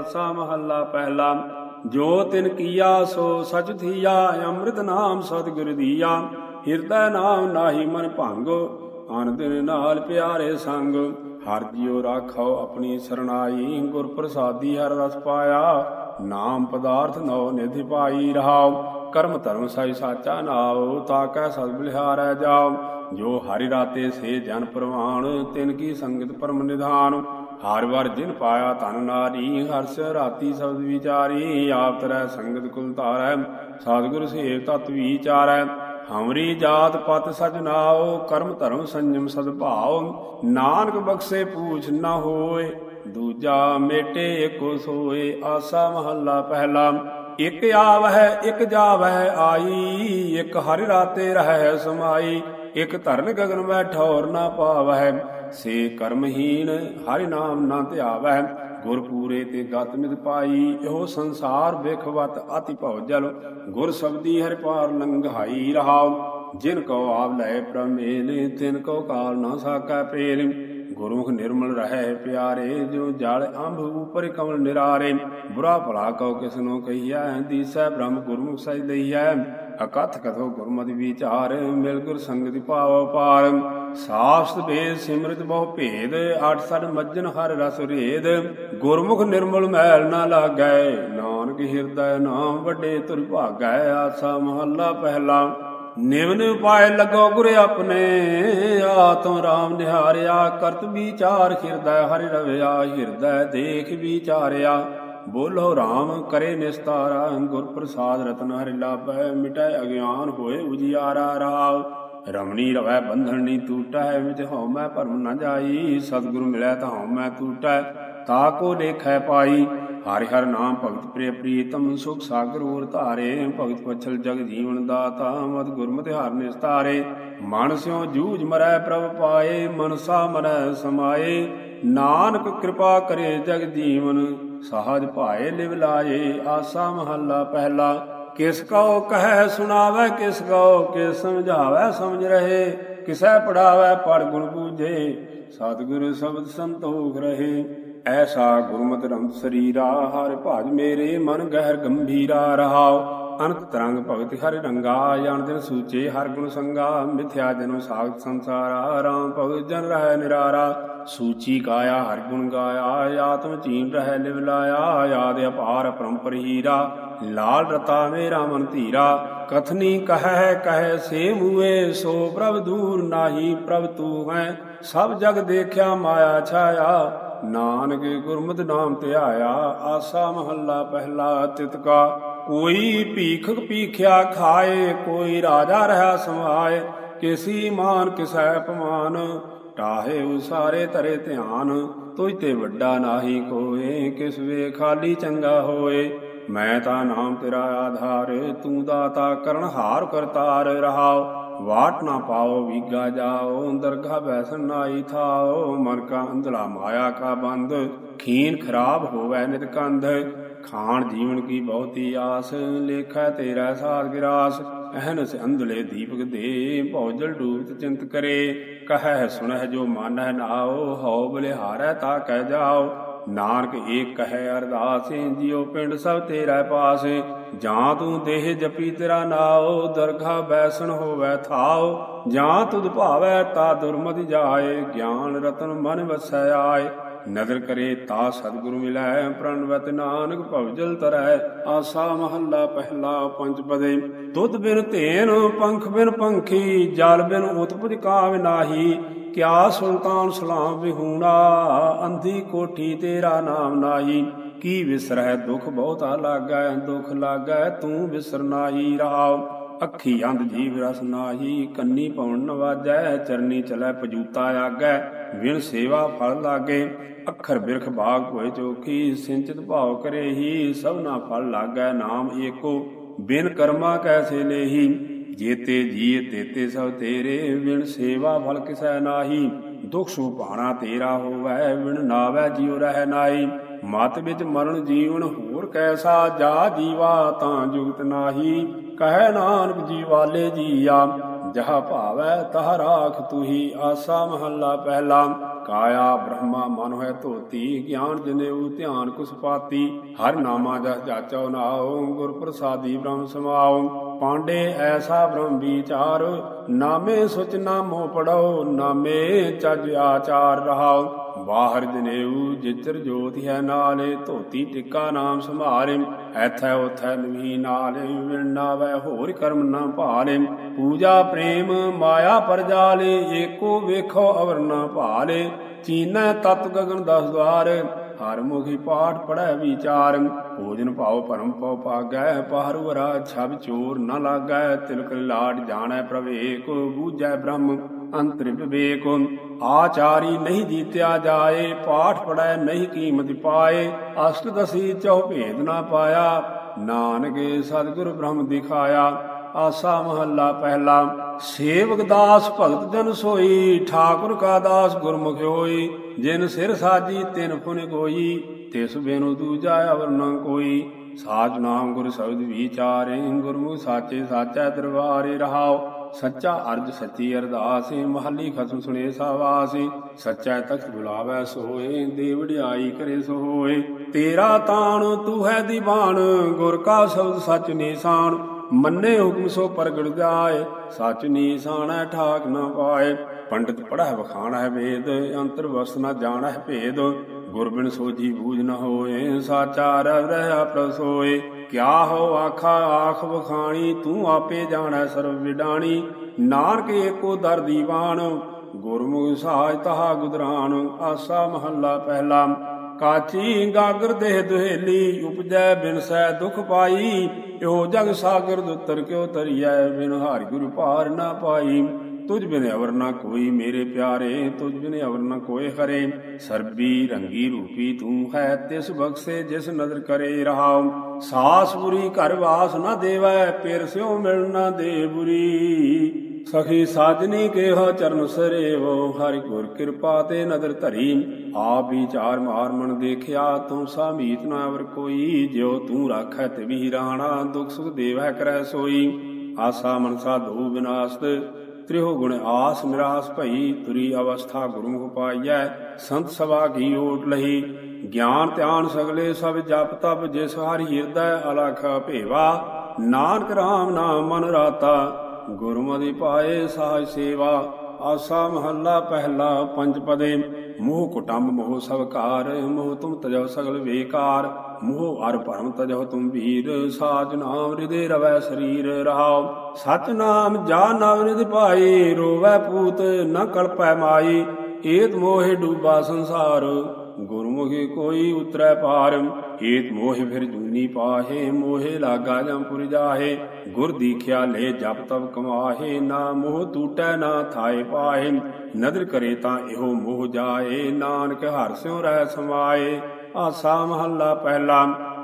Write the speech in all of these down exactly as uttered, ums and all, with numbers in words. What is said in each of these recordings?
ਆਸਾ ਮਹੱਲਾ ਪਹਿਲਾ। ਜੋ ਤਿਨ ਕੀਆ ਸੋ ਸਚ ਥੀਆ, ਅੰਮ੍ਰਿਤ ਨਾਮ ਸਤਿਗੁਰ ਦੀਆ। ਹਿਰਦੈ ਨਾਮ ਨਾਹੀ ਮਨ ਭੰਗ, ਅਨ ਦਿਨ ਨਾਲ ਪਿਆਰੇ ਸੰਗ। ਹਰਿ ਜਿਉ ਰਾਖੋ ਆਪਣੀ ਸਰਣਾਈ, ਗੁਰ ਪ੍ਰਸਾਦੀ ਹਰਿ ਰਸ ਪਾਇਆ। ਨਾਮ ਪਦਾਰਥ ਨਉ ਨਿਧਿ ਪਾਈ ਰਹਾਉ, ਕਰਮ ਧਰਮ ਸਹਿ ਸਾਚਾ ਨਾਉ। ਤਾਕੈ ਸਦ ਬਲਿਹਾਰੈ ਜਾਉ, ਜੋ ਹਰਿ ਰਾਤੇ ਸੇ ਜਨ ਪ੍ਰਵਾਣ। ਤਿਨ ਕੀ ਸੰਗਤ ਪਰਮ ਨਿਧਾਨ, ਹਰਿ ਵਰ ਜਿਨ ਪਾਇਆ ਧਨ ਨਾਰੀ। ਹਰਸ ਰਾਤੀ ਸ਼ਬਦ ਵਿਚਾਰੀ, ਆਪ ਤਰੈ ਸੰਗਤ ਕੁਲ ਧਾਰੈ। ਸਤਿਗੁਰ ਸੇਵ ਤਤ ਵਿਚਾਰੈ, ਹਮਰੀ ਜਾਤ ਪਤ ਸਚ ਨਾਉ। ਕਰਮ ਧਰਮ ਸੰਜਮ ਸਦ ਭਾਉ, ਨਾਨਕ ਬਖਸ਼ੇ ਪੂਛ ਨਾ ਹੋਏ। ਦੂਜਾ ਮੇਟੇ ਏਕੋ ਸੋਏ, ਆਸਾ ਮਹੱਲਾ ਪਹਿਲਾ। ਇਕ ਆਵਹਿ ਇਕ ਜਾਵਹਿ ਆਈ, ਇਕ ਹਰਿ ਰਾਤੇ ਰਹਿ ਸਮਾਈ। ਇਕ ਧਰਨ ਗਗਨ ਮੈਂ ਠੌਰ ਨਾ ਪਾਵਹਿ, ਸੇ ਕਰਮਹੀਣ ਹਰਿ ਨਾਮ ਨਾ ਧਿਆਵਹਿ। ਗੁਰ ਪੂਰੇ ਤੇ ਗਤ ਮਿਤ ਪਾਈ, ਇਹੋ ਸੰਸਾਰ ਬਿਖਵਤ ਅਤਿ ਭਉ ਜਲ। ਗੁਰ ਸਬਦੀ ਹਰਿ ਪਾਰ ਲੰਘਾਈ ਰਹਾਉ, ਜਿਨ ਕੋ ਆਪ ਲੈ ਪ੍ਰਭ ਮੇਲ। ਤਿਨ ਕੋ ਕਾਲ ਨਾ ਸਾਕੈ ਪੇਲ, ਗੁਰਮੁਖ ਨਿਰਮਲ ਰਹੈ ਪਿਆਰੇ। ਜੋ ਜਲ ਅੰਬ ਉਪਰ ਕਮਲ ਨਿਰਾਰੇ, ਬੁਰਾ ਭਲਾ ਕਉ ਕਿਸਨੋ ਕਹੀਐ। ਦੀਸੈ ਬ੍ਰਹਮ ਗੁਰਮੁਖ ਸਚ ਦਈਐ, ਅਕਥ ਕਥੋ ਗੁਰਮਤਿ ਵਿਚਾਰ। ਮਿਲ ਗੁਰ ਸੰਗਤਿ ਪਾਵੋ ਪਾਰ, ਸਾਸਤ ਭੇਦ ਸਿਮਰਤ ਬਹੁ ਭੇਦ। ਅਠ ਸਠ ਮੱਜਨ ਹਰਿ ਰਸ ਰੇਦ, ਗੁਰਮੁਖ ਨਿਰਮਲ ਮੈਲ ਨਾ ਲਾਗੈ। ਨਾਨਕ ਹਿਰਦੈ ਨਾਮ ਵੱਡੇ ਤੁਰ ਭਾਗੈ, ਆਸਾ ਮਹੱਲਾ ਪਹਿਲਾ। ਨਿਵ ਨਿਵ ਪਾਏ ਲੱਗੋ ਗੁਰ ਆਪਣੇ, ਆਤਮ ਰਾਮ ਨਿਹਾਰਿਆ। ਕਰਤ ਵਿਚਾਰ ਹਿਰਦੈ ਹਰਿ ਰਵਿਆ, ਹਿਰਦੈ ਦੇਖ ਵਿਚਾਰਿਆ। ਬੋਲੋ ਰਾਮ ਕਰੇ ਨਿਸਤਾਰਾ, ਗੁਰ ਪ੍ਰਸਾਦ ਰਤਨ ਹਰਿ ਲਾਭੈ। ਮਿਟੈ ਅਗਿਆਨ ਹੋਏ ਉਜਿਆਰਾ ਰਾਵ, ਰਮਣੀ ਰਵੈ ਬੰਧਨ ਨੀ ਟੂਟੈ। ਵਿੱਚ ਹਉਮੈ ਭਰਮ ਨ ਜਾਈ, ਸਤਿਗੁਰ ਮਿਲੈ ਤਾ ਹਉਮੈ ਟੂਟੈ। ਤਾ ਕੋ ਲੇਖੈ ਪਾਈ, ਹਰਿ ਹਰਿ ਨਾਮ ਭਗਤ ਪ੍ਰਿਯ ਪ੍ਰੀਤਮ। ਸੁਖ ਸਾਗਰ ਓਰ ਧਾਰੇ, ਭਗਤ ਪਛਲ ਜਗ ਜੀਵਨ ਦਾਤਾ। ਮਤ ਗੁਰਮਤਿ ਹਰਿ ਨਿਸਤਾਰੇ, ਮਨ ਸਿਉ ਜੂਝ ਮਰੈ ਪ੍ਰਭ ਪਾਏ। ਮਨਸਾ ਮਨੈ ਸਮਾਏ, ਨਾਨਕ ਕਿਰਪਾ ਕਰੇ ਜਗ ਜੀਵਨ। ਸਹਜ ਭਾਏ ਲਿਵ ਲਾਏ, ਆਸਾ ਮਹੱਲਾ ਪਹਿਲਾ। ਕਿਸ ਕਉ ਕਹੈ ਸੁਣਾਵੈ, ਕਿਸ ਕਉ ਕਿਸ ਸਮਝਾਵੈ ਸਮਝ ਰਹੇ। ਕਿਸੈ ਪੜਾਵੈ ਪੜ ਗੁਣ ਬੂਝੇ, ਸਤਿਗੁਰ ਸ਼ਬਦ ਸੰਤੋਖ ਰਹੇ। ਐਸਾ ਗੁਰਮਤਿ ਰੰਗ ਸਰੀਰਾ, ਹਰਿ ਭਜ ਮੇਰੇ ਮਨ ਗਹਿਰ ਗੰਭੀਰਾ ਰਹਾਉ। ਅਨੰਤ ਤਰੰਗ ਭਗਤਿ ਹਰਿ ਰੰਗਾ, ਜਾਣ ਦਿਨ ਸੂਚੇ ਹਰਿ ਗੁਣ ਸੰਗਾ। ਮਿਥਿਆ ਜਨਮ ਸਾਗਤ ਸੰਸਾਰਾ, ਰਾਮ ਭਗਤ ਜਨ ਰਹਿ ਨਿਰਾਰਾ। ਸੂਚੀ ਕਾਇਆ ਹਰਿ ਗੁਣ ਗਾਇਆ, ਆਤਮ ਚੀਨ ਰਹਿ ਲਿਵ ਲਾਇਆ। ਯਾਦ ਅਪਾਰ ਪਰੰਪਰ ਹੀਰਾ, ਲਾਲ ਰਤਾ ਮੇਰਾ ਮਨ ਧੀਰਾ। ਕਥਨੀ ਕਹੈ ਕਹੈ ਸੇ ਮੂਏ, ਸੋ ਪ੍ਰਭ ਦੂਰ ਨਾਹੀ ਪ੍ਰਭ ਤੂੰ ਹੈ। ਸਭ ਜਗ ਦੇਖਿਆ ਮਾਇਆ ਛਾਇਆ, ਨਾਨਕ ਗੁਰਮਤਿ ਨਾਮ ਧਿਆਇਆ। ਆਸਾ ਮਹੱਲਾ ਪਹਿਲਾ। ਤਿਤਕਾ ਕੋਈ ਭੀਖਕ ਭੀਖਿਆ ਖਾਏ, ਕੋਈ ਰਾਜਾ ਰਹਾ ਸਮਾਏ। ਕਿਸੀ ਮਾਨ ਕਿਸੈ ਅਪਮਾਨ, ਟਾਹੇ ਉਸਾਰੇ ਧਰੇ ਧਿਆਨ। ਤੁਝ ਤੇ ਵੱਡਾ ਨਾਹੀ ਕੋਏ, ਕਿਸ ਵੇ ਖਾਲੀ ਚੰਗਾ ਹੋਏ। ਮੈਂ ਤਾਂ ਨਾਮ ਤੇਰਾ ਆਧਾਰ, ਤੂੰ ਦਾਤਾ ਕਰਨਹਾਰ ਕਰਤਾਰ ਰਹਾਉ। ਵਾਟ ਨਾ ਪਾਓ ਵੀਗਾ ਜਾਓ, ਦਰਗਾਹ ਬੈਸਨ ਨਾਈ ਥਾਓ। ਮਨ ਕਾ ਅੰਧਲਾ ਮਾਇਆ ਕਾ ਬੰਧ, ਖੀਨ ਖਰਾਬ ਹੋਵੈ ਨਿਤ ਕੰਧ। ਖਾਣ ਜੀਵਨ ਕੀ ਬਹੁਤੀ ਆਸ, ਲੇਖੈ ਤੇਰਾ ਸਾਧ ਗਿਰਾਸ। ਅਹਨਸ ਅੰਧਲੇ ਦੀਪਕ ਦੇ, ਭੌਜਲ ਡੂਬਤ ਚਿੰਤ ਕਰੇ। ਕਹੈ ਸੁਣਹਿ ਜੋ ਮਾਨਹਿ ਨਾਉ, ਹਉ ਬਲਿਹਾਰੈ ਤਾ ਕਹਿ ਜਾਓ। ਨਾਨਕ ਏਕ ਕਹੈ ਅਰਦਾਸ, ਜਿਉ ਪਿੰਡ ਸਭ ਤੇਰਾ ਪਾਸ। ਜਾਂ ਤੂੰ ਦੇਹ ਜਪੀ ਤੇਰਾ ਨਾਉ, ਦਰਗਾਹ ਬੈਸਣ ਹੋਵੈ ਥਾਉ। ਜਾਂ ਤੁਧ ਭਾਵੈ ਤਾ ਦੁਰਮਤਿ ਜਾਏ, ਗਿਆਨ ਰਤਨ ਮਨ ਵਸੈ ਆਏ। ਨਦਰ ਕਰੇ ਤਾ ਸਤਿਗੁਰੂ ਮਿਲੈ, ਪ੍ਰਣਵਤ ਨਾਨਕ ਭਵਜਲ ਤਰੈ। ਆਸਾ ਮਹੱਲਾ ਪਹਿਲਾ। ਪੰਚ ਪਦੇ। ਦੁੱਧ ਬਿਨ ਧੇਨ ਪੰਖ ਬਿਨ ਪੰਖੀ, ਜਲ ਬਿਨ ਉਤਪਜ ਕਾਵ ਨਾਹੀ। ਕਿਆ ਸੁਲਤਾਨ ਸਲਾਮ ਵਿਹੂਣਾ, ਅੰਧੀ ਕੋਠੀ ਤੇਰਾ ਨਾਮ ਨਾਹੀ। ਕੀ ਵਿਸਰਹਿ ਦੁਖ ਬਹੁਤਾ ਲਾਗੈ, ਦੁਖ ਲਾਗੈ ਤੂੰ ਵਿਸਰ ਨਾਹੀ ਰਹਾਉ। ਅੱਖੀ ਅੰਧ ਜੀਵ ਰਸ ਨਾਹੀ, ਕੰਨੀ ਪਵਨ ਨਵਾਜੈ। ਚਰਨੀ ਚਲੈ ਪਜੂਤਾ ਆਗੈ, ਵਿਣ ਸੇਵਾ ਫਲ ਲਾਗੇ। ਅੱਖਰ ਬਿਰਖ ਬਾਗ ਹੋਏ ਚੋਖੀ, ਸਿੰਚਿਤ ਭਾਵ ਕਰੇ ਹੀ। ਸਭਨਾ ਫਲ ਲਾਗੈ ਨਾਮ ਏਕੋ, ਬਿਨ ਕਰਮਾ ਕੈਸੇ ਲੇਹੀ। ਜੇਤੇ ਜੀਏ ਤੇਤੇ ਸਭ ਤੇਰੇ, ਵਿਣ ਸੇਵਾ ਫਲ ਕਿਸੈ ਨਾਹੀ। ਦੁਖ ਸੁਖ ਭਾਣਾ ਤੇਰਾ ਹੋਵੈ, ਵਿਣ ਨਾਵੈ ਜਿਉ ਰਹਿ ਨਾਈ। ਮਤ ਵਿੱਚ ਮਰਨ ਜੀਵਨ ਹੋਰ ਕੈਸਾ, ਜਾ ਜੀਵਾ ਤਾਂ ਜੁਗਤ ਨਾਹੀ। ਕਹੈ ਨਾਨਕ ਜੀਵਾਲੇ ਜੀਆ, ਜਹਾ ਭਾਵੈ ਤਹ ਰਾਖ ਤੁਹੀ। ਆਸਾ ਮਹੱਲਾ ਪਹਿਲਾ। ਕਾਇਆ ਬ੍ਰਹਮਾ ਮਨ ਹੈ ਧੋਤੀ, ਗਿਆਨ ਜਨੇਊ ਧਿਆਨ ਕੁਸ ਪਾਤੀ। ਹਰ ਨਾਮਾ ਜਸ ਜਾਚੋ ਨਾਉ, ਗੁਰ ਪ੍ਰਸਾਦੀ ਬ੍ਰਹਮ ਸਮਾਉ। ਪਾਂਡੇ ਐਸਾ ਬ੍ਰਹਮ ਵਿਚਾਰ, ਨਾਮੇ ਸੁਚ ਨਾਮੋ ਪੜੋ। ਨਾਮੇ ਚੱਜ ਆਚਾਰ ਰਹਾਉ, ਬਾਹਰ ਜਨੇਊ ਜਿਚਰ ਜੋਤਿ ਹੈ ਨਾਲੇ। ਧੋਤੀ ਟਿੱਕਾ ਨਾਮ ਸੰਭਾਲੇ, ਐਥੈ ਉਥੈ ਨਿਵੀ ਨਾਲੇ। ਵਿਣ ਨਾਵੈ ਹੋਰ ਕਰਮ ਨਾ ਭਾਲੇ, ਪੂਜਾ ਪ੍ਰੇਮ ਮਾਇਆ ਪਰਜਾਲੇ। ਏਕੋ ਵੇਖੋ ਅਵਰ ਨਾ ਭਾਲੇ, ਚੀਨੈ ਤਤ ਗਗਨ ਦਸ ਦਵਾਰ। ਹਰ ਮੁਖੀ ਪਾਠ ਪੜ੍ਹੈ ਵਿਚਾਰ, ਭੋਜਨ ਭਾਉ ਭਰਮ ਪਉ ਪਾਗੈ। ਪਾਹਰ ਵਰਾ ਛਬ ਚੋਰ ਨ ਲਾਗੈ, ਤਿਲਕ ਲਾਟ ਜਾਣੈ ਪ੍ਰਵੇਕ। ਬੂਝੈ ਬ੍ਰਹਮ ਅੰਤਰਿ ਵਿਵੇਕ, ਆਚਾਰੀ ਨਹੀਂ ਜੀਤਿਆ ਜਾਏ। ਪਾਠ ਪੜ੍ਹੈ ਨਹੀਂ ਕੀਮਤ ਪਾਏ, ਅਸ਼ਟ ਦਸੀ ਚਹੁ ਭੇਦ ਨਾ ਪਾਇਆ। ਨਾਨਕ ਸਤਿਗੁਰ ਬ੍ਰਹਮ ਦਿਖਾਇਆ। ਆਸਾ ਮਹੱਲਾ ਪਹਿਲਾ। ਸੇਵਕ ਦਾਸ ਭਗਤ ਜਨ ਸੋਈ, ਠਾਕੁਰ ਕਾ ਦਾਸ ਗੁਰਮੁਖ ਹੋਈ। ਜਿਨ ਸਿਰ ਸਾਜੀ ਤਿਨ ਪੁਨ ਗੋਈ, ਤਿਸ ਬਿਨੁ ਦੂਜਾ ਅਵਰ ਨ ਕੋਈ। ਸਾਚ ਨਾਮ ਗੁਰ ਸ਼ਬਦ ਵਿਚਾਰੇ, ਗੁਰਮੁਖ ਸਾਚੇ ਸਾਚੈ ਦਰਬਾਰੇ ਰਹਾਉ। ਸੱਚਾ ਅਰਜ ਸੱਚੀ ਅਰਦਾਸੀ, ਮਹੱਲੀ ਖਸਮ ਸੁਣੇ ਸਾਵਾਸੀ। ਸੱਚਾ ਤਖਤ ਬੁਲਾਵੈ ਸੋਏ, ਦੇ ਵਡਿਆਈ ਕਰੇ ਸੋ ਹੋਏ। ਤੇਰਾ ਤਾਣ ਤੂੰ ਹੈ ਦੀਵਾਨ, ਗੁਰ ਕਾ ਸ਼ਬਦ ਸੱਚ ਨਿਸ਼ਾਨ। ਮੰਨੇ ਹੁਕਮ ਸੋ ਪ੍ਰਗਟ ਜਾਏ, ਸੱਚ ਨੀਸਾਣੈ ਠਾਕ ਨ ਪਾਏ। ਪੰਡਿਤ ਪੜ੍ਹੈ ਵਖਾਣੈ ਵੇਦ, ਅੰਤਰ ਵਸਤ ਨ ਜਾਣੈ ਭੇਦ। ਗੁਰ ਬਿਨ ਸੋਝੀ ਬੂਝ ਨ ਹੋਏ, ਸਾਚਾ ਰਹਿ ਰਹਿਆ ਪ੍ਰਸੋਏ। ਕਿਆ ਹੋ ਆਖਾ ਆਖ ਵਖਾਣੀ, ਤੂੰ ਆਪੇ ਜਾਣੈ ਸਰਬ ਵਿਡਾਣੀ। ਨਾਨਕ ਏਕੋ ਦਰ ਦੀਵਾਨ, ਗੁਰਮੁਖ ਸਾਜ ਤਹਾ ਗੁਦਰਾਨ। ਆਸਾ ਮਹੱਲਾ ਪਹਿਲਾ। ਕਾਚੀ ਗਾਗਰ ਦੇਹ ਦੁਹੇਲੀ, ਉਪਜੈ ਬਿਨਸੈ ਦੁਖ ਪਾਈ। ਇਹੋ ਜਗ ਸਾਗਰ ਦੁੱਤਰ ਕਿਉ ਤਰੀਐ, ਬਿਨ ਹਰਿ ਗੁਰੂ ਪਾਰ ਨਾ ਪਾਈ। ਤੁਝ ਬਿਨ ਅਵਰ ਨਾ ਕੋਈ ਮੇਰੇ ਪਿਆਰੇ, ਤੁਝ ਬਿਨ ਅਵਰ ਨਾ ਕੋਇ ਹਰੇ। ਸਰਬੀ ਰੰਗੀ ਰੂਪੀ ਤੂੰ ਹੈ, ਤਿਸ ਬਖਸ਼ੇ ਜਿਸ ਨਦਰ ਕਰੇ ਰਹਾਉ। ਸਾਸ ਬੁਰੀ ਘਰ ਵਾਸ ਨਾ ਦੇਵੈ, ਪਿਰ ਸਿਉ ਮਿਲ ਨਾ ਦੇ ਬੁਰੀ। ਸਖੀ ਸਾਜਨੀ ਕੇਹਾ ਚਰਨ ਸਰੇਵੋ, ਹਰਿ ਗੁਰ ਕਿਰਪਾ ਤੇ ਨਦਰ ਧਰੀ। ਆਪ ਵਿਚਾਰ ਮਾਰ ਮਨ ਦੇਖਿਆ, ਤੂੰ ਸਾਮੀਤ ਨਾ ਅਵਰ ਕੋਈ। ਜਿਉ ਤੂੰ ਰਾਖੈ ਤਿਵੀ ਰਾਣਾ, ਦੁਖ ਸੁਖ ਦੇਵੈ ਕਰੈ ਸੋਈ। ਆਸਾ ਮਨਸਾ ਦੋ ਵਿਨਾਸ਼ਤ, ਤ੍ਰਿਹੁ ਗੁਣ ਆਸ ਨਿਰਾਸ ਭਈ। ਤੁਰੀ ਅਵਸਥਾ ਗੁਰਮੁਖ ਪਾਈਐ, ਸੰਤ ਸਭਾ ਕੀ ਓਟ ਲਹੀ। ਗਿਆਨ ਧਿਆਨ ਸਗਲੇ ਸਭ ਜਪ ਤਪ, ਜਿਸ ਹਰਿ ਹਿਰਦੈ ਅਲਖ ਭੇਵਾ। ਨਾਨਕ ਰਾਮ ਨਾਮ ਮਨ ਰਾਤਾ, ਗੁਰਮਤਿ ਪਾਏ ਸਾਜ ਸੇਵਾ। ਆਸਾ ਮਹੱਲਾ ਪਹਿਲਾ। ਪੰਜ ਪਦੇ। ਮੋਹ ਕੁਟੰਬ ਮੋਹ ਸਭ ਕਾਰ, ਮੋਹ ਤੁਮ ਤਜਹੁ ਸਗਲ ਵੇਕਾਰ। ਮੋਹ ਅਰ ਭਰਮ ਤਜਹੁ ਤੁਮ ਵੀਰ, ਸਾਚ ਨਾਮ ਹਿਰਦੇ ਰਵੈ ਸਰੀਰ ਰਹਾਉ। ਸਚ ਨਾਮ ਜਾ ਨਵ ਨਿਧ ਪਾਈ, ਰੋਵੈ ਪੂਤ ਨ ਕਲਪੈ ਮਾਈ। ਏਤ ਮੋਹਿ ਡੂਬਾ ਸੰਸਾਰ, ਗੁਰਮੁਖੀ ਕੋਈ ਉਤਰੈ ਪਾਰ। ਏਤ ਮੋਹਿ ਫਿਰ ਜੂਨੀ ਪਾਹੇ, ਮੋਹਿ ਲਾਗਾ ਜਮਪੁਰ ਜਾਹੇ। ਗੁਰ ਦੀਖਿਆ ਲੈ ਜਪ ਤਪ ਕਮਾਹੇ, ਨਾ ਮੋਹ ਟੂਟੈ ਨਾ ਥਾਏ ਪਾਹੇ। ਨਦਰ ਕਰੇ ਤਾਂ ਇਹੋ ਮੋਹ ਜਾਏ, ਨਾਨਕ ਹਰਿ ਸਿਉ ਰਹਿ ਸਮਾਏ। ਆਸਾ ਮਹੱਲਾ ਪਹਿਲਾ।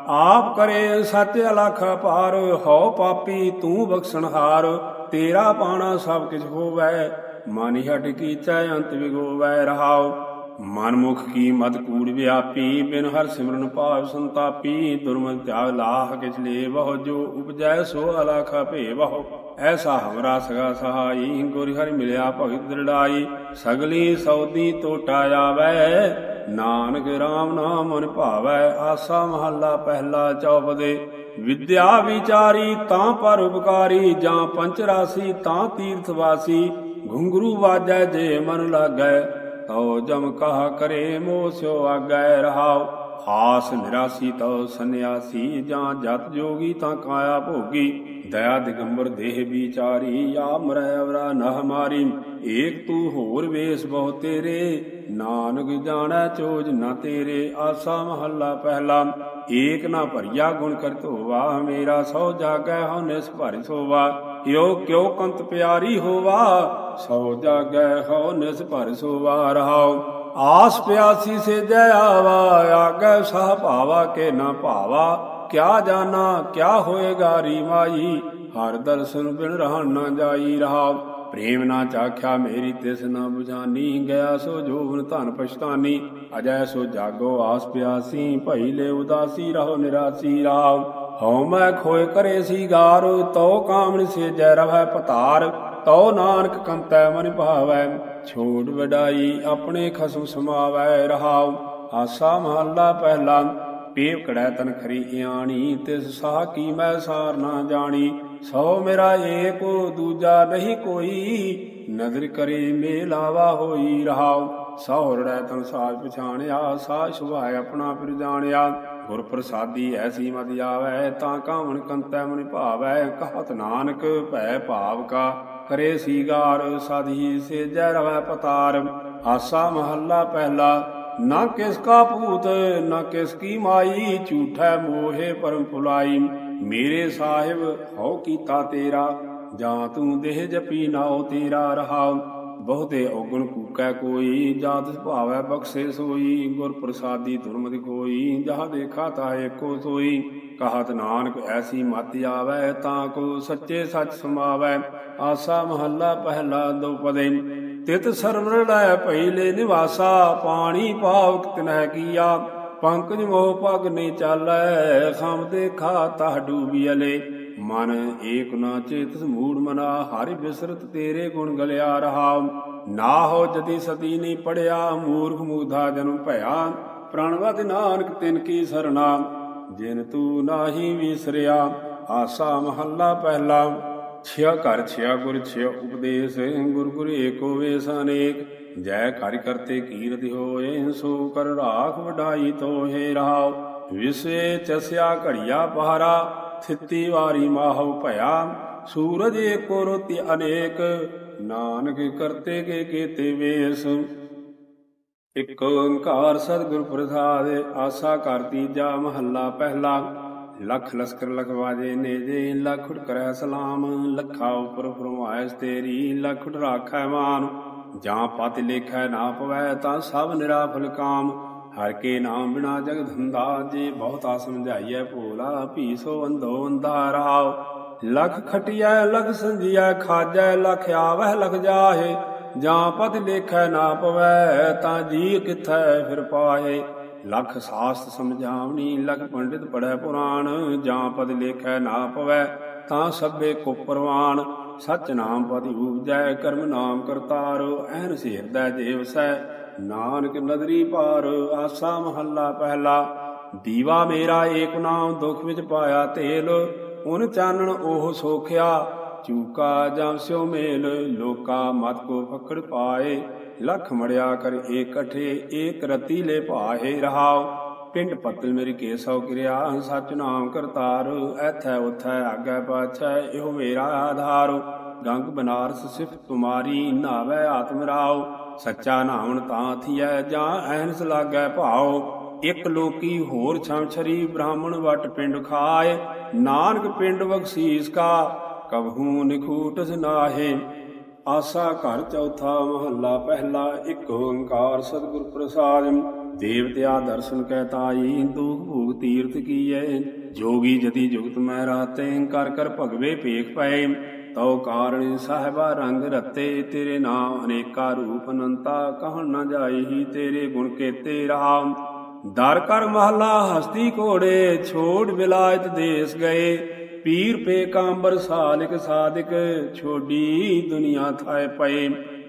ਆਪ ਕਰੇ ਸੱਚ ਅਲਖ ਪਾਰ, ਹਉ ਪਾਪੀ ਤੂੰ ਬਖਸ਼ਣਹਾਰ। ਤੇਰਾ ਪਾਣਾ ਸਭ ਕਿਛ ਹੋਵੈ, ਮਨਿ ਹਟ ਕੀਚੈ ਅੰਤ ਵਿਗੋਵੈ ਰਹਾਉ। ਮਨਮੁਖ ਕੀ ਮਦ ਕੂੜ ਵਿਆਪੀ, ਬਿਨ ਹਰ ਸਿਮਰਨ ਭਾਵ ਸੰਤਾਪੀ। ਦੁਰਮਤਿ ਤਿਆਗ ਲਾਹ ਕਿਛ ਲੇਵਹੁ, ਜੋ ਉਪਜੈ ਸੋ ਅਲਖ ਭੇਵਹੁ। ਐਸਾ ਹਮਰਾ ਸਗਾ ਸਹਾਈ, ਗੁਰ ਹਰਿ ਮਿਲਿਆ ਭਗਤ ਦ੍ਰਿੜਾਈ। ਸਗਲੀ ਸੌਦੀ ਟੋਟਾ ਆਵੈ, ਨਾਨਕ ਰਾਮ ਨਾਮ ਮਨ ਭਾਵੈ। ਆਸਾ ਮਹੱਲਾ ਪਹਿਲਾ। ਚੌਪਦੇ। ਵਿਦਿਆ ਵਿਚਾਰੀ ਤਾਂ ਪਰ ਉਪਕਾਰੀ, ਜਾਂ ਪੰਚ ਰਾਸੀ ਤਾਂ ਤੀਰਥ ਵਾਸੀ। ਘੁੰਗਰੂ ਵਾਜੈ ਜੇ ਮਨ ਲਾਗੈ, ਤਉ ਜਮ ਕਹਾ ਕਰੇ ਮੋਹ ਸਿਉ ਆਗੈ ਰਹਾਉ। ਆਸ ਨਿਰਾਸੀ ਤਉ ਸੰਨਿਆਸੀ, ਜਾਂ ਜਤ ਜੋਗੀ ਤਾਂ ਕਾਇਆ ਭੋਗੀ। ਦਇਆ ਦਿਗੰਬਰ ਦੇਹ ਵਿਚਾਰੀ, ਆਪ ਮਰੈ ਅਵਰਾ ਨਹ ਮਾਰੀ। ਏਕ ਤੂੰ ਹੋਰ ਵੇਸ ਬਹੁ ਤੇਰੇ, ਨਾਨਕ ਜਾਣੈ ਚੋਜ ਨ ਤੇਰੇ। ਆਸਾ ਮਹੱਲਾ ਪਹਿਲਾ। ਏਕ ਨਾ ਭਰੀਆ ਗੁਣ ਕਰ ਧੋਵਾ, ਮੇਰਾ ਸੋ ਜਾਗੈ ਹਉ ਨਿਸ ਭਰਿ ਸੋਵਾ। ਇਉ ਕਿਉ ਕੰਤ ਪਿਆਰੀ ਹੋਵਾ, ਸੋ ਜਾਗੈ ਹਉ ਨਿਸ ਭਰਿ ਸੋਵਾ ਰਹਾਉ। ਆਸ ਪਿਆਸੀ ਸੇਜੈ ਆਵਾ, ਆਗੈ ਸਹ ਭਾਵਾ ਕੇ ਨਾ ਭਾਵਾ। ਕਿਆ ਜਾਨਾ ਕਿਆ ਹੋਏਗਾ ਰੀ ਮਾਈ, ਹਰ ਦਰਸ਼ਨ ਬਿਨ ਰਹਿਣ ਨਾ ਜਾਈ ਰਹਾਉ। ਪ੍ਰੇਮ ਨਾ ਚਾਖਿਆ ਮੇਰੀ ਤਿਸ ਨਾ ਬੁਝਾਨੀ, ਗਿਆ ਸੋ ਜੋਬਨ ਧਨ ਪਛਤਾਨੀ। ਅਜੈ ਸੋ ਜਾਗੋ ਆਸ ਪਿਆਸੀ, ਭਈ ਲੈ ਉਦਾਸੀ ਰਹੋ ਨਿਰਾਸੀ ਰਹਾਉ। ਹਉ ਮੈਂ ਖੋਏ ਕਰੇ ਸੀ ਗਾਰ, ਤਉ ਕਾਮਣ ਸੇਜੈ ਰਵੈ ਪਤਾਰ। ਤਉ ਨਾਨਕ ਕੰਤੈ ਮਨਿ ਭਾਵੈ। ਛੋੜ ਵਡਾਈ ਆਪਣੇ ਖਸਮ ਸਮਾਵੈ ਰਹਾਉ। ਆਸਾ ਮਹੱਲਾ ਪਹਿਲਾ। ਪੇਵ ਕੜੈ ਤਨ ਖਰੀ ਇਆਣੀ, ਤਿਸ ਸਾਹ ਕੀ ਮੈਂ ਸਾਰ ਨਾ ਜਾਣੀ। ਸੋ ਮੇਰਾ ਏਕੋ ਦੂਜਾ ਨਹੀਂ ਕੋਈ, ਨਦਰ ਕਰੇ ਮੇਲਾਵਾ ਹੋਈ ਰਹਾਉ। ਸਹੁ ਰੜੈ ਤਨ ਸਾਜ ਪਛਾਣਿਆ, ਸਾਜ ਸੁਭਾਇ ਆਪਣਾ ਫਿਰ ਜਾਣਿਆ। ਗੁਰ ਪ੍ਰਸਾਦੀ ਐਸੀ ਮਤਿ ਆਵੈ, ਤਾਂ ਕਾਵਣ ਕੰਤੈ ਮਨਿ ਭਾਵੈ। ਕਹਤ ਨਾਨਕ ਭੈ ਭਾਵ ਕਾ, ਕਰੇ ਸੀਗਾਰ ਸਾਧੀ ਸੇਜੈ ਰਵੈ ਪਤਾਰ। ਆਸਾ ਮਹੱਲਾ ਪਹਿਲਾ। ਨਾ ਕਿਸ ਕਾ ਪੂਤ ਨਾ ਕਿਸ ਕੀ ਮਾਈ, ਝੂਠੈ ਮੋਹੇ ਪਰਮ ਭੁਲਾਈ। ਮੇਰੇ ਸਾਹਿਬ ਹਉ ਕੀਤਾ ਤੇਰਾ, ਜਾਂ ਤੂੰ ਦੇਹ ਜਪੀ ਨਾਉ ਤੇਰਾ ਰਹਾਉ। ਬਹੁਤੇ ਔਗਣ ਕੂਕੈ ਕੋਈ, ਜਾਤ ਭਾਵੈ ਬਖਸ਼ੇ ਸੋਈ। ਗੁਰ ਪ੍ਰਸਾਦੀ ਦੁਰਮਤਿ ਕੋਈ, ਜਹ ਦੇਖਾ ਤਾ ਏਕੋ ਸੋਈ। ਕਹਤ ਨਾਨਕ ਐਸੀ ਮਤਿ ਆਵੈ, ਤਾਂ ਕੋ ਸੱਚੇ ਸੱਚ ਸਮਾਵੈ। ਆਸਾ ਮਹੱਲਾ ਪਹਿਲਾ ਦੋਪਦੇ। ਤਿਤ ਸਰਵਰ ਲੈ ਪਹਿਲੇ ਨਿਵਾਸਾ, ਪਾਣੀ ਪਾਵਕ ਤਿਨਹਿ ਕੀਆ। ਪੰਕਜ ਮੋਹ ਪਗ ਨਹੀਂ ਚਾਲੈ, ਖਮ ਦੇਖਾ ਤਹ ਡੂਬੀਅਲੇ। ਮਨ ਏਕ ਨਾ ਚੇਤਸ ਮੂੜ ਮਨਾ, ਹਰਿ ਬਿਸਰਤ ਤੇਰੇ ਗੁਣ ਗਲਿਆ ਰਹਾਉ। ਨਾ ਹੋ ਜਦੀ ਸਤੀ ਨਹੀਂ ਪੜਿਆ, ਮੂਰਖ ਮੂਧਾ ਜਨਮ ਭਇਆ। ਪ੍ਰਣਵਤ ਨਾਨਕ ਤਿਨ ਕੀ ਸਰਣਾ, ਜਿਨ ਤੂੰ ਨਾਹੀ ਵਿਸਰਿਆ। ਆਸਾ ਮਹੱਲਾ ਪਹਿਲਾ। ਛਿਆ ਘਰ ਛਿਆ ਗੁਰ ਛਿਆ ਉਪਦੇਸ਼, ਗੁਰ ਗੁਰ ਏਕੋ ਵੇਸ ਅਨੇਕ। ਜੈ ਘਰਿ ਕਰਤੇ ਕੀਰਤਿ ਹੋਏ, ਸੋ ਕਰ ਰਾਖ ਵਡਾਈ ਤੋਹੇ ਰਹਾਉ। ਵਿਸੇ ਚਸਿਆ ਘੜੀਆ ਪਹਾਰਾ, ਥਿਤੀ ਵਾਰੀ ਮਾਹਉ ਭਇਆ। ਸੂਰਜ ਏਕੋ ਰੋਤੀ ਅਨੇਕ, ਨਾਨਕ ਕਰਤੇ ਕੇ ਕੇਤੇ ਵੇਸ। ਇਕ ਓੰਕਾਰ ਸਤਿਗੁਰ ਪ੍ਰਸਾਦਿ। ਆਸਾ ਘਰ ਤੀਜਾ ਮਹੱਲਾ ਪਹਿਲਾ। ਲੱਖ ਲਸਕਰ ਲਖਵਾਜੇ ਨੇਜੇ, ਲੱਖ ਉਠ ਕਰੈ ਸਲਾਮ। ਲੱਖਾ ਉਪਰ ਫਰਮਾਇਸ਼ ਤੇਰੀ, ਲੱਖ ਉਠ ਰਾਖੈ ਮਾਨ। ਜਾਂ ਪਤਿ ਲੇਖੈ ਨਾ ਪਵੈ, ਤਾਂ ਸਭ ਨਿਰਾਫਲ ਕਾਮ। ਹਰਿ ਕੇ ਨਾਮ ਬਿਨਾ ਜਗ ਧੰਦਾ, ਜੇ ਬਹੁਤਾ ਸਮਝਾਈਐ ਭੋਲਾ। ਭੀਸੋ ਅੰਧੋ ਅੰਧਾ ਰਹਾਉ। ਲਖ ਖਟਿਐ ਲਖ ਸੰਜੀਐ ਖਾਜੈ, ਲਖ ਆਵਹਿ ਲਖ ਜਾਹੇ। ਜਾਂ ਪਤਿ ਲੇਖੈ ਨਾ ਪਵੈ, ਤਾਂ ਜੀ ਕਿੱਥੈ ਫਿਰ ਪਾਹੇ। ਲਖ ਸਾਸਤ ਸਮਝਾਵਣੀ, ਲਖ ਪੰਡਿਤ ਪੜ੍ਹੈ ਪੁਰਾਣ। ਜਾਂ ਪਦ ਲੇਖੈ ਨਾ ਪਵੈ, ਤਾਂ ਸਭੇ ਕੋ ਪ੍ਰਵਾਨ। ਸਚ ਨਾਮ ਪਤਿ ਉਪਜੈ, ਕਰਮ ਨਾਮ ਕਰਤਾਰ। ਐਨ ਹਿਰਦੈ ਜੇ ਵਸੈ, ਨਾਨਕ ਨਦਰੀ ਪਾਰ। ਆਸਾ ਮਹੱਲਾ ਪਹਿਲਾ। ਦੀਵਾ ਮੇਰਾ ਏਕ ਨਾਮ, ਦੁਖ ਵਿੱਚ ਪਾਇਆ ਤੇਲ। ਉਨ ਚਾਨਣ ਉਹ ਸੋਖਿਆ, ਚੂਕਾ ਜਾਂ ਸਿਉ ਮੇਲ। ਲੋਕਾ ਮਤ ਕੋ ਪਕੜ ਪਾਏ, ਲਖ ਮੜਿਆ ਕਰ ਏਕਠੇ। ਏਕ ਰਤੀ ਲੈ ਭਾਹੇ ਰਹਾਉ। ਪਿੰਡ ਪਤਲ ਮੇਰੀ ਕੇਸਉ ਕਿਰਿਆ, ਸਚ ਨਾਮ ਕਰਤਾਰ। ਐਥੈ ਉਥੈ ਆਗੈ ਪਾਛੈ, ਇਹੋ ਮੇਰਾ ਆਧਾਰ। ਗੰਗ ਬਨਾਰਸ ਸਿਫਤ ਤੁਮਾਰੀ, ਨਾਵੈ ਆਤਮ ਰਾਉ। ਸੱਚਾ ਨਾਵਣ ਤਾਂ ਥੀਐ, ਜਾਂ ਐਨਸ ਲਾਗੈ ਭਾਉ। ਇਕ ਲੋਕੀ ਹੋਰ ਛਮਛਰੀ, ਬ੍ਰਾਹਮਣ ਵਟ ਪਿੰਡ ਖਾਏ। ਨਾਨਕ ਪਿੰਡ ਬਖਸ਼ੀਸ ਕਾ, ਕਬਹੂ ਨਿਖੂਟਸ ਨਾਹੇ। ਆਸਾ ਘਰ ਚੌਥਾ ਮਹੱਲਾ ਪਹਿਲਾ। ਇਕ ਓੰਕਾਰ ਸਤਿਗੁਰ ਪ੍ਰਸਾਦਿ। ਦੇਵਤਿਆ ਦਰਸ਼ਨ ਕੈ ਤਾਈ, ਦੁਖ ਭੋਗ ਤੀਰਥ ਕੀਐ। ਜੋਗੀ ਜਤੀ ਜੁਗਤ ਮੈਂ ਰਾਤੇ, ਕਰ ਕਰ ਭਗਵੇ ਭੇਖ ਪਏ। ਤਉ ਕਾਰਣ ਸਾਹਿਬਾ ਰੰਗ ਰਤੇ, ਤੇਰੇ ਨਾਮ ਅਨੇਕਾ ਰੂਪ ਅਨੰਤਾ। ਕਹਿਣ ਨਾ ਜਾਈ ਤੇਰੇ ਗੁਣ ਕੇਤੇ ਰਹਾਉ। ਦਰ ਕਰ ਮਹੱਲਾ ਹਸਤੀ ਘੋੜੇ, ਛੋੜ ਵਿਲਾਇਤ ਦੇਸ ਗਏ। ਪੀਰ ਪੇ ਕਾਂਬਰ ਸਾਲਿਕ ਸਾਧਿਕ, ਛੋਡੀ ਦੁਨੀਆ ਥਾਏ ਪਏ।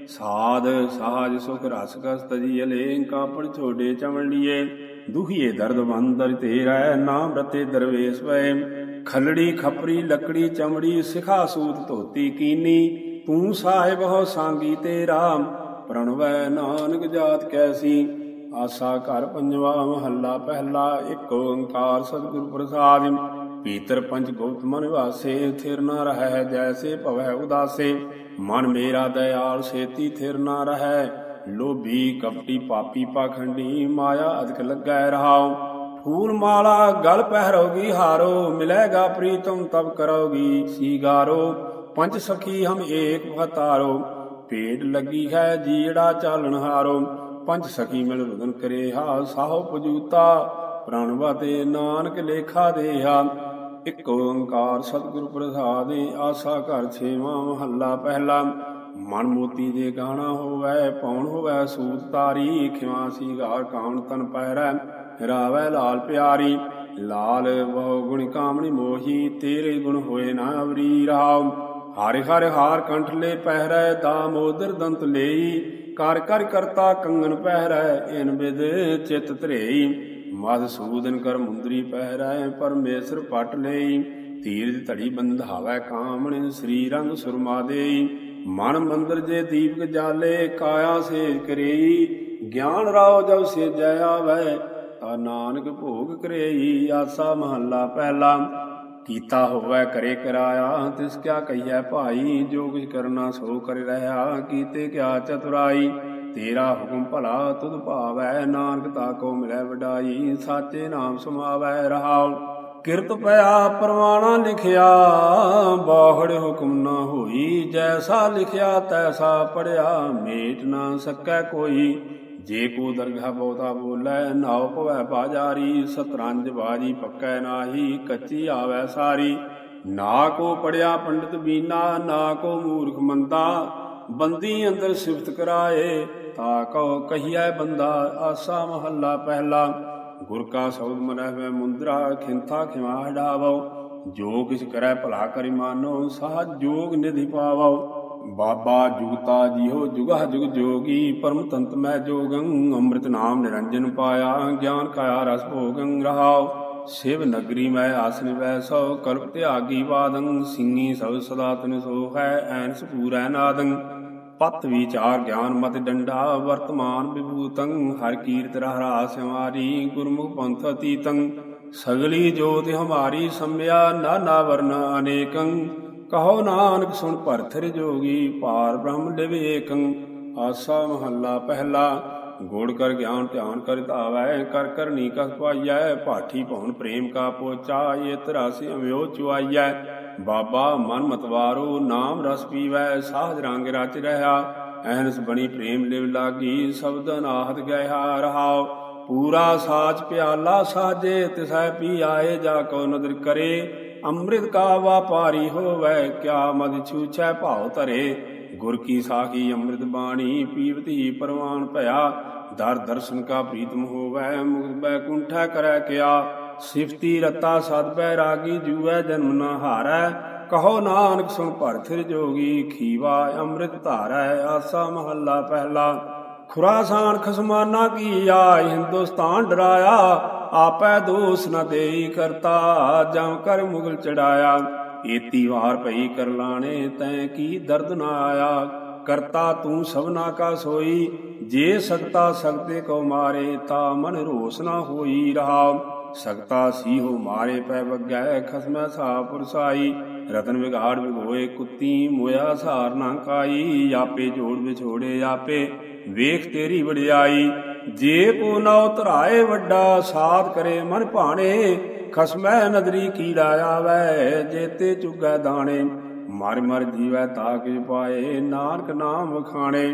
ਸਾਧ ਸਾਜ ਸੁਖ ਰਸ ਕਸ ਤਜੀਅਲੇ, ਕਾਪੜ ਛੋਡੇ ਚਮੜੀਏ। ਦੁਖੀਏ ਦਰਦ ਬੰਦਰ ਤੇਰੈ, ਨਾਮ ਰਤੇ ਦਰਵੇਸ਼ ਪਏ। ਖਲੜੀ ਖਪਰੀ ਲੱਕੜੀ ਚਮੜੀ, ਸਿਖਾ ਸੂਤ ਧੋਤੀ ਕੀਨੀ। ਤੂੰ ਸਾਹਿਬ ਹੋ ਸਾਂਗੀ ਤੇਰਾ, ਪ੍ਰਣਵੈ ਨਾਨਕ ਜਾਤ ਕੈਸੀ। ਆਸਾ ਘਰ ਪੰਜਵਾ ਮਹੱਲਾ ਪਹਿਲਾ। ਇਕ ਓੰਕਾਰ ਸਤਿਗੁਰ ਪ੍ਰਸਾਦਿ। ਪੀਤਰ ਪੰਚ ਗੁਪਤ ਮਨ ਵਾਸੇ, ਥਿਰ ਨਾ ਰਹੈ ਜੈਸੇ ਭਵੈ ਉਦਾਸੇ। ਮਨ ਮੇਰਾ ਦਇਆਲ ਛੇਤੀ ਥਿਰ ਨਾ ਰਹੈ, ਲੋਭੀ ਕਪਟੀ ਪਾਪੀ ਪਾਖੰਡੀ। ਮਾਇਆ ਅਧਿਕ ਲੱਗੈ ਰਹਾਉ। ਫੂਲ ਮਾਲਾ ਗਲ ਪਹਿਰੋਗੀ ਹਾਰੋ, ਮਿਲੇਗਾ ਪ੍ਰੀਤਮ ਤਬ ਕਰੋਗੀ ਸੀਗਾਰੋ। ਪੰਚ ਸਖੀ ਹਮ ਏਕ ਭਤਾਰੋ, ਭੇਡ ਲੱਗੀ ਹੈ ਜੀੜਾ ਚਾਲਣ ਹਾਰੋ। ਪੰਚ ਸਖੀ ਮਿਲ ਰੁਦਨ ਕਰੇਹਾ, ਸਾਹੋ ਪਜੂਤਾ। ਪ੍ਰਣਵਤੇ ਨਾਨਕ ਲੇਖਾ ਦੇਹਾ। ਇਕ ਓੰਕਾਰ ਸਤਿਗੁਰ ਪ੍ਰਸਾਦਿ। ਆਸਾ ਘਰ ਛੇਵਾਂ ਮਹੱਲਾ ਪਹਿਲਾ। ਮਨ ਮੋਤੀ ਦੇ ਗਾਣਾ ਹੋਵੈ, ਪੌਣ ਹੋਵੈ ਸੂਤ ਤਾਰੀ। ਖਿਵਾ ਸੀਗਾਰ ਕਾਮਣ ਤਨ ਪਹਿਰੈ, ਰਾਵੈ ਲਾਲ ਪਿਆਰੀ। ਲਾਲ ਬਹੁ ਗੁਣ ਕਾਮਣੀ ਮੋਹੀ, ਤੇਰੇ ਗੁਣ ਹੋਏ ਨਾ ਅਵਰੀ ਰਹਾਉ। ਹਰਿ ਹਰਿ ਹਾਰ ਕੰਠ ਲੈ ਪਹਿਰੈ ਦਾਮੋਦਰ ਦੰਤ ਲਈ ਕਰ ਕਰ ਕਰਤਾ ਕੰਗਨ ਪਹਿਰੈ ਇਨ ਬਿਦ ਚਿਤ ਧਰੇਈ ਮਧਸੂਦਨ ਕਰ ਮੁੰਦਰੀ ਪਹਿਰੈ ਪਰਮੇਸ਼ਰ ਪਟ ਲਈ ਧੀਰਜ ਧੜੀ ਬੰਧਾਵੈ ਕਾਮਣ ਸ੍ਰੀ ਰੰਗ ਸੁਰਮਾ ਦੇਈ ਮਨ ਮੰਦਰ ਜੇ ਦੀਪਕ ਜਾਲੇ ਕਾਇਆ ਸੇਜ ਕਰੇਈ ਗਿਆਨ ਰਾਉ ਜਬ ਸੇਜੈ ਆਵੈ ਤਾ ਨਾਨਕ ਭੋਗ ਕਰੇਈ ਆਸਾ ਮਹੱਲਾ ਪਹਿਲਾ ਕੀਤਾ ਹੋਵੈ ਕਰੇ ਕਰਾਇਆ ਤਿਸ ਕਿਆ ਕਹੀਐ ਭਾਈ ਜੋ ਕੁਛ ਕਰਨਾ ਸੋ ਕਰ ਰਹਾ ਕੀਤੇ ਕਿਆ ਚਤੁਰਾਈ ਤੇਰਾ ਹੁਕਮ ਭਲਾ ਤੁਧ ਭਾਵੈ ਨਾਨਕ ਤਾ ਕੋ ਮਿਲੈ ਵਡਾਈ ਸਾਚੇ ਨਾਮ ਸਮਾਵੈ ਰਹਾਉ ਕਿਰਤ ਪਿਆ ਪਰਵਾਣਾ ਲਿਖਿਆ ਬਾਹੜ ਹੁਕਮ ਨਾ ਹੋਈ ਜੈਸਾ ਲਿਖਿਆ ਤੈਸਾ ਪੜਿਆ ਮੇਟ ਨਾ ਸਕੈ ਕੋਈ ਜੇ ਕੋ ਦਰਗਾਹ ਬਹੁਤਾ ਬੋਲੇ ਨਾਉ ਭਵੈ ਬਾਜਾਰੀ ਸਤਰੰਜ ਬਾਜੀ ਪੱਕੈ ਨਾਹੀ ਕੱਚੀ ਆਵੈ ਸਾਰੀ ਨਾ ਕੋ ਪੜਿਆ ਪੰਡਿਤ ਬੀਨਾ ਨਾ ਕੋ ਮੂਰਖ ਮੰਦਾ ਬੰਦੀ ਅੰਦਰ ਸਿਫਤ ਕਰਾਏ ਤਾ ਕਉ ਕਹੀਐ ਬੰਦਾ ਆਸਾ ਮਹੱਲਾ ਪਹਿਲਾ ਗੁਰ ਕਾ ਸ਼ਬਦ ਮਨਹਿ ਮੁੰਦਰਾ ਖਿੰਥਾ ਖਿਮਾ ਹਡਾਵੋ ਜੋ ਕਿਛ ਕਰੈ ਭਲਾ ਕਰਿ ਮਾਨੋ ਸਾਧ ਜੋਗ ਨਿਧਿ ਪਾਵੋ ਬਾਬਾ ਜੁਗਤਾ ਜੀਹੋ ਜੁਗਹ ਜੁਗ ਜੋਗੀ ਪਰਮ ਤੰਤ ਮੈਂ ਜੋਗੰ ਅੰਮ੍ਰਿਤ ਨਾਮ ਨਿਰੰਜਨ ਪਾਇਆ ਗਿਆਨ ਕਾਇਆ ਰਸ ਭੋਗੰ ਰਹਾਉ ਸ਼ਿਵ ਨਗਰੀ ਮੈਂ ਆਸਨ ਵੈ ਸੋ ਕਲਪ ਤਿਆਗੀ ਵਾਦੰ ਸਿੰਘੀ ਸਭ ਸਦਾ ਤਨ ਸੋ ਹੈ ਐਨਸ ਪੂਰੈ ਨਾਦੰ ਪਤ ਵਿਚਾਰ ਗਿਆਨ ਮਤ ਡੰਡਾ ਵਰਤਮਾਨ ਵਿਭੂਤੰ ਹਰ ਕੀਰਤ ਰਹਿਰਾਸ ਹਮਾਰੀ ਗੁਰਮੁਖ ਪੰਥ ਅਤੀਤੰ ਸਗਲੀ ਜੋਤਿ ਹਮਾਰੀ ਸੰਮਿਆ ਨਾਨਾ ਵਰਨ ਅਨੇਕੰ ਕਹੋ ਨਾਨਕ ਸੁਣ ਭਰਥਿ ਜੋਗੀ ਪਾਰ ਬ੍ਰਹਮ ਲਿਵ ਏਕੰ ਆਸਾ ਮਹੱਲਾ ਪਹਿਲਾ ਗੋੜ ਕਰ ਗਿਆਨ ਧਿਆਨ ਕਰ ਧਾਵੈ ਕਰ ਕਰਨੀ ਕਸ ਪਾਈਐ ਭਾਠੀ ਭਉਨ ਪ੍ਰੇਮ ਕਾ ਪੋਚਾ ਇਹ ਤਰਾਸੀ ਅਮਿਓ ਚੁਆਈਐ ਬਾਬਾ ਮਨ ਮਤਵਾਰੋ ਨਾਮ ਰਸ ਪੀਵੈ ਸਾਧ ਰੰਗ ਰਚ ਰਹਾ ਐਨਸ ਬਣੀ ਪ੍ਰੇਮ ਲਿਵ ਲਾਗੀ ਸ਼ਬਦ ਨਾਹਤ ਗਇਆ ਰਹਾਉ ਪੂਰਾ ਸਾਚ ਪਿਆਲਾ ਸਾਜੇ ਤਿਸੈ ਪੀ ਆਏ ਜਾ ਕੋ ਨਦਰ ਕਰੇ ਅੰਮ੍ਰਿਤ ਕਾ ਵਾਪਾਰੀ ਹੋਵੈ ਕਿਆ ਮਦ ਛੂਛੈ ਭਾਉ ਧਰੇ ਗੁਰ ਕੀ ਸਾਖੀ ਅੰਮ੍ਰਿਤ ਬਾਣੀ ਪੀਵਤ ਹੀ ਪਰਵਾਨ ਭਇਆ ਦਰ ਦਰਸ਼ਨ ਕਾ ਪ੍ਰੀਤਮ ਹੋਵੈ ਮੁਕਤ ਬੈਕੁੰਠੈ ਕਰੈ ਕਿਆ ਸਿਫਤੀ ਰਤਾ ਸਦ ਬੈਰਾਗੀ ਜੂਐ ਜਨਮ ਨ ਹਾਰੈ ਕਹੋ ਨਾਨਕ ਸੁਣ ਭਰਥਿ ਜੋਗੀ ਖੀਵਾ ਅੰਮ੍ਰਿਤ ਧਾਰੈ ਆਸਾ ਮਹੱਲਾ ਪਹਿਲਾ ਖੁਰਾਸਾਨ ਖਸਮਾਨਾ ਕੀਆ ਹਿੰਦੁਸਤਾਨ ਡਰਾਇਆ ਆਪੈ ਦੋਸ ਨ ਦੇਈ ਕਰਤਾ ਜਮ ਕਰ ਮੁਗਲ ਚੜਾਇਆ ਏਤੀ ਵਾਰ ਭਈ ਕਰ ਲਾਣੇ ਤੈਂ ਕੀ ਦਰਦ ਨ ਆਇਆ ਕਰਤਾ ਤੂੰ ਸਭਨਾ ਕਾ ਸੋਈ ਜੇ ਸਕਤਾ ਸਕਤੇ ਕੋ ਮਾਰੇ ਤਾ ਮਨ ਰੋਸ ਨ ਹੋਈ ਰਹਾ ਸਕਤਾ ਸੀਹੋ ਮਾਰੇ ਪੈ ਵਗੈ ਖਸਮੈ ਸਾ ਪੁਰਸਾਈ ਰਤਨ ਵਿਗਾੜ ਵਿਗੋਏ ਕੁੱਤੀ ਮੋਇਆ ਸਾਰ ਨਾ ਕਾਈ ਆਪੇ ਜੋੜ ਵਿਛੋੜੇ ਆਪੇ ਵੇਖ ਤੇਰੀ ਵਡਿਆਈ ਜੇ ਕੋ ਨਉ ਧਰਾਏ ਵੱਡਾ ਸਾਧ ਕਰੇ ਮਨ ਭਾਣੇ ਖਸਮੈ ਨਦਰੀ ਕੀੜਾ ਆਵੈ ਜੇਤੇ ਚੁਗੈ ਦਾਣੇ ਮਰ ਮਰ ਜੀਵੈ ਤਾ ਕਿਛ ਪਾਏ ਨਾਨਕ ਨਾਮ ਵਖਾਣੇ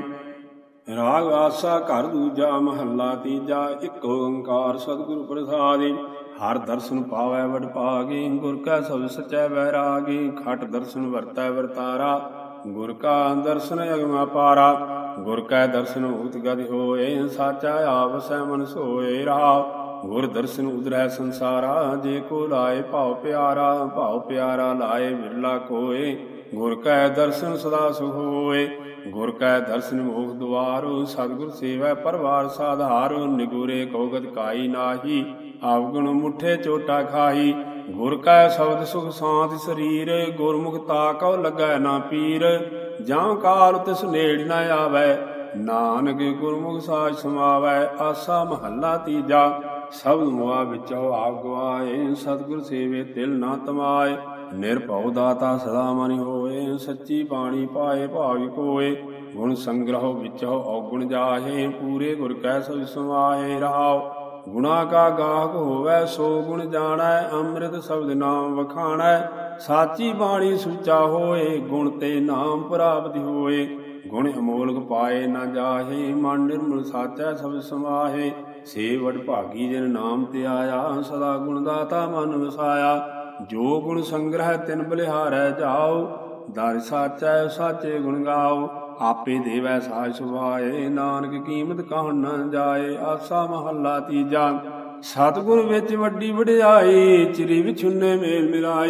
ਰਾਗ ਆਸਾ ਘਰ ਦੂਜਾ ਮਹੱਲਾ ਤੀਜਾ ਇੱਕ ਓੰਕਾਰ ਸਤਿਗੁਰ ਪ੍ਰਸਾਦਿ ਹਰ ਦਰਸ਼ਨ ਪਾਵੈ ਵਡ ਭਾਗੀ ਗੁਰ ਕਾ ਸਬਦ ਸਚੈ ਵੈਰਾਗੀ ਖਟ ਦਰਸ਼ਨ ਵਰਤੈ ਵਰਤਾਰਾ ਗੁਰ ਕਾ ਦਰਸ਼ਨ ਅਗਮ ਅਪਾਰਾ ਗੁਰ ਕੈ ਦਰਸ਼ਨ ਉਤ ਗਤਿ ਹੋਏ ਸਾਚਾ ਆਪਸੈ ਮਨ ਸੋਏ ਰਹਾ ਗੁਰ ਦਰਸ਼ਨ ਉਦਰੈ ਸੰਸਾਰਾ ਜੇ ਕੋ ਲਾਏ ਭਾਉ ਪਿਆਰਾ ਭਾਉ ਪਿਆਰਾ ਲਾਏ ਬਿਰਲਾ ਕੋਏ ਗੁਰ ਕੈ ਦਰਸ਼ਨ ਸਦਾ ਸੁਖ ਹੋਏ ਗੁਰ ਕੈ ਦਰਸ਼ਨ ਮੋਖ ਦੁਆਰੋ ਸਤਿਗੁਰ ਸੇਵੈ ਪਰਵਾਰ ਸਾਧਾਰੋ ਨਿਗੁਰੇ ਕਉਗਤ ਕਾਈ ਨਾਹੀ ਆਵਗੁਣ ਮੁਠੇ ਚੋਟਾ ਖਾਹੀ ਗੁਰ ਕੈ ਸ਼ਬਦ ਸੁਖ ਸਾਂਤ ਸਰੀਰ ਗੁਰਮੁਖ ਤਾ ਕਉ ਲੱਗੈ ਨਾ ਪੀਰ ਜਾਂ ਕਾਲ ਤਿਸ ਨੇੜ ਨ ਆਵੈ ਨਾਨਕ ਗੁਰਮੁਖ ਸਾਜ ਸਮਾਵੈ ਆਸਾ ਮਹੱਲਾ ਤੀਜਾ ਸਬਦ ਮੁਆ ਵਿੱਚੋ ਆਪ ਗਵਾਏ ਸਤਿਗੁਰ ਸੇਵੇ ਤਿਲ ਨਾ ਤਮਾਏ ਨਿਰਭਉ ਦਾਤਾ ਸਦਾ ਮਨਿ ਹੋਏ ਸੱਚੀ ਬਾਣੀ ਪਾਏ ਭਾਗ ਕੋਏ ਗੁਣ ਸੰਗ੍ਰਹ ਵਿੱਚੋ ਔਗੁਣ ਜਾਹੇ ਪੂਰੇ ਗੁਰ ਕੈ ਸਬਦ ਸਮਾਏ ਰਹਾਉ ਗੁਣਾ ਕਾ ਗਾਹਕ ਹੋਵੈ ਸੋ ਗੁਣ ਜਾਣੈ ਅੰਮ੍ਰਿਤ ਸ਼ਬਦ ਨਾਮ ਵਖਾਣੈ ਸਾਚੀ ਬਾਣੀ ਸੁਚਾ ਹੋਏ ਗੁਣ ਤੇ ਨਾਮ ਪ੍ਰਾਪਤਿ ਹੋਏ ਗੁਣ ਅਮੋਲਕ ਪਾਏ ਨਾ ਜਾਹੇ ਮਨ ਨਿਰਮਲ ਸਾਚੈ ਸਬਦ ਸਮਾਹੇ ਸੇ ਵਡ ਭਾਗੀ ਜਿਨ ਨਾਮ ਤੇ ਆਇਆ ਸਦਾ ਗੁਣ ਦਾਤਾ ਮਨ ਵਸਾਇਆ ਜੋ ਗੁਣ ਸੰਗ੍ਰਹਿ ਤਿਨ ਬਲਿਹਾਰੈ ਜਾਓ ਦਰ ਸਾਚੈ ਸਾਚੇ ਗੁਣ ਗਾਓ ਆਪੇ ਦੇਵੈ ਸਾਜ ਸੁਭਾਏ ਨਾਨਕ ਕੀਮਤ ਕਹਿਣ ਨ ਜਾਏ ਆਸਾ ਮਹੱਲਾ ਤੀਜਾ ਸਤਿਗੁਰ ਵਿੱਚ ਵੱਡੀ ਵਡਿਆਈ ਚਿਰੀ ਵਿਛੁੰਨੇ ਮੇਲ ਮਿਲਾਈ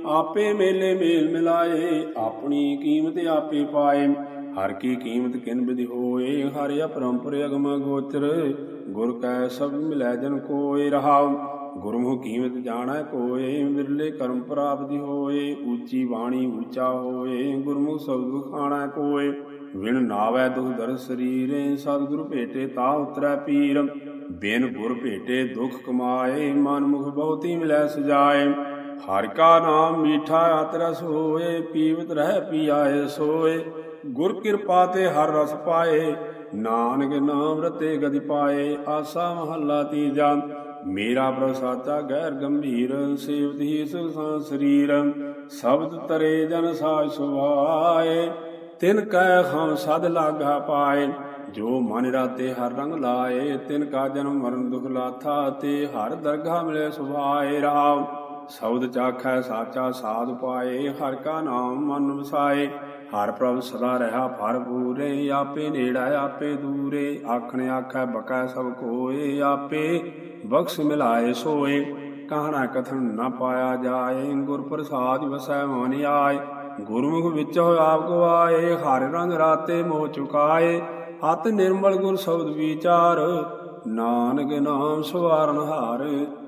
ਆਪੇ ਮੇਲੇ ਮੇਲ ਮਿਲਾਏ, ਆਪਣੀ ਕੀਮਤ ਆਪੇ ਪਾਏ। ਹਰ ਕੀ ਕੀਮਤ ਕਿਨ ਵਿਧਿ ਹੋਏ, ਹਰਿ ਅਪਰੰਪਰ ਅਗਮ ਗੋਚਰ। ਗੁਰ ਕੈ ਸ਼ਬਦ ਮਿਲੈ ਜਨ ਕੋਇ, ਰਹਾਉ ਗੁਰਮੁਖ ਕੀਮਤ ਜਾਣੈ ਕੋਇ। ਬਿਰਲੇ ਕਰਮ ਪ੍ਰਾਪਤਿ ਹੋਏ, ਉੱਚੀ ਬਾਣੀ ਉੱਚਾ ਹੋਏ। ਗੁਰਮੁਖ ਸ਼ਬਦ ਖਾਣੈ ਕੋਇ, ਵਿਣ ਨਾਵੈ ਦੁਖ ਦਰ ਸਰੀਰੇ। ਸਤਿਗੁਰ ਭੇਟੇ ਤਾ ਉਤਰੈ ਪੀਰ, ਬਿਨ ਗੁਰ ਭੇਟੇ ਦੁਖ ਕਮਾਏ। ਮਨ ਮੁਖ ਬਹੁਤੀ ਮਿਲੈ ਸੁਜਾਏ, ਹਰਿ ਕਾ ਨਾਮ ਮੀਠਾ ਅਤਿ ਰਸ ਹੋਏ। ਪੀਵਤ ਰਹਿ ਪੀਆਏ ਸੋਏ, ਗੁਰ ਕਿਰਪਾ ਤੇ ਹਰ ਰਸ ਪਾਏ। ਨਾਨਕ ਨਾਮ ਰਤੇ ਗਤਿ ਪਾਏ। ਆਸਾ ਮਹੱਲਾ ਤੀਜਾ। ਮੇਰਾ ਪ੍ਰਭ ਸਾਚਾ ਗੈਰ ਗੰਭੀਰ, ਸੇਵਤ ਹੀ ਸੁਖ ਸਰੀਰ। ਸ਼ਬਦ ਤਰੇ ਜਨ ਸਾਜ ਸੁਭਾਏ, ਤਿਨ ਕੈ ਹਮ ਸਦ ਲਾਗਾ ਪਾਏ। ਜੋ ਮਨ ਰਾਤੇ ਹਰ ਰੰਗ ਲਾਏ, ਤਿਨ ਕਾ ਜਨਮ ਮਰਨ ਦੁਖ ਲਾਥਾ। ਤੇ ਹਰ ਦਰਗਾਹ ਮਿਲੇ ਸੁਭਾਏ, ਰਾਮ ਸ਼ਬਦ ਚਾਖੈ ਸਾਚਾ ਸਾਧ ਪਾਏ। ਹਰਿ ਕਾ ਨਾਮ ਮਨ ਵਸਾਏ, ਹਰ ਪ੍ਰਭ ਸਦਾ ਰਹਾ ਫਰ ਪੂਰੇ। ਆਪੇ ਨੇੜਾ ਆਪੇ ਦੂਰੇ, ਆਖਣ ਆਖੈ ਬਕੈ ਸਭ ਕੋਏ। ਆਪੇ ਬਖਸ਼ ਮਿਲਾਏ ਸੋਏ, ਕਹਣਾ ਕਥਨ ਨ ਪਾਇਆ ਜਾਏ। ਗੁਰ ਪ੍ਰਸਾਦ ਵਸੈ ਮਨ ਆਏ, ਗੁਰਮੁਖ ਵਿੱਚ ਹੋ ਆਪ ਗਵਾਏ। ਹਰਿ ਰੰਗ ਰਾਤੇ ਮੋਹ ਚੁਕਾਏ, ਅਤ ਨਿਰਮਲ ਗੁਰ ਸ਼ਬਦ ਵਿਚਾਰ। ਨਾਨਕ ਨਾਮ ਸਵਾਰਨ ਹਾਰ।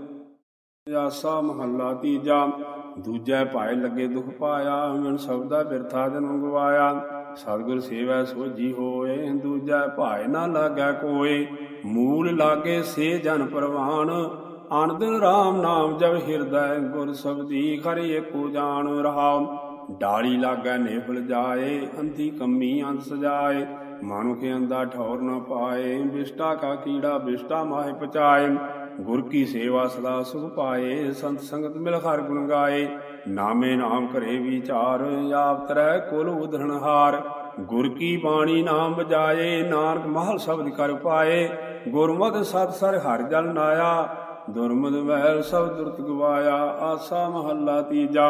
ਆਸਾ ਮਹੱਲਾ ਤੀਜਾ। ਦੂਜੈ ਭਾਏ ਲੱਗੇ ਦੁਖ ਪਾਇਆ, ਮਨ ਸ਼ਬਦਾ ਬਿਰਥਾ ਜਨਮ ਗਵਾਇਆ। ਸਤਿਗੁਰ ਸੇਵੈ ਸੋਝੀ ਹੋਏ, ਦੂਜੈ ਭਾਏ ਨਾ ਲਾਗੈ ਕੋਏ। ਮੂਲ ਲਾਗੇ ਸੇ ਜਨ ਪ੍ਰਵਾਨ, ਅਨ ਦਿਨ ਰਾਮ ਨਾਮ ਜਪ ਹਿਰਦੈ। ਗੁਰ ਸ਼ਬਦੀ ਖਰਿ ਏਕੋ ਜਾਣ, ਰਹਾਉ ਡਾਲੀ ਲਾਗੈ ਨੇਫਲ ਜਾਏ। ਅੰਧੀ ਕੰਮੀ ਅੰਧ ਸਜਾਏ, ਮਾਨੁਖ ਅੰਧਾ ਠੌਰ ਨ ਪਾਏ। ਬਿਸ਼ਟਾ ਕਾ ਕੀੜਾ ਬਿਸ਼ਟਾ ਮਾਹਿ ਪਚਾਏ, ਗੁਰ ਕੀ ਸੇਵਾ ਸਦਾ ਸੁਖ ਪਾਏ। ਸੰਤ ਸੰਗਤ ਮਿਲ ਹਰਿ ਗੁਣ ਗਾਏ, ਨਾਮੇ ਨਾਮ ਕਰੇ ਵਿਚਾਰ। ਆਪ ਤਰੈ ਕੁਲ ਉਧਰਣ ਹਾਰ, ਗੁਰ ਕੀ ਬਾਣੀ ਨਾਮ ਬਜਾਏ। ਨਾਨਕ ਮਹਲ ਸ਼ਬਦ ਕਰ ਪਾਏ, ਗੁਰਮਤਿ ਸਤਿ ਸਰ ਹਰਿ ਜਲ ਨਾਇਆ। ਦੁਰਮਤਿ ਵੈਲ ਸਭ ਦੁਰਤ ਗਵਾਇਆ। ਆਸਾ ਮਹੱਲਾ ਤੀਜਾ।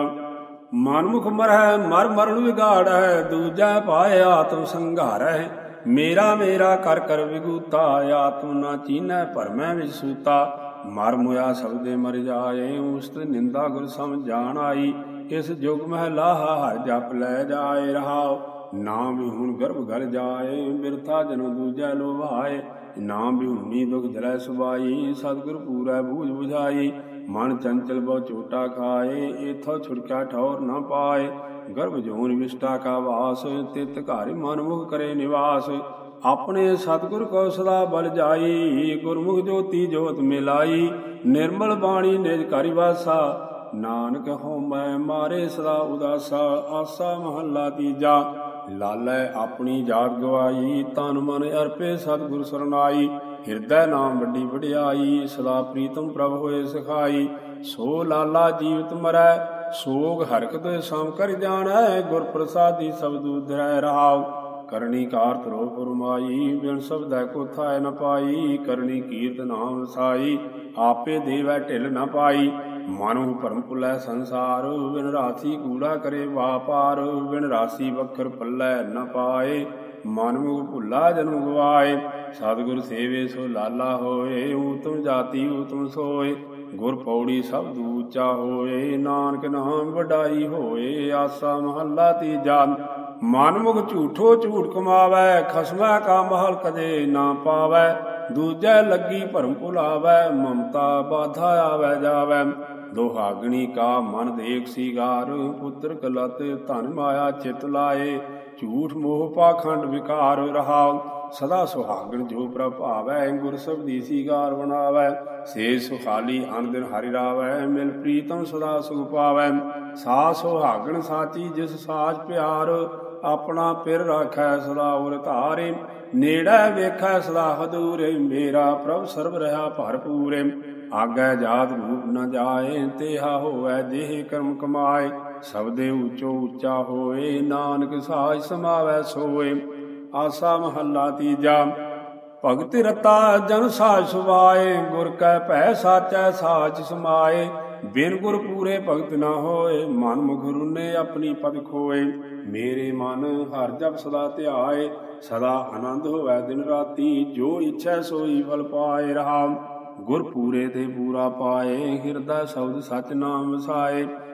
ਮਨਮੁਖ ਮਰੈ ਮਰ ਮਰਨ ਵਿਗਾੜੈ, ਦੂਜੈ ਪਾਏ ਆਤਮ ਸੰਘਾਰੈ। ਮੇਰਾ ਮੇਰਾ ਕਰ ਕਰ ਵਿਗੂਤਾ, ਆਤਮ ਨਾ ਚੀਨੈ ਭਰਮੈ ਵਿੱਚ ਸੂਤਾ। ਮਰ ਮੁਆ ਸਬਦੇ ਮਰ ਜਾਏ, ਉਸਤ ਨਿੰਦਾ ਗੁਰ ਸਮ ਜਾਣ ਆਈ। ਇਸ ਜੁਗ ਮਹਿ ਲਾਹਾ ਹਰਿ ਜਪ ਲੈ ਜਾਏ, ਰਹਾਉ ਨਾਮ ਵਿਹੂਣ ਗਰਭ ਗਲ ਜਾਏ। ਬਿਰਥਾ ਜਨਮ ਦੂਜੈ ਲੋਭਾਏ, ਨਾਮ ਵਿਹੂਣੀ ਦੁਖ ਜਲੈ ਸੁਭਾਈ। ਸਤਿਗੁਰ ਪੂਰੈ ਬੂਝ ਬੁਝਾਈ, ਮਨ ਚੰਚਲ ਬਹੁ ਚੋਟਾ ਖਾਏ। ਏਥੋਂ ਛੁਟਕਾ ਠੌਰ ਨ ਪਾਏ, ਗਰਭ ਜੋਨ ਵਿਸ਼ਟਾ ਕਾ ਵਾਸ। ਤਿਤ ਘਰਿ ਮਨ ਮੁਖ ਕਰੇ ਨਿਵਾਸ, ਆਪਣੇ ਸਤਿਗੁਰ ਕੋ ਸਦਾ ਬਲ ਜਾਈ। ਗੁਰਮੁਖ ਜੋਤੀ ਜੋਤ ਮਿਲਾਈ, ਨਿਰਮਲ ਬਾਣੀ ਨਿਜ ਘਰਿ ਵਾਸਾ। ਨਾਨਕ ਹਉਮੈ ਮਾਰੇ ਸਦਾ ਉਦਾਸਾ। ਆਸਾ ਮਹੱਲਾ ਤੀਜਾ। ਲਾਲੈ ਆਪਣੀ ਜਾਤ ਗਵਾਈ, ਤਨ ਮਨ ਅਰਪੇ ਸਤਿਗੁਰ ਸਰਨਾਈ। ਹਿਰਦੈ ਨਾਮ ਵੱਡੀ ਵਡਿਆਈ, ਸਦਾ ਪ੍ਰੀਤਮ ਪ੍ਰਭ ਹੋਏ ਸਖਾਈ। ਸੋ ਲਾਲਾ ਜੀਵਤ ਮਰੈ, ਸੋਗ ਹਰਕਤ ਸਮ ਕਰ ਜਾਣੈ। ਗੁਰ ਪ੍ਰਸਾਦੀ ਸਬਦ ਉਧਰੈ, ਰਹਾਉ ਕਰਨੀ ਕਾਰ ਧਰੋ ਫਰਮਾਈ। ਬਿਨ ਸ਼ਬਦੈ ਕੋ ਥਾਇ ਨ ਪਾਈ, ਕਰਨੀ ਕੀਰਤ ਨਾਮ ਵਸਾਈ। ਆਪੇ ਦੇਵੈ ਢਿਲ ਨ ਪਾਈ, ਮਨੁ ਭਰਮ ਭੁਲੈ ਸੰਸਾਰ। ਬਿਨ ਰਾਸੀ ਕੂੜਾ ਕਰੇ ਵਾਪਾਰ, ਬਿਨ ਰਾਸੀ ਵਖਰ ਪੱਲੈ ਨ ਪਾਏ। ਮਨ ਮੁਖ ਭੁੱਲਾ ਜਨਮ ਗਵਾਏ, ਸਤਿਗੁਰ ਸੇਵੇ ਸੋ ਲਾਲਾ ਹੋਏ। ਊਤਮ ਜਾਤੀ ਊਤਮ ਸੋਏ, ਗੁਰ ਪੌੜੀ ਸਬਦ ਉੱਚਾ ਹੋਏ। ਨਾਨਕ ਨਾਮ ਵਡਾਈ ਹੋਏ। ਆਸਾ ਮਹੱਲਾ ਤੀਜਾ। ਮਨ ਮੁਖ ਝੂਠੋ ਝੂਠ ਕਮਾਵੈ, ਖਸਮੈ ਕਾ ਮਹਲ ਕਦੇ ਨਾ ਪਾਵੈ। ਦੂਜੈ ਲੱਗੀ ਭਰਮ ਭੁਲਾਵੈ, ਮਮਤਾ ਬਾਧਾ ਆਵੈ ਜਾਵੈ। ਦੁਹਾਗਣੀ ਕਾ ਮਨ ਦੇਖ ਸੀਗਾਰ, ਪੁੱਤਰ ਕਲਤ ਧਨ ਮਾਇਆ ਚਿਤ ਲਾਏ। ਝੂਠ ਮੋਹ ਪਾਖੰਡ ਵਿਕਾਰ, ਰਹਾਉ ਸਦਾ ਸੁਹਾਗਣ ਜੋ ਪ੍ਰਭ ਭਾਵੈ। ਗੁਰ ਸਬਦੀ ਸੀਗਾਰ ਬਣਾਵੈ, ਸੇ ਸੁਖਾਲੀ ਅਨ ਦਿਨ ਹਰਿ ਰਾਵੈ। ਮਿਲ ਪ੍ਰੀਤਮ ਸਦਾ ਸੁਖ ਪਾਵੈ, ਸਾ ਸੁਹਾਗਣ ਸਾਚੀ ਜਿਸ ਸਾਜ ਪਿਆਰ। ਆਪਣਾ ਪਿਰ ਰਾਖੈ ਸਦਾ ਉਰ ਧਾਰੇ, ਨੇੜੇ ਵੇਖੈ ਸਦਾ ਹਦੂਰੇ। ਮੇਰਾ ਪ੍ਰਭ ਸਰਬ ਰਹਾ ਭਰਪੂਰੇ, ਆਗੈ ਜਾਤ ਰੂਪ ਨ ਜਾਏ। ਤੇਹਾ ਹੋਵੈ ਜਿਹੇ ਕਰਮ ਕਮਾਏ, ਸਬਦੇ ਉੱਚੋ ਉੱਚਾ ਹੋਏ। ਨਾਨਕ ਸਾਜ ਸਮਾਵੈ ਸੋਏ। ਆਸਾ ਮਹੱਲਾ ਤੀਜਾ। ਭਗਤਿ ਰਤਾ ਜਨ ਸਾਜ ਸੁਭਾਏ, ਗੁਰ ਕੈ ਭੈ ਸਾਚੈ ਸਾਚ ਸਮਾਏ। ਬਿਨ ਗੁਰ ਪੂਰੇ ਭਗਤ ਨ ਹੋਏ, ਮਨ ਮੁਖ ਰੁਨੇ ਆਪਣੀ ਪਦ ਖੋਏ। ਮੇਰੇ ਮਨ ਹਰ ਜਪ ਸਦਾ ਧਿਆਏ, ਸਦਾ ਆਨੰਦ ਹੋਵੈ ਦਿਨ ਰਾਤੀ। ਜੋ ਇੱਛੈ ਸੋਈ ਫਲ ਪਾਏ, ਰਹਾਉ ਗੁਰ ਪੂਰੇ ਤੇ ਪੂਰਾ ਪਾਏ। ਹਿਰਦੈ ਸ਼ਬਦ ਸਚ ਨਾਮ ਵਸਾਏ,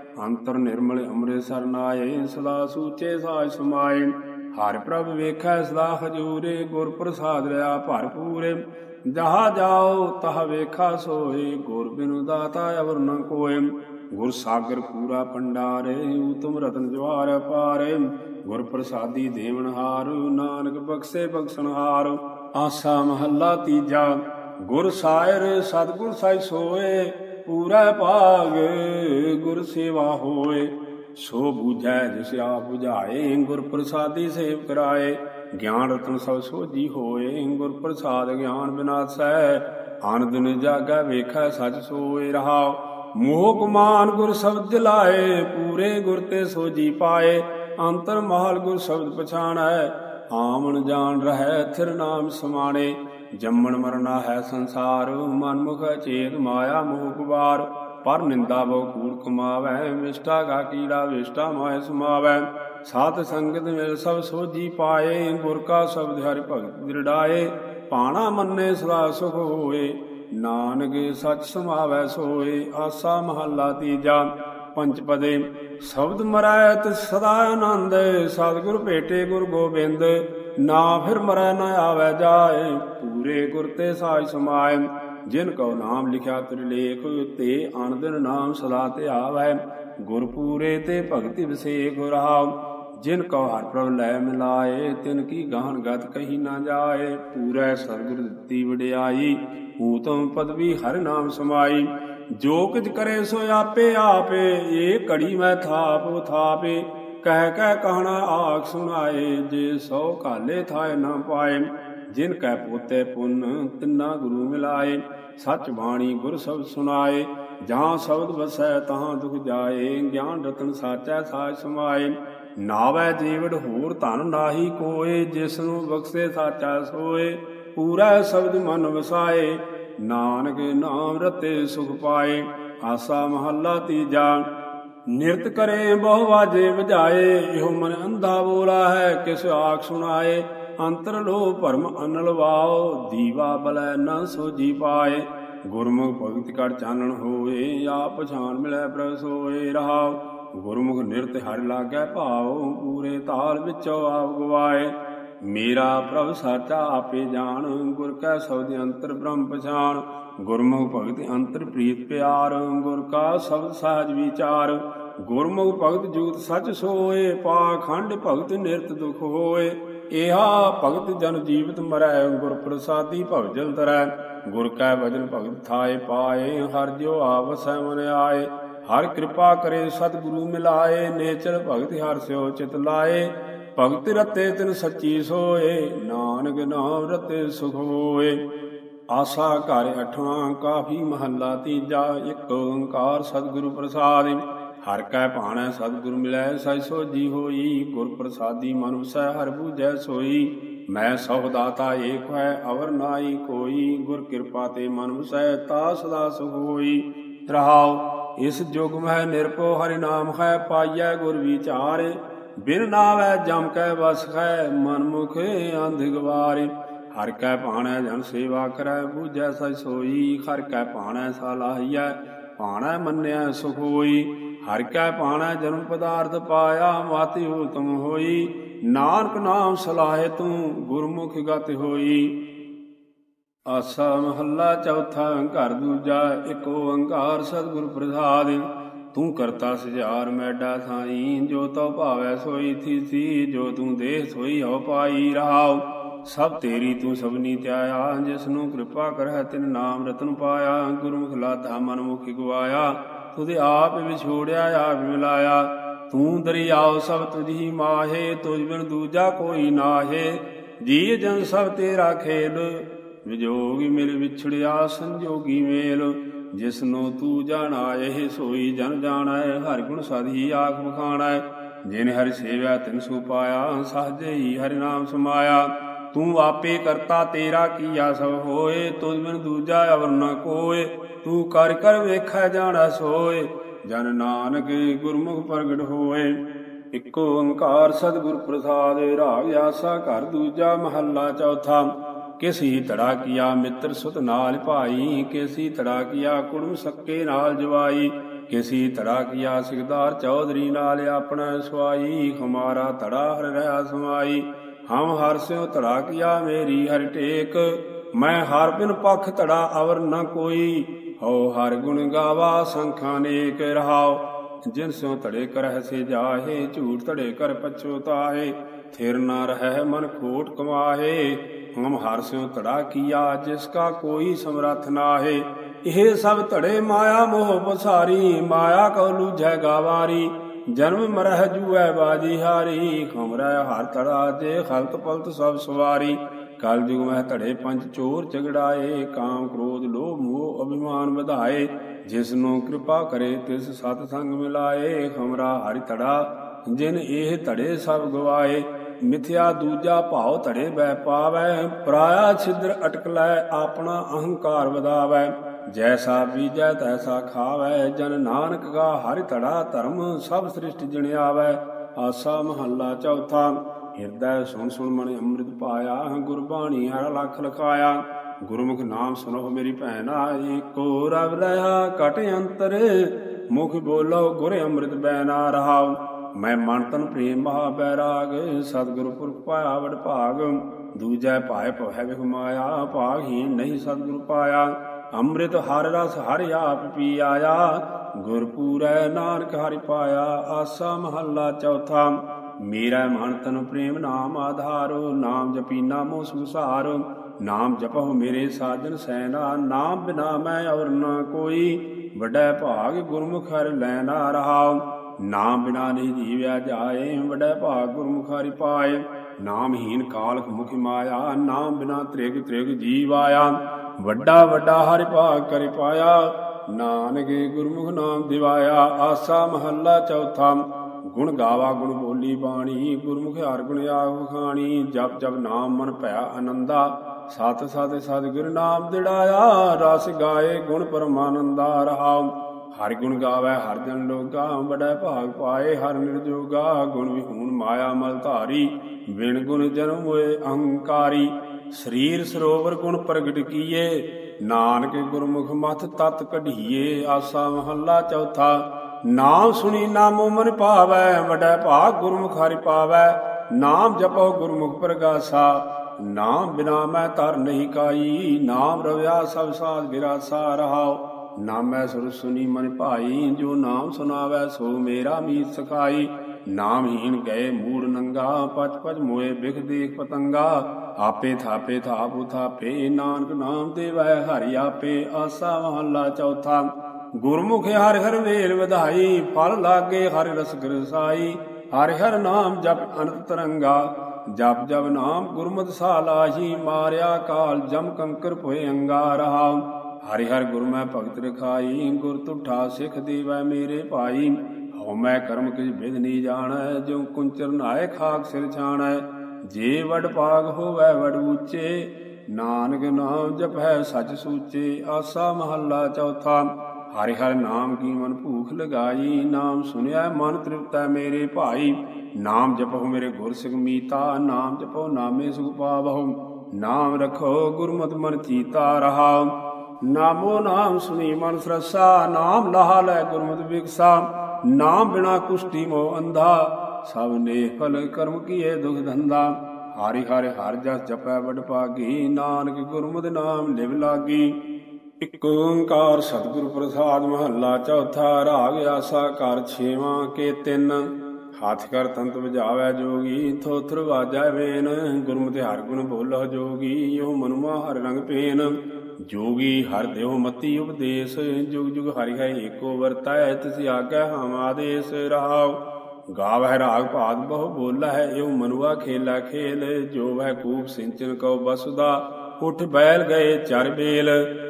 ਅੰਤਰ ਨਿਰਮਲ ਅੰਮ੍ਰਿਤ ਸਰਨਾਏ, ਸਦਾ ਸੂਚੇ ਸਾਜ ਸਮਾਏ। ਹਰਿ ਪ੍ਰਭ ਵੇਖੈ ਸਦਾ ਹਜੂਰੇ, ਗੁਰ ਪ੍ਰਸਾਦ ਰਿਆ ਭਰਪੂਰੇ। ਜਹਾ ਜਾਓ ਤਹ ਵੇਖਾ ਸੋਏ, ਗੁਰ ਬਿਨੁ ਦਾਤਾ ਅਵਰ ਨ ਕੋਇ। ਗੁਰ ਸਾਗਰ ਪੂਰਾ ਭੰਡਾਰੇ, ਊਤਮ ਰਤਨ ਜਵਾਰ ਅਪਾਰੇ। ਗੁਰ ਪ੍ਰਸਾਦੀ ਦੇਵਨਹਾਰ, ਨਾਨਕ ਬਖਸ਼ੇ ਬਖਸ਼ਣਹਾਰ। ਆਸਾ ਮਹੱਲਾ ਤੀਜਾ। ਗੁਰ ਸਾਇਰ ਸਤਿਗੁਰ ਸਾਈ ਸੋਏ, ਪੂਰਾ ਭਾਗ ਗੁਰ ਸੇਵਾ ਹੋਏ। ਸੋ ਬੂਝੈ ਜਿਸ ਆਪ ਬੁਝਾਏ, ਗੁਰ ਪ੍ਰਸਾਦੀ ਸੇਵ ਕਰਾਏ। ਗਿਆਨ ਰਤਨ ਸਭ ਸੋਝੀ ਹੋਏ, ਗੁਰ ਪ੍ਰਸਾਦ ਗਿਆਨ ਬਿਨਾਸੈ। ਅਨ ਦਿਨ ਜਾਗੈ ਵੇਖੈ ਸਚ ਸੋਏ, ਰਹਾਉ ਮੋਹ ਗੁਮਾਨ ਗੁਰ ਸ਼ਬਦ ਲਾਏ। ਪੂਰੇ ਗੁਰ ਤੇ ਸੋਝੀ ਪਾਏ, ਅੰਤਰ ਮਹਲ ਗੁਰ ਸ਼ਬਦ ਪਛਾਣੈ। ਆਮਨ ਜਾਣ ਰਹੈ ਥਿਰ ਨਾਮ ਸਮਾਣੇ, ਜੰਮਣ ਮਰਨਾ ਹੈ ਸੰਸਾਰ। ਮਨਮੁਖ ਚੇਤ ਮਾਇਆ ਮੋਹ ਗੁਬਾਰ, ਪਰ ਨਿੰਦਾ ਬਹੁ ਕੂੜ ਕਮਾਵੈ। ਵਿਸ਼ਟਾ ਕਾ ਕੀੜਾ ਵਿਸ਼ਟਾ ਮਾਇ ਸਮਾਵੈ। ਸਾਧ ਸੰਗਤ ਮਿਲ ਸਭ ਸੋਝੀ ਪਾਏ, ਗੁਰ ਕਾ ਸ਼ਬਦ ਹਰਿ ਭਗਤ ਦ੍ਰਿੜਾਏ। ਭਾਣਾ ਮੰਨੇ ਸਦਾ ਸੁਖ ਹੋਏ, ਨਾਨਕ ਸਚ ਸਮਾਵੈ ਸੋਏ। ਆਸਾ ਮਹੱਲਾ ਤੀਜਾ। ਪੰਚਪਦੇ। ਸ਼ਬਦ ਮਰੈ ਤਿਸ ਸਦਾ ਆਨੰਦ, ਸਤਿਗੁਰ ਭੇਟੇ ਗੁਰ ਗੋਬਿੰਦ। ਨਾ ਫਿਰ ਮਰੈ ਨ ਆਵੈ ਜਾਏ, ਪੂਰੇ ਗੁਰ ਤੇ ਸਾਜ ਸਮਾਏ। ਜਿਨ ਕਉ ਨਾਮ ਲਿਖਿਆ ਤ੍ਰਿਲੇਖ, ਤੇ ਅਨ ਦਿਨ ਨਾਮ ਸਦਾ ਧਿਆਵੈ। ਗੁਰ ਪੂਰੇ ਤੇ ਭਗਤੀ ਵਿਸੇਖ, ਰਹਾਉ ਜਿਨ ਕਉ ਹਰਿ ਪ੍ਰਭ ਲੈ ਮਿਲਾਏ। ਤਿਨ ਕੀ ਗਾਹਨ ਗਤ ਕਹੀ ਨਾ ਜਾਏ, ਪੂਰੈ ਸਤਿਗੁਰ ਦਿੱਤੀ ਵਡਿਆਈ। ਊਤਮ ਪਦਵੀ ਹਰਿ ਨਾਮ ਸਮਾਈ। ਜੋ ਕਿਛ ਕਰੇ ਸੋ ਆਪੇ ਆਪੇ, ਇਹ ਘੜੀ ਮੈਂ ਥਾਪ ਥਾਪੇ। ਕਹਿ ਕਹਿ ਕਹਣਾ ਆਖ ਸੁਣਾਏ, ਜੇ ਸੋ ਘਾਲੇ ਥਾਏ ਨਾ ਪਾਏ। ਜਿਨ ਕੈ ਪੋਤੇ ਪੁੰਨ ਤਿੰਨਾ ਗੁਰੂ ਮਿਲਾਏ, ਸਚ ਬਾਣੀ ਗੁਰ ਸ਼ਬਦ ਸੁਣਾਏ। ਜਾਂ ਸ਼ਬਦ ਵਸੈ ਤਹਾਂ ਦੁਖ ਜਾਏ, ਗਿਆਨ ਰਤਨ ਸਾਚੈ ਸਾਚ ਸਮਾਏ। ਨਾਵੈ ਜੀਵੜ ਹੋਰ ਧਨ ਨਾਹੀ ਕੋਏ, ਜਿਸਨੂੰ ਬਖਸ਼ੇ ਸਾਚਾ ਸੋਏ। ਪੂਰਾ ਸ਼ਬਦ ਮਨ ਵਸਾਏ, ਨਾਨਕ ਨਾਮ ਰਤੇ ਸੁਖ ਪਾਏ। ਆਸਾ ਮਹੱਲਾ ਤੀਜਾ। ਨਿਰਤ ਕਰੇ ਬਹੁ ਵਾਜੇ ਵਜਾਏ, ਇਹੋ ਮਨ ਅੰਧਾ ਬੋਲਾ ਹੈ ਕਿਸ ਆਖ ਸੁਣਾਏ। ਅੰਤਰ ਲੋ ਭਰਮ ਅਨਲ ਵਾਓ, ਦੀਵਾ ਬਲੈ ਨ ਸੋਝੀ ਪਾਏ। ਗੁਰਮੁਖ ਭਗਤ ਕਰ ਚਾਨਣ ਹੋਏ, ਆਪ ਪਛਾਣ ਮਿਲੈ ਪ੍ਰਭ ਸੋਏ, ਰਹਾਉ ਗੁਰਮੁਖ ਨਿਰਤ ਹਰਿ ਲਾਗੈ ਭਾਉ। ਪੂਰੇ ਤਾਲ ਵਿੱਚੋਂ ਆਪ ਗਵਾਏ, ਮੇਰਾ ਪ੍ਰਭ ਸਾਚਾ ਆਪੇ ਜਾਣ। ਗੁਰ ਕੈ ਸ਼ਬਦ ਅੰਤਰ ਬ੍ਰਹਮ ਪਛਾਣ। ਗੁਰਮੁਖ ਭਗਤ ਅੰਤਰ ਪ੍ਰੀਤ ਪਿਆਰ, ਗੁਰ ਕਾ ਸ਼ਬਦ ਸਹਜ ਵਿਚਾਰ। ਗੁਰਮੁਖ ਭਗਤ ਜੁਗਤ ਸਚ ਸੋਏ, ਪਾਖੰਡ ਭਗਤ ਨਿਰਤ ਦੁਖ ਹੋਏ। ਇਹਾ ਭਗਤ ਜਨ ਜੀਵਤ ਮਰੈ, ਗੁਰ ਪ੍ਰਸਾਦੀ ਭਵਜਲ ਤਰੈ। ਗੁਰ ਕੈ ਭਜਨ ਭਗਤ ਥਾਏ ਪਾਏ, ਹਰਿ ਜਿਉ ਆਪਸੈ ਮਨ ਆਏ। ਹਰਿ ਕਿਰਪਾ ਕਰੇ ਸਤਿਗੁਰੂ ਮਿਲਾਏ, ਨੇਚਰ ਭਗਤ ਹਰਿ ਸਿਓ ਚਿਤ ਲਾਏ। ਭਗਤ ਰਤੇ ਤਿਨ ਸੱਚੀ ਸੋਏ, ਨਾਨਕ ਨਾਮ ਰਤੇ ਸੁਖ ਹੋਏ। ਆਸਾ ਘਰ ਅਠਵਾਂ। ਕਾਫੀ ਮਹੱਲਾ ਤੀਜਾ। ਇਕ ਓੰਕਾਰ ਸਤਿਗੁਰੂ ਪ੍ਰਸਾਦਿ, ਹਰਿ ਕੈ ਭਾਣੈ ਸਤਿਗੁਰ ਮਿਲੈ ਸਚ ਸੋਝੀ ਹੋਈ। ਗੁਰ ਪ੍ਰਸਾਦੀ ਮਨ ਵਸੈ ਹਰਿ ਬੂਝੈ ਸੋਈ। ਮੈਂ ਸਭ ਦਾਤਾ ਏਕ ਹੈ ਅਵਰ ਨਾਹੀ ਕੋਈ, ਗੁਰ ਕਿਰਪਾ ਤੇ ਮਨ ਵਸੈ ਤਾ ਸਦਾ ਸੁਖ ਹੋਈ। ਰਹਾਉ ਇਸ ਜੁਗ ਮਹਿ ਨਿਰਭਉ ਹਰਿ ਨਾਮ ਹੈ, ਪਾਈਐ ਗੁਰ ਵਿਚਾਰ। ਬਿਨ ਨਾਵੈ ਜਮ ਕੈ ਵਸ ਹੈ, ਮਨ ਮੁਖ ਅੰਧ ਗਵਾਰੇ। ਹਰਿ ਕੈ ਭਾਣੈ ਜਨ ਸੇਵਾ ਕਰੈ, ਬੂਝੈ ਸਚ ਸੋਈ। ਹਰਿ ਕੈ ਭਾਣੈ ਸਲਾਹੀਐ, ਭਾਣੈ ਮੰਨਿਐ ਸੁਖ ਹੋਈ। ਹਰਿ ਕੈ ਭਾਣੈ ਜਨਮ ਪਦਾਰਥ ਪਾਇਆ, ਮਾਤੀ ਊਤਮ ਹੋਈ। ਨਾਨਕ ਨਾਮ ਸਲਾਹੇ ਤੂੰ, ਗੁਰਮੁਖ ਗਤਿ ਹੋਈ। ਆਸਾ ਮਹੱਲਾ ਚੌਥਾ। ਘਰ ਦੂਜਾ। ਇਕ ਓੰਕਾਰ ਸਤਿਗੁਰ ਪ੍ਰਸਾਦਿ, ਤੂੰ ਕਰਤਾ ਸਜਾਰ ਮੈਡਾ ਥਾਈ। ਜੋ ਤਉ ਭਾਵੈ ਸੋਈ ਥੀਸੀ, ਜੋ ਤੂੰ ਦੇਹ ਸੋਈ ਹਉ ਪਾਈ। ਰਹਾਉ ਸਭ ਤੇਰੀ ਤੂੰ ਸਭਨੀ ਧਿਆਇਆ, ਜਿਸਨੂੰ ਕਿਰਪਾ ਕਰਹਿ ਤਿਨ ਨਾਮ ਰਤਨ ਪਾਇਆ। ਗੁਰਮੁਖ ਲਾਧਾ ਮਨ ਮੁਖਿ ਗਵਾਇਆ, ਤੁਧ ਆਪ ਵਿਛੋੜਿਆ ਆਪ ਮਿਲਾਇਆ। ਤੂੰ ਦਰਿਆਉ ਸਭ ਤੁਝੀ ਮਾਹੇ, ਤੁਝ ਬਿਨ ਦੂਜਾ ਕੋਈ ਨਾਹੇ। ਜੀ ਜਨ ਸਭ ਤੇਰਾ ਖੇਲ, ਵਿਜੋਗੀ ਮਿਲ ਵਿਛੜਿਆ ਸੰਜੋਗੀ ਮੇਲ। ਜਿਸਨੂੰ ਤੂੰ ਜਾਣਾਏ ਸੋਈ ਜਨ ਜਾਣੈ, ਹਰਿ ਗੁਣ ਸਦਹੀ ਆਖ ਬਖਾਣੈ। ਜਿਨ ਹਰਿ ਸੇਵਿਆ ਤਿਨ ਸੋ ਪਾਇਆ, ਸਹਜੇ ਹੀ ਹਰਿ ਨਾਮ ਸਮਾਇਆ। ਤੂੰ ਆਪੇ ਕਰਤਾ ਤੇਰਾ ਕੀਆ ਸਭ ਹੋਏ, ਤੁਝ ਬਿਨ ਦੂਜਾ ਅਵਰ ਨ ਕੋਇ। ਤੂੰ ਕਰ ਕਰ ਵੇਖੈ ਜਾਣੈ ਸੋਏ, ਜਨ ਨਾਨਕ ਗੁਰਮੁਖ ਪ੍ਰਗਟ ਹੋਏ। ਇਕ ਓੰਕਾਰ ਸਤਿਗੁਰ ਪ੍ਰਸਾਦ। ਰਾਗ ਆਸਾ ਘਰ ਦੂਜਾ ਮਹੱਲਾ ਚੌਥਾ। ਕਿਸੀ ਧੜਾ ਕੀਆ ਮਿੱਤਰ ਸੁਤ ਨਾਲ ਭਾਈ, ਕਿਸੀ ਧੜਾ ਕੀਆ ਕੁੜਮ ਸੱਕੇ ਨਾਲ ਜਵਾਈ। ਕਿਸੀ ਧੜਾ ਕੀਆ ਸਿਕਦਾਰ ਚੌਧਰੀ ਨਾਲ ਆਪਣਾ ਸੁਆਈ ਹਮਾਰਾ ਧੜਾ ਹਰ ਰਹਾ ਸਮਾਈ ਹਮ ਹਰ ਸਿਉ ਧੜਾ ਕੀਆ ਮੇਰੀ ਹਰ ਟੇਕ ਮੈਂ ਹਰ ਬਿਨ ਪਖ ਧੜਾ ਅਵਰ ਨ ਕੋਈ ਹਉ ਹਰ ਗੁਣ ਗਾਵਾ ਸੰਖਾਂ ਅਨੇਕ ਰਹਾਉ ਜਿਨ ਸਿਉ ਧੜੇ ਕਰਹਿ ਸੇ ਜਾਹੇ ਝੂਠ ਧੜੇ ਕਰ ਪਛੋਤਾਹੇ ਥਿਰ ਨ ਰਹਿ ਮਨ ਖੋਟ ਕਮਾਹੇ ਹਮ ਹਰ ਸਿਉ ਧੜਾ ਕੀਆ ਜਿਸ ਕਾ ਕੋਈ ਸਮਰਥ ਨਾਹੇ ਇਹ ਸਭ ਧੜੇ ਮਾਇਆ ਮੋਹ ਪਸਾਰੀ ਮਾਇਆ ਕਉ ਲੂਝੈ ਗਾਵਾਰੀ ਜਨਮ ਮਰਹਿ ਜੂਐ ਬਾਜੀ ਹਾਰੀ ਖਮਰੈ ਹਰ ਧੜਾ ਜੇ ਖਲਤ ਪਲਤ ਸਭ ਸਵਾਰੀ ਕਲ ਜੁਗ ਮਹਿ ਧੜੇ ਪੰਜ ਚੋਰ ਝਗੜਾਏ ਕਾਮ ਕ੍ਰੋਧ ਲੋਭ ਮੋਹ ਅਭਿਮਾਨ ਵਧਾਏ ਜਿਸ ਨੂੰ ਕਿਰਪਾ ਕਰੇ ਤਿਸ ਸਤ ਸੰਗ ਮਿਲਾਏ ਖਮਰਾ ਹਰਿ ਧੜਾ ਜਿਨ ਇਹ ਧੜੇ ਸਭ ਗਵਾਏ ਮਿਥਿਆ ਦੂਜਾ ਭਾਉ ਧੜੇ ਬੈ ਪਾਵੈ ਪਰਾਇਆ ਛਿਦਰ ਅਟਕ ਲੈ ਆਪਣਾ ਅਹੰਕਾਰ ਵਧਾਵੈ ਜੈਸਾ ਬੀਜੈ ਤੈਸਾ ਖਾਵੈ ਜਨ ਨਾਨਕ ਗਾ ਹਰਿ ਧੜਾ ਧਰਮ ਸਭ ਸ੍ਰਿਸ਼ਟ ਜਿਣਿਆਵੈ ਆਸਾ ਮਹੱਲਾ ਚੌਥਾ ਹਿਰਦੈ ਸੁਣ ਸੁਣ ਮਨ ਅੰਮ੍ਰਿਤ ਪਾਇਆ ਗੁਰਬਾਣੀ ਹਰ ਲਖ ਲਖਾਇਆ ਗੁਰਮੁਖ ਨਾਮ ਸੁਨੋ ਮੇਰੀ ਭੈਣਾ ਏਕੋ ਰਵ ਰਹਾ ਘਟ ਅੰਤਰ ਮੁਖ ਬੋਲੋ ਗੁਰ ਅੰਮ੍ਰਿਤ ਬੈ ਨਾ ਰਹਾਉ ਮੈਂ ਮਨ ਤਨ ਪ੍ਰੇਮ ਮਹਾ ਬੈਰਾਗ ਸਤਿਗੁਰੂ ਪੁਰਖ ਪਾਇਆ ਵਡ ਭਾਗ ਦੂਜੈ ਭਾਇ ਭਵੈ ਵਿਖ ਮਾਇਆ ਭਾਗਹੀਨ ਨਹੀਂ ਸਤਿਗੁਰੂ ਪਾਇਆ ਅੰਮ੍ਰਿਤ ਹਰ ਰਸ ਹਰਿ ਆਪ ਪੀ ਆਇਆ ਗੁਰ ਪੂਰੈ ਨਾਨਕ ਹਰਿ ਪਾਇਆ ਆਸਾ ਮਹੱਲਾ ਚੌਥਾ ਮੇਰਾ ਮਨ ਤਨ ਪ੍ਰੇਮ ਨਾਮ ਆਧਾਰੋ ਨਾਮ ਜਪੀ ਨਾਮੋ ਸੰਸਾਰੋ ਨਾਮ ਜਪਹੁ ਮੇਰੇ ਸਾਜਨ ਸੈਨਾ ਨਾਮ ਬਿਨਾ ਮੈਂ ਔਰ ਨ ਕੋਈ ਵੱਡਾ ਭਾਗ ਗੁਰਮੁਖ ਹਰਿ ਲੈ ਨਾ ਰਹਾਉ ਨਾਮ ਬਿਨਾ ਨਹੀਂ ਜੀਵਿਆ ਜਾਏ ਵੱਡਾ ਭਾਗ ਗੁਰਮੁਖ ਹਰਿ ਪਾਏ ਨਾਮਹੀਨ ਕਾਲਖ ਮੁਖ ਮਾਇਆ ਨਾਮ ਬਿਨਾ ਤ੍ਰਿਗ ਤ੍ਰਿਗ ਜੀਵ ਆਇਆ ਵੱਡਾ ਵੱਡਾ ਹਰਿ ਭਾਗ ਕਰਿ ਪਾਇਆ ਨਾਨਕ ਗੁਰਮੁਖ ਨਾਮ ਦਿਵਾਇਆ ਆਸਾ ਮਹੱਲਾ ਚੌਥਾ ਗੁਣ ਗਾਵਾ ਗੁਣ ਬੋਲੀ ਬਾਣੀ ਗੁਰਮੁਖ ਹਰਿ ਗੁਣ ਆਖ ਵਖਾਣੀ ਜਪ ਜਪ ਨਾਮ ਮਨ ਭਇਆ ਆਨੰਦਾ ਸਤ ਸਤ ਸਤਿਗੁਰ ਨਾਮ ਦਿੜਾਇਆ ਰਸ ਗਾਏ ਗੁਣ ਪਰਮਾਨੰਦਾ ਰਹਾਉ ਹਰਿ ਗੁਣ ਗਾਵੇ ਹਰਿ ਜਨ ਲੋਗਾ ਬੜਾ ਭਾਗ ਪਾਏ ਹਰਿ ਨਿਰਜੋਗਾ ਗੁਣ ਵਿਹੂਣ ਮਾਇਆ ਮਲ ਧਾਰੀ ਬਿਨ ਗੁਣ ਜਨਮ ਹੋਏ ਅਹੰਕਾਰੀ ਸਰੀਰ ਸਰੋਵਰ ਗੁਣ ਪ੍ਰਗਟ ਕੀਏ ਨਾਨਕ ਗੁਰਮੁਖ ਮਥ ਤਤ ਕਢੀਏ ਆਸਾ ਮਹੱਲਾ ਚੌਥਾ ਨਾਮ ਸੁਣੀ ਨਾਮੋ ਮਨ ਭਾਵੈ ਵੱਡਾ ਭਾਗ ਗੁਰਮੁਖ ਹਰਿ ਪਾਵੈ ਨਾਮ ਜਪੋ ਗੁਰਮੁਖ ਪ੍ਰਗਾਸਾ ਨਾਮ ਬਿਨਾ ਮੈਂ ਧਰ ਨਹੀਂ ਕਾਈ ਨਾਮ ਰਵਿਆ ਸਭ ਸਾਧ ਗਿਰਾਸਾ ਰਹਾਉ ਨਾਮੈ ਸੁਰ ਸੁਨੀ ਮਨ ਭਾਈ ਜੋ ਨਾਮ ਸੁਨਾਵੈ ਸੋ ਮੇਰਾ ਮੀਤ ਸਖਾਈ ਨਾਮਹੀਨ ਗਏ ਮੂੜ ਨੰਗਾ ਪਚ ਪਚ ਮੋਏ ਬਿਖ ਦੇਖ ਪਤੰਗਾ ਆਪੇ ਥਾਪੇ ਥਾਪੁ ਥਾਪੇ ਨਾਨਕ ਨਾਮ ਦੇਵੈ ਹਰਿ ਆਪੇ ਆਸਾ ਮਹੱਲਾ ਚੌਥਾ ਗੁਰਮੁਖ ਹਰਿ ਹਰਿ ਵੇਲ ਵਧਾਈ ਫਲ ਲਾਗੇ ਹਰਿ ਰਸ ਗਰਸਾਈ ਹਰਿ ਹਰਿ ਨਾਮ ਜਪ ਅਨੰਤ ਤਰੰਗਾ ਜਪ ਜਪ ਨਾਮ ਗੁਰਮਤਿ ਸਾਲਾਹੀ ਮਾਰਿਆ ਕਾਲ ਜਮ ਕੰਕਰ ਭੋਏ ਅੰਗਾ ਰਹਾ ਹਰਿ ਹਰਿ ਗੁਰ ਮੈਂ ਭਗਤ ਰਖਾਈ ਗੁਰ ਤੁਠਾ ਸਿੱਖ ਦੇਵੈ ਮੇਰੇ ਭਾਈ ਹਉ ਮੈਂ ਕਰਮ ਕਿਛ ਬਿਧ ਨੀ ਜਾਣੈ ਜੋ ਕੁੰਚਰ ਨਾਏ ਖਾਕ ਸਿਰ ਛਾਣੈ ਜੇ ਵਡ ਭਾਗ ਹੋਵੈ ਵਡ ਉੱਚੇ ਨਾਨਕ ਨਾਮ ਜਪੈ ਸਚ ਸੂਚੇ ਆਸਾ ਮਹੱਲਾ ਚੌਥਾ ਹਰਿ ਹਰਿ ਨਾਮ ਕੀ ਮਨ ਭੂਖ ਲਗਾਈ ਨਾਮ ਸੁਨਿਆ ਮਨ ਤ੍ਰਿਪਤੈ ਮੇਰੇ ਭਾਈ ਨਾਮ ਜਪਹੁ ਮੇਰੇ ਗੁਰ ਸਿਖ ਮੀਤਾ ਨਾਮ ਜਪੋ ਨਾਮੇ ਸੁਖ ਪਾਵਹੁ ਨਾਮ ਰਖੋ ਗੁਰਮਤਿ ਮਨ ਚੀਤਾ ਰਹਾਉ ਨਾਮੋ ਨਾਮ ਸੁਣੀ ਮਨ ਸਰਸਾ ਨਾਮ ਲਹਾ ਲੈ ਗੁਰਮਤਿ ਵਿਗਸਾ ਨਾਮ ਬਿਨਾ ਕੁਸ਼ਟੀ ਮੋਹ ਅੰਧਾ ਸਭ ਨੇ ਫਲ ਕਰਮ ਕੀਏ ਦੁਖ ਧੰਦਾ ਹਰਿ ਹਰਿ ਹਰਿ ਜਸ ਜਪੈ ਵਡ ਭਾਗੀ ਨਾਨਕ ਗੁਰਮਤਿ ਨਾਮ ਲਿਵ ਲਾਗੀ ਇਕ ਓੰਕਾਰ ਸਤਿਗੁਰ ਪ੍ਰਸਾਦ ਮਹੱਲਾ ਚੌਥਾ ਰਾਗ ਆਸਾ ਘਰ ਛੇਵਾਂ ਕੇ ਤਿੰਨ ਹੱਥ ਕਰ ਤੰਤ ਵਜਾਵੈ ਜੋਗੀ ਥੋਥਰ ਵਾਜੈ ਵੇਨ ਗੁਰਮਤਿ ਹਰਿ ਗੁਣ ਬੋਲਹੁ ਜੋਗੀ ਯੋ ਮਨੁਆ ਹਰਿ ਰੰਗ ਪੇਨ ਜੋਗੀ ਹਰਿ ਦੇਹੁ ਮਤੀ ਉਪਦੇਸ਼ ਜੁਗ ਜੁਗ ਹਰਿ ਹੈ ਏਕੋ ਵਰਤੈ ਤਿਸ ਆਗੈ ਹਮ ਆਦੇਸ ਰਹਾਉ ਗਾਵਹਿ ਰਾਗ ਭਾਗ ਬਹੁ ਬੋਲਾ ਹੈ ਇਹੋ ਮਨੁਆ ਖੇਲਾ ਖੇਲ ਜੋ ਵਹਿ ਕੂਪ ਸਿੰਚਨ ਕਉ ਬਸੁਦਾ ਉਠ ਬੈਲ ਗਏ ਚਰ ਬੇਲ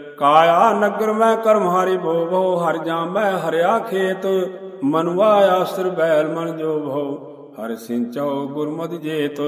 ਕਾਇਆ ਨਗਰ ਮੈਂ ਕਰਮ ਹਾਰੀ ਭੋ ਭੋ ਹਰਿ ਜਾਮੈ ਹਰਿਆ ਖੇਤ ਮਨੁਆ ਆਸਰ ਬੈਲ ਮਨ ਜੋ ਭੋ ਹਰਿ ਸਿੰਚੋ ਗੁਰਮਤਿ ਜੇਤ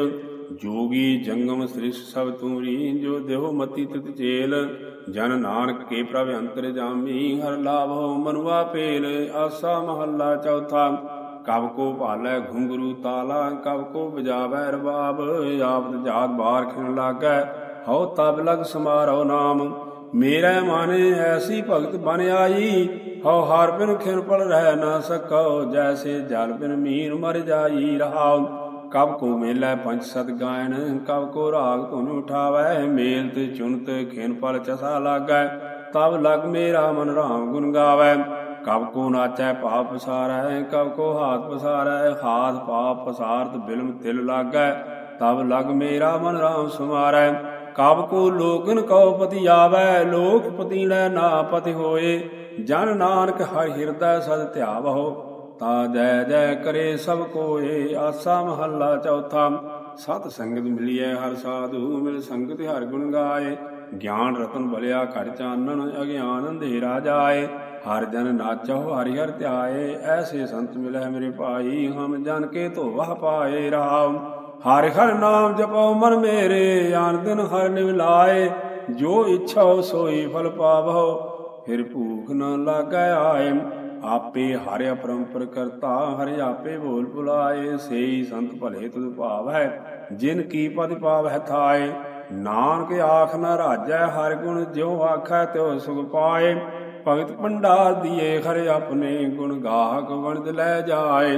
ਜੋਗੀ ਜੰਗਮ ਸ੍ਰਿਸ਼ ਸਭ ਤੂਰੀ ਜੋ ਦੇਹੁ ਮਤੀ ਤਿਤ ਚੇਲ ਜਨ ਨਾਨਕ ਕੇ ਪ੍ਰਭ ਅੰਤਰ ਜਾਮੀ ਹਰਿ ਲਾਭੋ ਮਨੁਆ ਪੇਲ ਆਸਾ ਮਹੱਲਾ ਚੌਥਾ ਕਬ ਕੋ ਭਾਲੈ ਘੁੰਗਰੂ ਤਾਲਾ ਕਬ ਕੋ ਬਜਾਵੈ ਰਬਾਬ ਆਪਤ ਜਾਤ ਬਾਰ ਖਿਣ ਲਾਗੈ ਹਉ ਤਬ ਲਗ ਸਮਾਰੋ ਨਾਮ ਮੇਰੇ ਮਾਨੇ ਐਸੀ ਭਗਤ ਬਨ ਆਈ, ਹਉ ਹਰ ਬਿਨ ਖਿਨ ਪਲ ਰਹਿ ਨਾ ਸਕੋ, ਜੈਸੇ ਜਲ ਬਿਨ ਮੀਨ ਮਰ ਜਾਈ ਰਹਾਉ। ਕਬ ਕੋ ਮੇਲੇ ਪੰਚ ਸਤ ਗਾਇਨ, ਕਬ ਕੋ ਰਾਗ ਧੁਨ ਉਠਾਵੈ, ਮੇਲਤ ਚੁਨਤ ਖਿਨ ਪਲ ਚਸਾ ਲਾਗੈ, ਤਬ ਲਗ ਮੇਰਾ ਮਨ ਰਾਮ ਗੁਣ ਗਾਵੈ। ਕਬ ਕੋ ਨਾਚੈ ਭਾਵ ਪਸਾਰੈ, ਕਬ ਕੋ ਹਾਥ ਪਸਾਰੈ, ਹਾਥ ਪਾਪ ਪਸਾਰਤ ਬਿਲਮ ਤਿਲ ਲਾਗੈ, ਤਬ ਲਗ ਮੇਰਾ ਮਨ ਰਾਮ ਸਮਾਰੈ। ਕਬ ਕੋ ਲੋਗਨ ਕਉ ਪਤੀ ਆਵੈ, ਲੋਕ ਪਤੀਣੈ ਨਾ ਪਤਿ ਹੋਏ, ਜਨ ਨਾਨਕ ਹਰਿ ਹਿਰਦੈ ਸਦ ਧਿਆਵਹੁ, ਤਾ ਜੈ ਜੈ ਕਰੇ ਸਭ ਕੋਏ। ਆਸਾ ਮਹੱਲਾ ਚੌਥਾ। ਸਤ ਸੰਗਤ ਮਿਲੀਐ ਹਰਿ ਸਾਧੂ, ਮਿਲ ਸੰਗਤ ਹਰਿ ਗੁਣ ਗਾਏ, ਗਿਆਨ ਰਤਨ ਬਲਿਆ ਘਟ ਚਾਨਣ, ਅਗਿਆਨ ਅੰਧੇਰਾ ਜਾਏ। ਹਰਿ ਜਨ ਨਾਚਹੁ ਹਰਿ ਹਰਿ ਧਿਆਏ, ਐਸੇ ਸੰਤ ਮਿਲੈ ਮੇਰੇ ਭਾਈ, ਹਮ ਜਨ ਕੇ ਧੋਵਹ ਪਾਏ ਰਹਾਉ। ਹਰਿ ਹਰਿ ਨਾਮ ਜਪਉ ਮਨ ਮੇਰੇ, ਆਨ ਦਿਨ ਹਰਿ ਨਿਵ ਲਾਏ, ਜੋ ਇੱਛਾ ਸੋਈ ਫਲ ਪਾਵਹੁ, ਫਿਰ ਭੂਖ ਨ ਲਾਗੈ ਆਏ। ਆਪੇ ਹਰਿ ਅਪਰੰਪਰ ਕਰਤਾ, ਹਰਿ ਆਪੇ ਬੋਲ ਬੁਲਾਏ, ਸੇਈ ਸੰਤ ਭਲੇ ਤੁਧ ਭਾਵੈ, ਜਿਨ ਕੀ ਪਦ ਪਾਵਹਿ ਥਾਏ। ਨਾਨਕ ਆਖ ਨ ਰਾਜੈ ਹਰਿ ਗੁਣ, ਜਿਉ ਆਖੈ ਤਿਉ ਸੁਖ ਪਾਏ, ਭਗਤ ਭੰਡਾਰ ਦੀਏ ਹਰਿ ਆਪਣੇ, ਗੁਣ ਗਾਹਕ ਵਣਜ ਲੈ ਜਾਏ।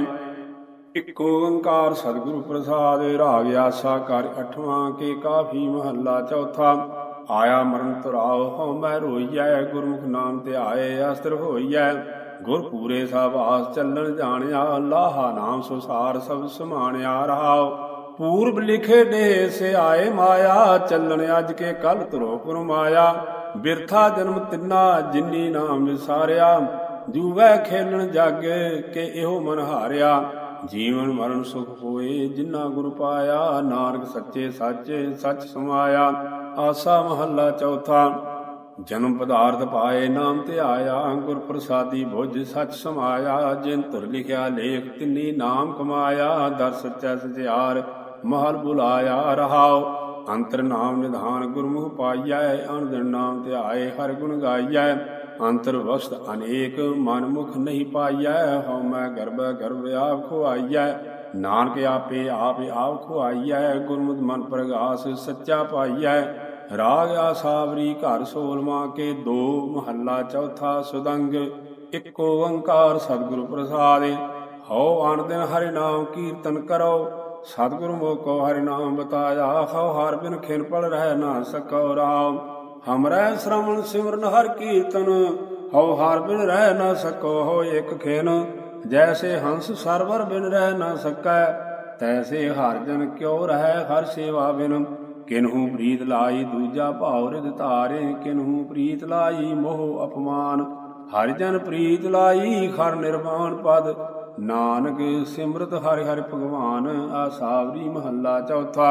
ਇਕ ਓੰਕਾਰ ਸਤਿਗੁਰੂ ਪ੍ਰਸਾਦਿ, ਰਾਗ ਆਸਾ ਘਰ ਅਠਵਾਂ ਕੇ ਕਾਫੀ। ਮਹੱਲਾ ਚੌਥਾ। ਆਇਆ ਮਰਨ ਤੁਰਾਉ ਹਉ ਮੈਂ ਰੋਈਐ, ਗੁਰਮੁਖ ਨਾਮ ਧਿਆਏ ਅਸਤਰ ਹੋਈਐ, ਗੁਰ ਪੂਰੇ ਸਾਬਾਸ ਚੱਲਣ ਜਾਣਿਆ, ਲਾਹਾ ਨਾਮ ਸੁਸਾਰ ਸਭ ਸਮਾਣਿਆ ਰਹਾਉ। ਪੂਰਬ ਲਿਖੇ ਡੇ ਸੇ ਆਏ ਮਾਇਆ, ਚੱਲਣ ਅੱਜ ਕੇ ਕੱਲ ਤੁਰੋ ਫੁਰਮਾਇਆ, ਬਿਰਥਾ ਜਨਮ ਤਿੰਨਾ ਜਿਨੀ ਨਾਮ ਵਿਸਾਰਿਆ, ਜੂਵੈ ਖੇਲਣ ਜਗ ਕੇ ਇਹੋ ਮਨ ਹਾਰਿਆ। ਜੀਵਨ ਮਰਨ ਸੁਖ ਹੋਏ ਜਿਨਾ ਗੁਰ ਪਾਇਆ, ਨਾਨਕ ਸੱਚੇ ਸਾਚੇ ਸੱਚ ਸਮਾਇਆ। ਆਸਾ ਮਹੱਲਾ ਚੌਥਾ। ਜਨਮ ਪਦਾਰਥ ਪਾਏ ਨਾਮ ਧਿਆਇਆ, ਗੁਰ ਪ੍ਰਸਾਦੀ ਬੁੱਝ ਸੱਚ ਸਮਾਇਆ, ਜਿਨ ਧੁਰ ਲਿਖਿਆ ਲੇਖ ਤਿੰਨੀ ਨਾਮ ਕਮਾਇਆ, ਦਰ ਸੱਚਾ ਸਚਿਆਰ ਮਹਲ ਬੁਲਾਇਆ ਰਹਾਉ। ਅੰਤਰ ਨਾਮ ਨਿਧਾਨ ਗੁਰਮੁਖ ਪਾਈਐ, ਅਨ ਦਿਨ ਨਾਮ ਧਿਆਏ ਹਰਿ ਗੁਣ ਗਾਈਐ, ਅੰਤਰ ਵਸਤ ਅਨੇਕ ਮਨ ਮੁਖ ਨਹੀਂ ਪਾਈਐ, ਹਉ ਮੈਂ ਗਰਭ ਗਰਭ ਆਪ ਖੁਆਈਐ, ਨਾਨਕ ਆਪੇ ਆਪ ਆਪ ਖੁਆਈਐ, ਗੁਰਮੁਖ ਮਨ ਪ੍ਰਗਾਸ ਸੱਚਾ ਪਾਈਐ। ਰਾਗ ਆਸਾਵਰੀ ਘਰ ਸੋਲਵਾਂ ਕੇ ਦੋ। ਮਹੱਲਾ ਚੌਥਾ। ਸੁਦੰਗ। ਇਕ ਓੰਕਾਰ ਸਤਿਗੁਰੂ ਪ੍ਰਸਾਦਿ, ਹਉ ਆਨ ਦਿਨ ਹਰਿ ਨਾਮ ਕੀਰਤਨ ਕਰੋ, ਸਤਿਗੁਰੂ ਮੋਕੋ ਹਰਿ ਨਾਮ ਬਤਾਇਆ, ਹਉ ਹਰਿ ਬਿਨ ਖਿਨ ਪਲ ਰਹਿ ਨਾ ਸਕੋ ਰਾਮ। ਹਮਰੈ ਸ਼ਰਵਣ ਸਿਮਰਨ ਹਰਿ ਕੀਰਤਨ, ਹਉ ਹਰਿ ਬਿਨ ਰਹਿ ਨਾ ਸਕੋ ਹੋ ਇਕ ਖਿਨ, ਜੈਸੇ ਹੰਸ ਸਰਵਰ ਬਿਨ ਰਹਿ ਨਾ ਸਕੈ, ਤੈਸੇ ਹਰਿ ਜਨ ਕਿਉ ਰਹਿ ਹਰਿ ਸੇਵਾ ਬਿਨ। ਕਿਨਹੂ ਪ੍ਰੀਤ ਲਾਈ ਦੂਜਾ ਭਾਉ ਰਿਦ ਧਾਰੇ, ਕਿਨਹੂ ਪ੍ਰੀਤ ਲਾਈ ਮੋਹ ਅਪਮਾਨ, ਹਰਿ ਜਨ ਪ੍ਰੀਤ ਲਾਈ ਖਰ ਨਿਰਵਾਣ ਪਦ, ਨਾਨਕ ਸਿਮਰਤ ਹਰਿ ਹਰਿ ਭਗਵਾਨ। ਆਸਾਵਰੀ। ਮਹੱਲਾ ਚੌਥਾ।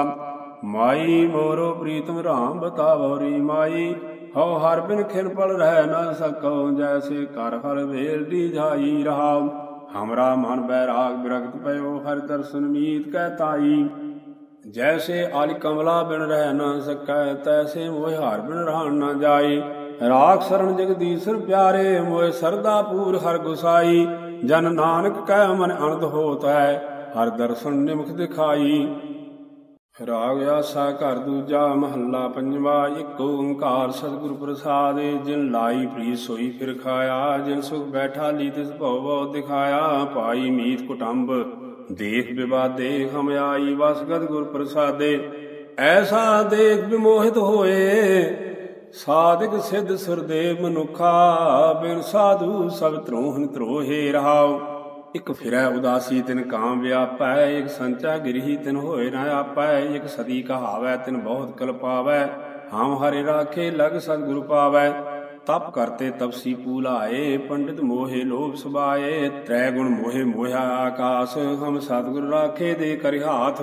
ਮਾਈ ਮੋਰੋ ਪ੍ਰੀਤਮ ਰਾਮ ਬਤਾਵੋ ਰੀ ਮਾਈ, ਹਉ ਹਰਿ ਬਿਨ ਖਿਨ ਪਲ ਰਹਿ ਨਾ ਸਕੋ, ਜੈਸੇ ਕਰ ਹਰਿ ਵੇਲ ਦੀਝਾਈ ਰਹਾਉ। ਹਮਰਾ ਮਨ ਬੈਰਾਗ ਬਿਰਗਤ ਪਇਓ, ਹਰਿ ਦਰਸ਼ਨ ਮੀਤ ਕਹਿ ਤਾਈ, ਜੈਸੇ ਆਲਿ ਕਮਲਾ ਬਿਨ ਰਹਿ ਨਾ ਸਕੈ, ਤੈਸੇ ਮੋਹਿ ਹਰਿ ਬਿਨ ਰਹਿਣ ਨਾ ਜਾਈ। ਰਾਖ ਸਰਣ ਜਗਦੀਸ਼ਰ ਪਿਆਰੇ, ਮੋਹਿ ਸਰਦਾ ਪੂਰ ਹਰਿ ਗੁਸਾਈ, ਜਨ ਨਾਨਕ ਕਹਿ ਮਨ ਅਨੰਦ ਹੋਤ ਹੈ, ਹਰਿ ਦਰਸ਼ਨ ਨਿਮਖ ਦਿਖਾਈ। ਰਾਗ ਆਸਾ ਘਰ ਦੂਜਾ। ਮਹੱਲਾ ਪੰਜਵਾ। ਇਕ ਓੰਕਾਰ ਸਤਿਗੁਰੂ ਪ੍ਰਸਾਦਿ, ਜਿਨ ਲਾਈ ਪ੍ਰੀਤ ਸੋਈ ਫਿਰ ਖਾਇਆ, ਜਿਨ ਸੁਖ ਬੈਠਾ ਲੀ ਤਿਸ ਭਉ ਭਉ ਦਿਖਾਇਆ, ਭਾਈ ਮੀਤ ਕੁਟੰਬ ਦੇਖ ਵਿਵਾਦੇ, ਹਮ ਆਈ ਵਸਗਤ ਗੁਰ ਪ੍ਰਸਾਦੇ। ਐਸਾ ਦੇਖ ਵਿਮੋਹਿਤ ਹੋਏ, ਸਾਧਕ ਸਿੱਧ ਸੁਰਦੇਵ ਮਨੁੱਖਾ, ਬਿਨ ਸਾਧੂ ਸਭ ਧਰੋਹਨ ਧਰੋਹੇ ਰਹਾਉ। ਇਕ ਫਿਰੈ ਉਦਾਸੀ ਤਿਨ ਕਾਮ ਵਿਆਪੈ, ਇਕ ਸੰਚਾ ਗਿਰਹੀ ਤਿਨ ਹੋਏ ਨਾ ਆਪੈ, ਇਕ ਸਦੀ ਕਹਾਵੈ ਤਿਨ ਬਹੁਤ ਕਲ ਪਾਵੈ, ਹਮ ਹਰਿ ਰਾਖੇ ਲਗ ਸਤਿਗੁਰ ਪਾਵੈ। ਤਪ ਕਰਤੇ ਤਪਸੀ ਪੂਲਾਏ, ਪੰਡਿਤ ਮੋਹੇ ਲੋਭ ਸੁਭਾਏ, ਤ੍ਰੈ ਗੁਣ ਮੋਹੇ ਮੋਹਿਆ ਆਕਾਸ, ਹਮ ਸਤਿਗੁਰ ਰਾਖੇ ਦੇ ਕਰਿ ਹਾਥ।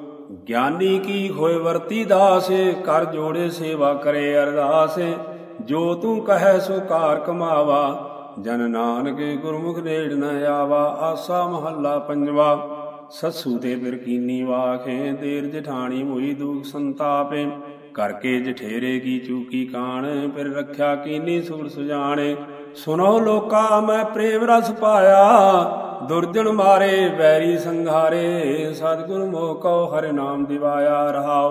ਗਿਆਨੀ ਕੀ ਹੋਏ ਵਰਤੀ ਦਾਸ, ਕਰ ਜੋੜੇ ਸੇਵਾ ਕਰੇ ਅਰਦਾਸ, ਜੋ ਤੂੰ ਕਹੈ ਸੋ ਕਾਰ ਕਮਾਵਾ, ਜਨ ਨਾਨਕ ਗੁਰਮੁਖ ਨੇੜ ਨ ਆਵਾ। ਆਸਾ ਮਹੱਲਾ ਪੰਜਵਾ। ਸੱਸੂ ਤੇ ਫਿਰ ਕੀਨੀ ਵਾਖੇ, ਦੇਰ ਜਠਾਣੀ ਮੁਈ ਦੁਖ ਸੰਤਾਪੇ, ਕਰਕੇ ਜਠੇਰੇ ਕੀ ਚੂਕੀ ਕਾਣ, ਫਿਰ ਰੱਖਿਆ ਕੀਨੀ ਸੂਰ ਸੁਜਾਣੇ। ਸੁਨੋ ਲੋਕਾ ਮੈਂ ਪ੍ਰੇਮ ਰਸ ਪਾਇਆ, ਦੁਰਜਨ ਮਾਰੇ ਵੈਰੀ ਸੰਘਾਰੇ, ਸਤਿਗੁਰ ਮੋਹ ਕਉ ਹਰਿ ਨਾਮ ਦਿਵਾਇਆ ਰਹਾਉ।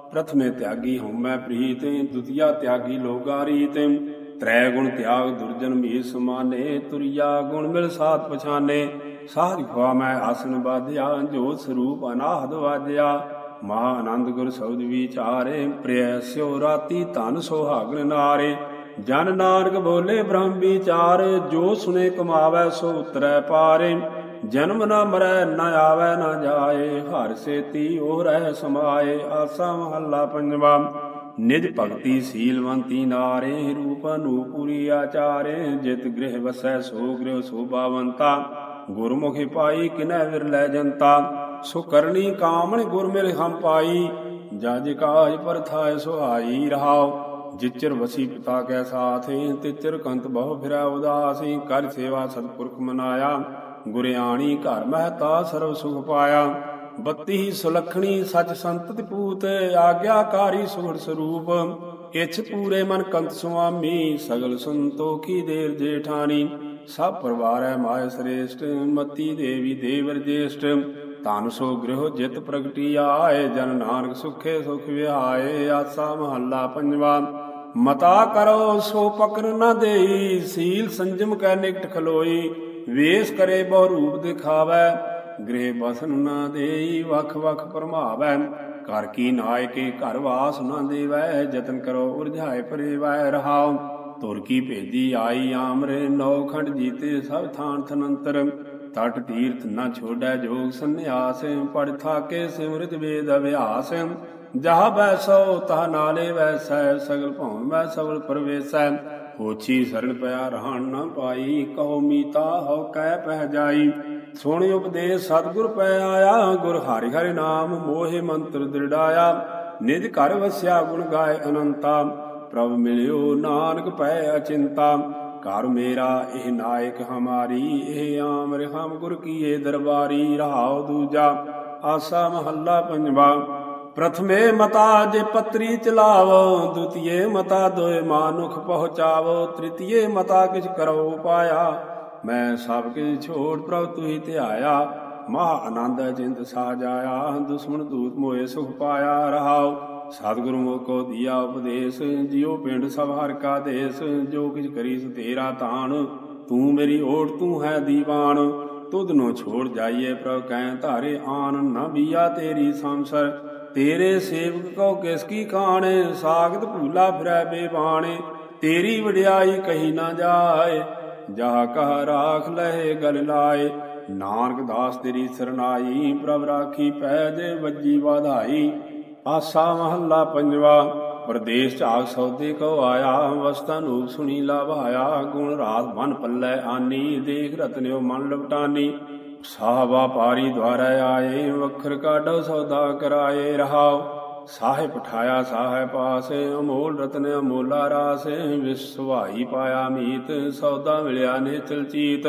ਪ੍ਰਥਮੇ ਤਿਆਗੀ ਹਉਮੈ ਪ੍ਰੀਤ, ਦੁਤੀਆ ਤਿਆਗੀ ਲੋਗਾ ਰੀਤ। ਤ੍ਰੈ ਗੁਣ ਤਿਆਗ ਦੁਰਜਨ ਮੀ ਸਮਾਨੇ, ਤੁਰਿਆ ਗੁਣ ਮਿਲ ਸਾਥ ਪਛਾਨੇ। ਸਾਧ ਖਵਾ ਮੈਂ ਆਸਨ ਬਾਧਿਆ, ਜੋਤ ਸਰੂਪ ਅਨਾਹਦ ਵਾਜਿਆ। ਮਹਾ ਆਨੰਦ ਗੁਰ ਸ਼ਬਦ ਵਿਚਾਰੇ, ਪ੍ਰਿਯ ਸਿਓ ਰਾਤੀ ਧਨ ਸੁਹਾਗਣ ਨਾਰੇ। ਜਨ ਨਾਨਕ ਬੋਲੇ ਬ੍ਰਹਮ ਵਿਚਾਰ, ਜੋ ਸੁਨੇ ਕਮਾਵੈ ਸੋ ਉਤਰੈ ਪਾਰੇ। ਜਨਮ ਨ ਮਰੈ ਨ ਆਵੈ ਨ ਜਾਏ, ਹਰਿ ਸੇਤੀ ਉਹ ਰਹਿ ਸਮਾਏ। ਆਸਾ ਮਹੱਲਾ ਪੰਜਵਾ। ਨਿਜ ਭਗਤੀ ਸੀਲਵੰਤੀ ਨਾਰੇ, ਰੂਪ ਅਨੂਪੁਰੀ ਆਚਾਰੇ। ਜਿਤ ਗ੍ਰਹਿ ਵਸੈ ਸੋ ਗ੍ਰਹਿ ਸੋਭਾਵੰਤਾ, ਗੁਰਮੁਖਿ ਪਾਈ ਕਿਨੈ ਵਿਰਲੇ ਜਨਤਾ। ਸੋ ਕਰਨੀ ਕਾਮਣ ਗੁਰ ਮਿਲ ਹਮ ਪਾਈ, ਜਜ ਕਾਜ ਪਰਥਾਇ ਸੁਹਾਈ ਰਹਾਉ। ਜਿਚਰ ਵਸੀ ਪਿਤਾ ਕੈ ਸਾਥੀ, ਤਿਚਰ ਕੰਤ ਬਹੁ ਫਿਰੈ ਉਦਾਸੀ। ਕਰ ਸੇਵਾ ਸਤਿਪੁਰਖ ਮਨਾਇਆ, ਗੁਰਿਆਣੀ ਘਰ ਮਹਿਤਾ ਸਰਬ ਸੁਖ ਪਾਇਆ। ਬੱਤੀ ਸੁਲੱਖਣੀ ਸਚ ਸੰਤਤਿ ਪੂਤ, ਆਗਿਆਕਾਰੀ ਸੁਗੜ ਸਰੂਪ। ਇਛ ਪੂਰੇ ਮਨ ਕੰਤ ਸੁਆਮੀ, ਸਗਲ ਸੰਤੋਖੀ ਦੇਵ ਜੇਠਾਨੀ। ਸਭ ਪਰਿਵਾਰੈ ਮਾਇ ਸ੍ਰੇਸ਼ਟ, ਮਤੀ ਦੇਵੀ ਦੇਵਰ ਜੇਸ਼ਟ। ਧਨ ਸੋ ਗ੍ਰਹਿ ਜਿਤ ਪ੍ਰਗਟੀ ਆਏ, ਜਨ ਨਾਨਕ ਸੁਖੇ ਸੁਖ ਵਿਹਾਏ। ਆਸਾ ਮਹੱਲਾ ਪੰਜਵਾ। ਮਤਾ ਕਰੋ ਸੋ ਪਕਰ ਨ ਦੇਈ, ਸੀਲ ਸੰਜਮ ਕੈ ਨਿਕਟ ਖਲੋਈ। ਵੇਸ ਕਰੇ ਬਹੁ ਰੂਪ ਦਿਖਾਵੈ, ਗ੍ਰਹਿ ਬਸਨ ਨ ਦੇਈ ਵਖ ਵਖ ਭਰਮਾਵੈ। ਘਰ ਕੀ ਨਾਇਕੇ ਘਰ ਵਾਸ ਨ ਦੇਵੈ, ਜਤਨ ਕਰੋ ਉਰਝਾਏ ਪਰੇਵੈ ਰਹਾਉ। ਤੁਰ ਕੀ ਭੇਜੀ ਆਈ ਆਮਰੇ, ਨੌ ਖੰਡ ਜੀਤੇ ਸਭ ਥਾਨ ਥਨੰਤਰ। ਤਟ ਤੀਰਥ ਨ ਛੋੜੈ ਜੋਗ ਸੰਨਿਆਸ, ਪੜ ਥਾਕੇ ਸਿਮਰਿਤ ਵੇਦ ਅਭਿਆਸ। ਜਹਾਂ ਬੈਸੋ ਤਹ ਨਾਲੇ ਵੈਸੈ, ਸਗਲ ਭਉਨ ਮੈਂ ਸਬਲ ਪ੍ਰਵੇਸੈ। ਹੋਛੀ ਸਰਣ ਪਿਆ ਰਹਿਣ ਨ ਪਾਈ, ਕਹੋ ਮੀਤਾ ਹਉ ਕਹਿ ਪਹਿ ਜਾਈ। ਸੁਣ ਉਪਦੇਸ਼ ਸਤਿਗੁਰ ਪੈ ਆਇਆ, ਗੁਰ ਹਰਿ ਹਰਿ ਨਾਮ ਮੋਹਿ ਮੰਤਰ ਦ੍ਰਿੜਾਇਆ। ਨਿਜ ਘਰ ਵਸਿਆ ਗੁਣ ਗਾਏ ਅਨੰਤਾ, ਪ੍ਰਭ ਮਿਲਿਓ ਨਾਨਕ ਪੈ ਅਚਿੰਤਾ। ਘਰ ਮੇਰਾ ਇਹ ਨਾਇਕ ਹਮਾਰੀ, ਇਹ ਆਮਰ ਹਮ ਗੁਰ ਕੀਏ ਦਰਬਾਰੀ ਰਹਾਉ ਦੂਜਾ। ਆਸਾ ਮਹੱਲਾ ਪੰਜਵਾ। ਪ੍ਰਥਮੇ ਮਤਾ ਜੇ ਪਤਰੀ ਚਲਾਵੋ, ਦੁਤੀਏ ਮਤਾ ਦੋਇ ਮਾਨੁਖ ਪਹੁੰਚਾਵੋ। ਤ੍ਰਿਤੀਏ ਮਤਾ ਕਿਛ ਕਰੋ ਪਾਇਆ, ਮੈਂ ਸਭ ਕਿਛ ਛੋੜ ਪ੍ਰਭ ਤੁਹੀ ਧਿਆਇਆ। ਮਹਾ ਆਨੰਦ ਅਚਿੰਤ ਸਾਜਾਇਆ, ਦੁਸ਼ਮਨ ਦੂਤ ਮੋਏ ਸੁਖ ਪਾਇਆ ਰਹਾਉ। ਸਤਿਗੁਰੂ ਮੋਕੋ ਦੀਆ ਉਪਦੇਸ਼, ਜਿਉ ਪਿੰਡ ਸਭ ਹਰਿ ਕਾ ਦੇਸ। ਜੋ ਕਿਛ ਕਰੀ ਸੋ ਤੇਰਾ ਤਾਣ, ਤੂੰ ਮੇਰੀ ਓਟ ਤੂੰ ਹੈ ਦੀਵਾਨ। ਤੁਧ ਨੂੰ ਛੋੜ ਜਾਈਏ ਪ੍ਰਭ ਕਹਿ ਧਾਰੇ ਆਨ, ਨ ਬੀਆ ਤੇਰੀ ਸੰਸਰ। ਤੇਰੇ ਸੇਵਕ ਕਉ ਕਿਸ ਕੀ ਕਾਣੇ, ਸਾਗਤ ਭੂਲਾ ਫਿਰੈ ਬੇਬਾਣੇ। ਤੇਰੀ ਵਡਿਆਈ ਕਹੀ ਨਾ ਜਾਏ, ਜਹ ਕਹ ਰਾਖ ਲਹੇ ਗਲ ਲਾਏ। ਨਾਨਕ ਦਾਸ ਤੇਰੀ ਸਰਨਾਈ, ਪ੍ਰਭ ਰਾਖੀ ਪੈ ਜੇ ਵੱਜੀ ਵਾਧਾਈ। ਆਸਾ ਮਹੱਲਾ ਪੰਜਵਾ। ਪਰਦੇਸ ਝਾਕ ਸੌਦੇ ਕਉ ਆਇਆ, ਵਸਤਾ ਨੂਪ ਸੁਣੀ ਲਾਭਾਇਆ। ਗੁਣ ਰਾਤ ਮਨ ਪੱਲੇ ਆਨੀ, ਦੇਖ ਰਤਨਿਓ ਮਨ ਲਵਟਾਨੀ। ਸਾਹ ਵਾਪਾਰੀ ਦੁਆਰੈ ਆਏ, ਵਖਰ ਕਾਢੋ ਸੌਦਾ ਕਰਾਏ ਰਹਾਉ। ਸਾਹੇ ਪਠਾਇਆ ਸਾਹੇ ਪਾਸੇ, ਅਮੋਲ ਰਤਨ ਅਮੋਲਾ ਰਾਸੇ। ਵਿਸ ਸੁਹਾਈ ਪਾਇਆ ਮੀਤ, ਸੌਦਾ ਮਿਲਿਆ ਨੇਚਲ ਚੀਤ।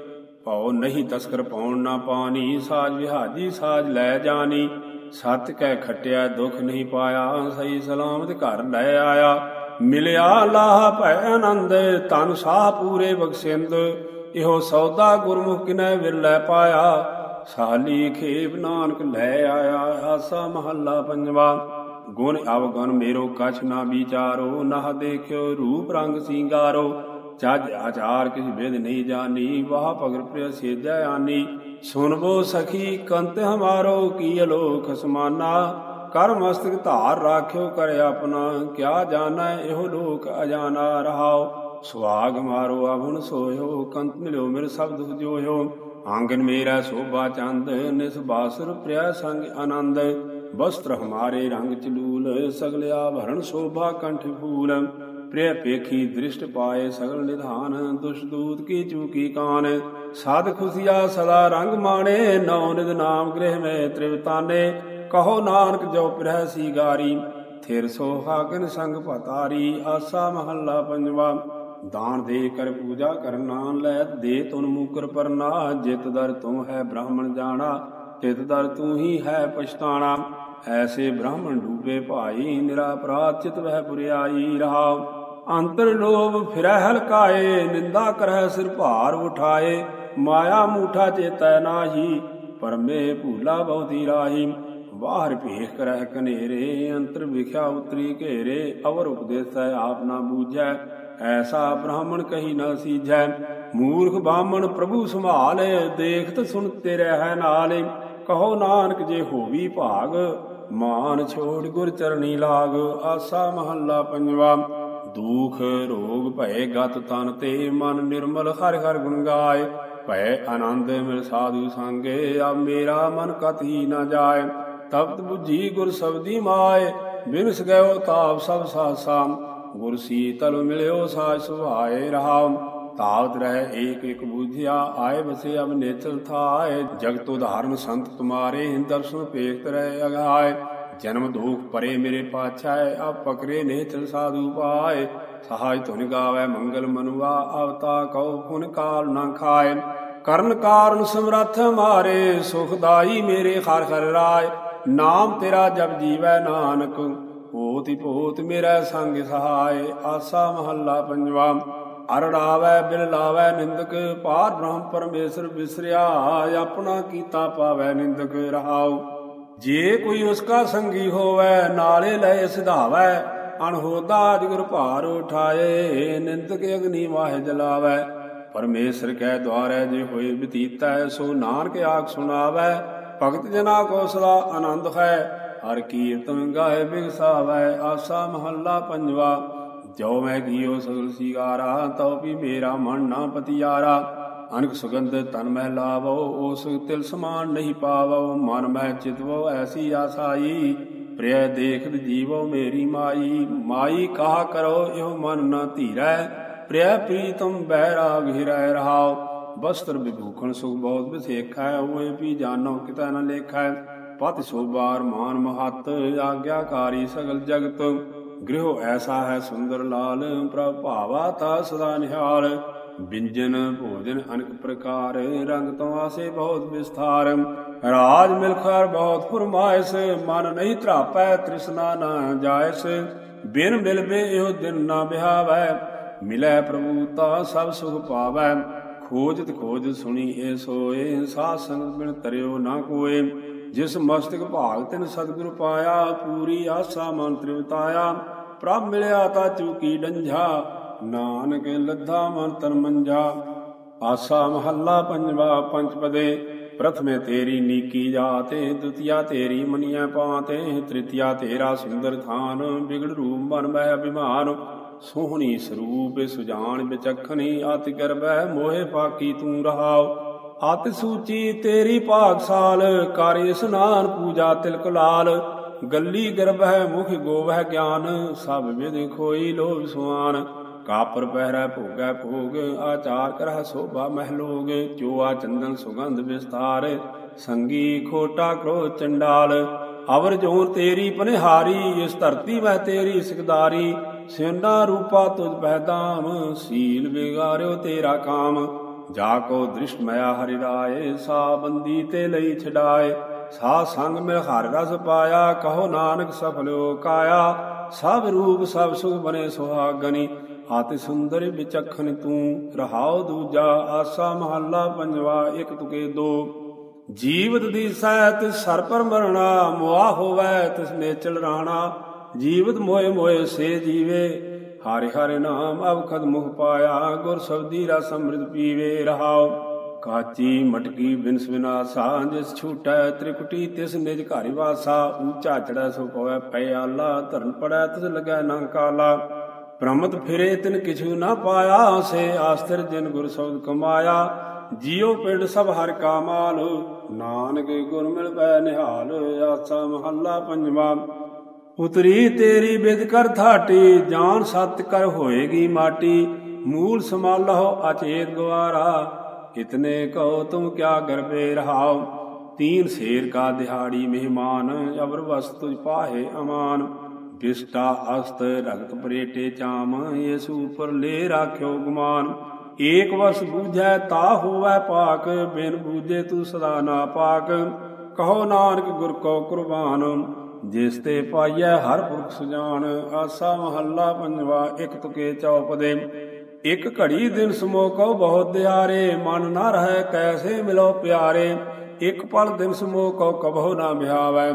ਭਉ ਨਹੀਂ ਤਸਕਰ ਪਾਉਣ ਨਾ ਪਾਣੀ, ਸਾਜ ਵਿਹਾਜੀ ਸਾਜ ਲੈ ਜਾਣੀ। ਸਤ ਕੈ ਖਟਿਆ ਦੁਖ ਨਹੀਂ ਪਾਇਆ, ਸਹੀ ਸਲਾਮਤ ਘਰ ਲੈ ਆਇਆ। ਮਿਲਿਆ ਲਾਹ ਭੈ ਆਨੰਦ, ਤਨ ਸਾਹ ਪੂਰੇ ਬਖਸ਼ਿੰਦ। ਇਹੋ ਸੌਦਾ ਗੁਰਮੁਖ ਕਿਨੈ ਵਿਰਲੇ ਪਾਇਆ, ਸਾਲੀ ਖੇਪ ਨਾਨਕ ਲੈ ਆਇਆ। ਆਸਾ ਮਹੱਲਾ ਪੰਜਵਾ। ਗੁਣ ਅਵਗੁਣ ਮੇਰੋ ਕਛ ਨਾ ਵਿਚਾਰੋ, ਨਾ ਦੇਖਿਓ ਰੂਪ ਰੰਗ ਸਿੰਗਾਰੋ। ਚੱਜ ਆਚਾਰ ਕਿਛ ਵਿਦ ਨਹੀਂ ਜਾਨੀ, ਵਾਹ ਭਗਤ ਪ੍ਰਿਯ ਸੇਜੈ ਆਨੀ। ਸੁਨਬੋ ਸਖੀ ਕੰਤ ਹਮਾਰੋ, ਕੀ ਅਲੋਕ ਸਮਾਨਾ। ਕਰ ਮਸਤਕ ਧਾਰ ਰਾਖਿਓ ਕਰ ਆਪਣਾ, ਕਿਆ ਜਾਣੈ ਇਹੋ ਲੋਕ ਅਜਾਨਾ ਰਹਾਉ। ਸੁਹਾਗ ਮਾਰੋ ਆਭੁਣ ਸੋਇਓ, ਕੰਤ ਮਿਲਿਓ ਮਿਰ ਸਭ ਦੁਖ ਜੋਇਓ। ਆਂਗਨ ਮੇਰਾ ਸ਼ੋਭਾ ਚੰਦ, ਨਿਸ ਬਾਸੁਰ ਪ੍ਰਿਆ ਸੰਗ ਆਨੰਦ। ਵਸਤਰ ਹਮਾਰੇ ਰੰਗ ਚਲੂਲ, ਸਗਲ ਆਭਰਣ ਸ਼ੋਭਾ ਕੰਠ ਫੂਲ। ਪ੍ਰਿਯ ਪੇਖੀ ਦ੍ਰਿਸ਼ਟ ਪਾਏ ਸਗਲ ਨਿਧਾਨ, ਦੁਸ਼ਟ ਦੂਤ ਕੀ ਚੂਕੀ ਕਾਨ। ਸਾਧ ਖੁਸ਼ੀਆ ਸਦਾ ਰੰਗ ਮਾਣੇ, ਨੌ ਨਿਧ ਨਾਮ ਗ੍ਰਹਿ ਮੈਂ ਤ੍ਰਿਵਤਾਨੇ। ਕਹੋ ਨਾਨਕ ਜੋ ਪ੍ਰਿਯ ਸੀਗਾਰੀ, ਥਿਰ ਸੋਹਾਗਨ ਸੰਗ ਭਤਾਰੀ। ਆਸਾ ਮਹੱਲਾ ਪੰਜਵਾ। ਦਾਨ ਦੇ ਕਰ ਪੂਜਾ ਕਰਨਾ, ਲੈ ਦੇ ਤੁਨ ਮੂਕਰ ਪਰਨਾ। ਜਿਤ ਦਰ ਤੂੰ ਹੈ ਬ੍ਰਾਹਮਣ ਜਾਣਾ, ਤਿਤ ਦਰ ਤੂੰ ਹੀ ਹੈ ਪਛਤਾਣਾ। ਐਸੇ ਬ੍ਰਾਹਮਣ ਡੂਬੇ ਭਾਈ, ਨਿਰਾਪਰਾਧ ਚਿਤ ਵਹਿ ਬੁਰਿਆਈ ਰਹਾਉ। ਅੰਤਰ ਲੋਭ ਫਿਰੈ ਹਲਕਾਏ, ਨਿੰਦਾ ਕਰੈ ਸਿਰ ਭਾਰ ਉਠਾਏ। ਮਾਇਆ ਮੂਠਾ ਚੇਤੈ ਨਾਹੀ, ਪਰਮੇ ਭੂਲਾ ਬਹੁਤੀ ਰਾਹੀ। ਬਾਹਰ ਭੇਖ ਕਰਹਿ ਕਨੇਰੇ, ਅੰਤਰ ਵਿਖਿਆ ਉਤਰੀ ਘੇਰੇ, ਅਵਰ ਉਪਦੇਸੈ ਆਪ ਨਾ ਬੂਝੈ, ਐਸਾ ਬ੍ਰਾਹਮਣ ਕਹੀ ਨਾ ਸੀਝੈ। ਮੂਰਖ ਬਾਮਣ ਪ੍ਰਭੂ ਸੰਭਾਲੇ, ਦੇਖਤ ਸੁਣਤੇ ਰਹਿ ਨਾਲੇ, ਕਹੋ ਨਾਨਕ ਜੇ ਹੋਵੀ ਭਾਗ, ਮਾਨ ਛੋੜ ਗੁਰ ਚਰਣੀ ਲਾਗ। ਆਸਾ ਮਹੱਲਾ ਪੰਜਵਾ। ਦੁਖ ਰੋਗ ਭਏ ਗਤ ਤਨ ਤੇ, ਮਨ ਨਿਰਮਲ ਹਰਿ ਹਰਿ ਗੁਣ ਗਾਏ, ਭਏ ਆਨੰਦ ਮਿਲ ਸਾਧੂ ਸੰਗੇ, ਅਬ ਮੇਰਾ ਮਨ ਕਤਹੀ ਨ ਜਾਏ। ਤਪਤ ਬੁੱਝੀ ਗੁਰ ਸਬਦੀ ਮਾਏ, ਬਿਨਸ ਗਇਓ ਤਾਪ ਸਭ ਸਾਸਾ, ਗੁਰ ਸੀਤਲ ਮਿਲਿਓ ਸਾਜ ਸੁਭਾਏ ਰਹਾਉ। ਤਾਵਤ ਰਹਿ ਏਕ ਏਕ ਬੁਝਿਆ, ਆਏ ਬਸੇ ਅਬ ਨੇਤਲ ਥਾਏ, ਜਗਤ ਉਦਾਹਰਨ ਸੰਤ ਤੁਮਾਰੇ, ਦਰਸ਼ਨ ਪੇਖਤ ਰਹਿ ਅਗਾਏ। ਜਨਮ ਦੁਖ ਪਰੇ ਮੇਰੇ ਪਾਛਾਏ, ਅਬ ਪਕਰੇ ਨੇਤਲ ਸਾਧੂ ਪਾਏ, ਸਹਾਜ ਧੁਨ ਗਾਵੈ ਮੰਗਲ ਮਨੁਆ, ਅਵਤਾ ਕਉ ਪੁਨ ਕਾਲ ਨ ਖਾਏ। ਕਰਨ ਕਾਰਨ ਸਮਰੱਥ ਮਾਰੇ, ਸੁਖਦਾਈ ਮੇਰੇ ਹਰਿ ਹਰਿ ਰਾਏ, ਨਾਮ ਤੇਰਾ ਜਪ ਜੀਵੈ ਨਾਨਕ, ਭੂਤ ਹੀ ਭੂਤ ਮੇਰਾ ਸੰਗ ਸਹਾਏ। ਆਸਾ ਮਹੱਲਾ ਪੰਜਵਾ। ਅਰੜਾਵੈ ਬਿਲ ਲਾਵੈ ਨਿੰਦਕ, ਪਾਰ ਬ੍ਰਹਮ ਪਰਮੇਸ਼ਰ ਵਿਸਰਿਆ, ਆਪਣਾ ਕੀਤਾ ਪਾਵੈ ਨਿੰਦਕ ਰਹਾਉ। ਜੇ ਕੋਈ ਉਸਕਾ ਸੰਗੀ ਹੋਵੈ, ਨਾਲੇ ਲਏ ਸਿਧਾਵੈ, ਅਣਹੋਦਾ ਜਿਗਰ ਭਾਰ ਉਠਾਏ, ਨਿੰਦਕ ਅਗਨੀ ਮਾਹਿ ਜਲਾਵੈ। ਪਰਮੇਸ਼ਰ ਕੈ ਦੁਆਰੈ ਜੇ ਹੋਏ ਬਤੀਤੈ, ਸੋ ਨਾਨਕ ਆਖ ਸੁਣਾਵੈ, ਭਗਤ ਜਨਾ ਕੋ ਸਦਾ ਆਨੰਦ ਹੈ, ਹਰ ਕੀਰਤਨ ਗਾਏ ਬਿਗਸਾਵੈ। ਆਸਾ ਮਹੱਲਾ ਪੰਜਵਾ। ਜੋ ਮੈਂ ਕੀਓ ਸਗਲ ਸਿਗਾਰਾ, ਤਉ ਵੀ ਮੇਰਾ ਮਨ ਨਾ ਪਤਿਆਰਾ, ਅਨਕ ਸੁਗੰਧ ਤਨ ਮਹਿ ਲਾਵੋ, ਉਸ ਤਿਲ ਸਮਾਨ ਨਹੀਂ ਪਾਵੋ, ਮਨ ਮਹਿ ਚਿਤਵੋ ਐਸੀ ਆਸਾਈ, ਪ੍ਰਿਯ ਦੇਖਤ ਜੀਵੋ ਮੇਰੀ ਮਾਈ। ਮਾਈ ਕਹਾ ਕਰੋ ਇਹੋ ਮਨ ਨਾ ਧੀਰੈ, ਪ੍ਰਿਯ ਪ੍ਰੀਤਮ ਬੈਰਾਗ ਹਿਰੈ ਰਹਾਉ। ਬਸਤਰ ਵਿਭੂਖਣ ਸੁਖ ਬਹੁਤ ਵਿਸੇਖੈ, ਹੋਏ ਵੀ ਜਾਨੋ ਕਿਤੈ ਨ ਲੇਖੈ, ਪਤ ਸ਼ੋਭਾਰ ਮਾਨ ਮਹੱਤ, ਆਗਿਆਕਾਰੀ ਸਗਲ ਜਗਤ। ਗ੍ਰਹਿ ਐਸਾ ਹੈ ਸੁੰਦਰ ਲਾਲ, ਪ੍ਰਭ ਭਾਵਾ ਤਾ ਸਦਾ ਨਿਹਾਲ। ਬਿੰਜਨ ਭੋਜਨ ਅਨੇਕ ਪ੍ਰਕਾਰ, ਰੰਗ ਤੋਂ ਆਸੇ ਬਹੁਤ ਵਿਸਥਾਰ। ਰਾਜ ਮਿਲਖਰ ਬਹੁਤ ਫੁਰਮਾਇਸ, ਮਨ ਨਹੀਂ ਧਰਾਪੈ ਤ੍ਰਿਸ਼ਨਾ ਨਾ ਜਾਇਸ। ਬਿਨ ਮਿਲਵੇ ਇਹੋ ਦਿਨ ਨਾ ਬਿਹਾਵੈ, ਮਿਲੈ ਪ੍ਰਭੂ ਤਾ ਸਭ ਸੁਖ ਪਾਵੈ। ਖੋਜਤ ਖੋਜ ਸੁਣੀ ਏ ਸੋਏ, ਸਾਧ ਸੰਗ ਬਿਨ ਤਰਿਓ ਨਾ ਕੋਏ। ਜਿਸ ਮਸਤਕ ਭਾਗ ਤਿਨ ਸਤਿਗੁਰ ਪਾਇਆ, ਪੂਰੀ ਆਸਾ ਮਨ ਤ੍ਰਿਵਤਾਇਆ। ਪ੍ਰਭ ਮਿਲਿਆ ਤਾ ਚੂਕੀ ਡੰਝਾ, ਨਾਨਕ ਲੱਧਾ ਮਨ ਤਨ ਮੰਝਾ। ਆਸਾ ਮਹੱਲਾ ਪੰਜਵਾ। ਪੰਚਪਦੇ। ਪ੍ਰਥਮੇ ਤੇਰੀ ਨੀਕੀ ਜਾਤੇ, ਦੁਤੀਆ ਤੇਰੀ ਮਨੀਐ ਪਾਤੇ, ਤ੍ਰਿਤੀਆ ਤੇਰਾ ਸੁੰਦਰ ਥਾਨ, ਬਿਗੜ ਰੂਪ ਮਨ ਮਹਿ ਅਭਿਮਾਨ। ਸੋਹਣੀ ਸਰੂਪ ਸੁਜਾਨ ਵਿਚਖਣੀ, ਅਤਿ ਗਰਭੈ ਮੋਹਿ ਪਾਕੀ ਤੂੰ ਰਹਾਉ। ਅਤਿ ਸੂਚੀ ਤੇਰੀ ਭਾਗਸਾਲ, ਕਰ ਇਸਨਾਨ ਪੂਜਾ ਤਿਲਕ ਲਾਲ। ਗੱਲੀ ਗਰਭੈ ਮੁਖ ਗੋਵਹਿ ਗਿਆਨ, ਸਭ ਵਿਦ ਖੋਈ ਲੋਭ ਸੁਆਨ। ਕਾਪਰ ਪਹਿਰੈ ਭੋਗੈ ਭੋਗ, ਆਚਾਰ ਕਰਹਿ ਸੋਭਾ ਮਹਿਲੋਗ। ਚੋਆ ਚੰਦਨ ਸੁਗੰਧ ਵਿਸਤਾਰ, ਸੰਗੀ ਖੋਟਾ ਕ੍ਰੋਧ ਚੰਡਾਲ। ਅਵਰ ਜੋਨ ਤੇਰੀ ਪਨਿਹਾਰੀ, ਇਸ ਧਰਤੀ ਮਹਿ ਤੇਰੀ ਸਿਕਦਾਰੀ। ਸਿਉਨਾ ਰੂਪਾ ਤੁਝ ਪਹਿ ਧਾਮ, ਸੀਲ ਵਿਗਾਰਿਓ ਤੇਰਾ ਕਾਮ। ਜਾ ਕੋ ਦ੍ਰਿਸ਼ਟ ਮਇਆ ਹਰਿ ਰਾਏ, ਸਾ ਬੰਦੀ ਤੇ ਲਈ ਛਡਾਏ। ਸਾਧ ਸੰਗ ਮਿਲ ਹਰਿ ਰਸ ਪਾਇਆ, ਕਹੋ ਨਾਨਕ ਸਫਲਿਓ ਕਾਇਆ। ਸਭ ਰੂਪ ਸਭ ਸੁਖ ਬਨੇ ਸੁਹਾਗਨੀ, ਅਤਿ ਸੁੰਦਰ ਵਿਚਖਣ ਤੂੰ ਰਹਾਉ ਦੂਜਾ। ਆਸਾ ਮਹੱਲਾ ਪੰਜਵਾ। ਇਕ ਤੁਕੇ ਦੋ। ਜੀਵਤ ਦੀਸੈ ਤਿਸ ਸਰ ਪਰ ਮਰਣਾ, ਮੁਆ ਹੋਵੈ ਤਿਸ ਨੇਚਲ ਰਾਣਾ। ਜੀਵਤ ਮੋਏ ਮੋਏ ਸੇ ਜੀਵੇ, ਹਰਿ ਹਰਿ ਨਾਮ ਅਵਖਦ ਮੁਖ ਪਾਇਆ। ਗੁਰ ਸਬਦੀ ਰਸ ਅੰਮ੍ਰਿਤ ਪੀਵੇ ਰਹਾਉ। ਕਾਚੀ ਮਟਕੀ ਬਿਨਸ ਵਿਨਾਸਾ, ਜਿਸ ਛੂਟੈ ਤ੍ਰਿਕੁਟੀ ਤਿਸ ਨਿਜ ਘਰਿ ਵਾਸਾ। ਊਚਾ ਚੜੈ ਸੋ ਪਵੈ ਪਿਆਲਾ, ਧਰਨ ਪੜੈ ਤਿਸ ਲੱਗੈ ਨਾ ਕਾਲਾ। ਭ੍ਰਮਤ ਫਿਰੇ ਤਿਨ ਕਿਛੂ ਨਾ ਪਾਇਆ, ਸੇ ਆਸਥਿਰ ਜਿਨ ਗੁਰ ਸ਼ਬਦ ਕਮਾਇਆ। ਜੀਉ ਪਿੰਡ ਸਭ ਹਰਿ ਕਾ ਮਾਲ, ਨਾਨਕ ਗੁਰ ਮਿਲ ਪੈ ਨਿਹਾਲ। ਆਸਾ ਮਹੱਲਾ ਪੰਜਵਾ। ਉਤਰੀ ਤੇਰੀ ਬਿਦ ਕਰ ਥਾਟੀ, ਜਾਨ ਸਤ ਕਰ ਹੋਏਗੀ ਮਾਟੀ। ਮੂਲ ਸਮਾਲਹੁ ਅਚੇਤ ਗਵਾਰਾ, ਇਤਨੇ ਕਹੋ ਤੁਮ ਕਿਆ ਗਰਬੇ ਰਹਾਉ। ਤੀਨ ਸੇਰ ਕਾ ਦਿਹਾੜੀ ਮਹਿਮਾਨ, ਅਵਰ ਵਸ ਤੁਝ ਪਾਹੇ ਅਮਾਨ। ਵਿਸ਼ਟਾ ਅਸਤ ਰਗਤ ਪਰੇਟੇ ਚਾਮ, ਇਸ ਉਪਰ ਲੈ ਰਾਖਿਓ ਗੁਮਾਨ। ਏਕ ਵਸ ਬੂਝੈ ਤਾ ਹੋਵੈ ਪਾਕ, ਬਿਨ ਬੂਝੇ ਤੂੰ ਸਦਾ ਨਾ ਪਾਕ। ਕਹੋ ਨਾਨਕ ਗੁਰ ਕੋ ਕੁਰਬਾਨ, ਜਿਸ ਤੇ ਪਾਈਐ ਹਰ ਪੁਰਖ ਸੁਜਾਨ। ਆਸਾ ਮਹੱਲਾ ਪੰਜਵਾ। ਇਕ ਤੁਕੇ ਚੌਪਦੇ। ਇਕ ਘੜੀ ਦਿਨ ਸਮੋ ਕਉ ਬਹੁਤ ਦਿਆਰੇ, ਮਨ ਨਾ ਰਹਿ ਕੈਸੇ ਮਿਲੋ ਪਿਆਰੇ। ਇਕ ਪਲ ਦਿਨ ਸਮੋ ਕਉ ਕਬਹੁ ਨਾ ਬਿਹਾਵੈ,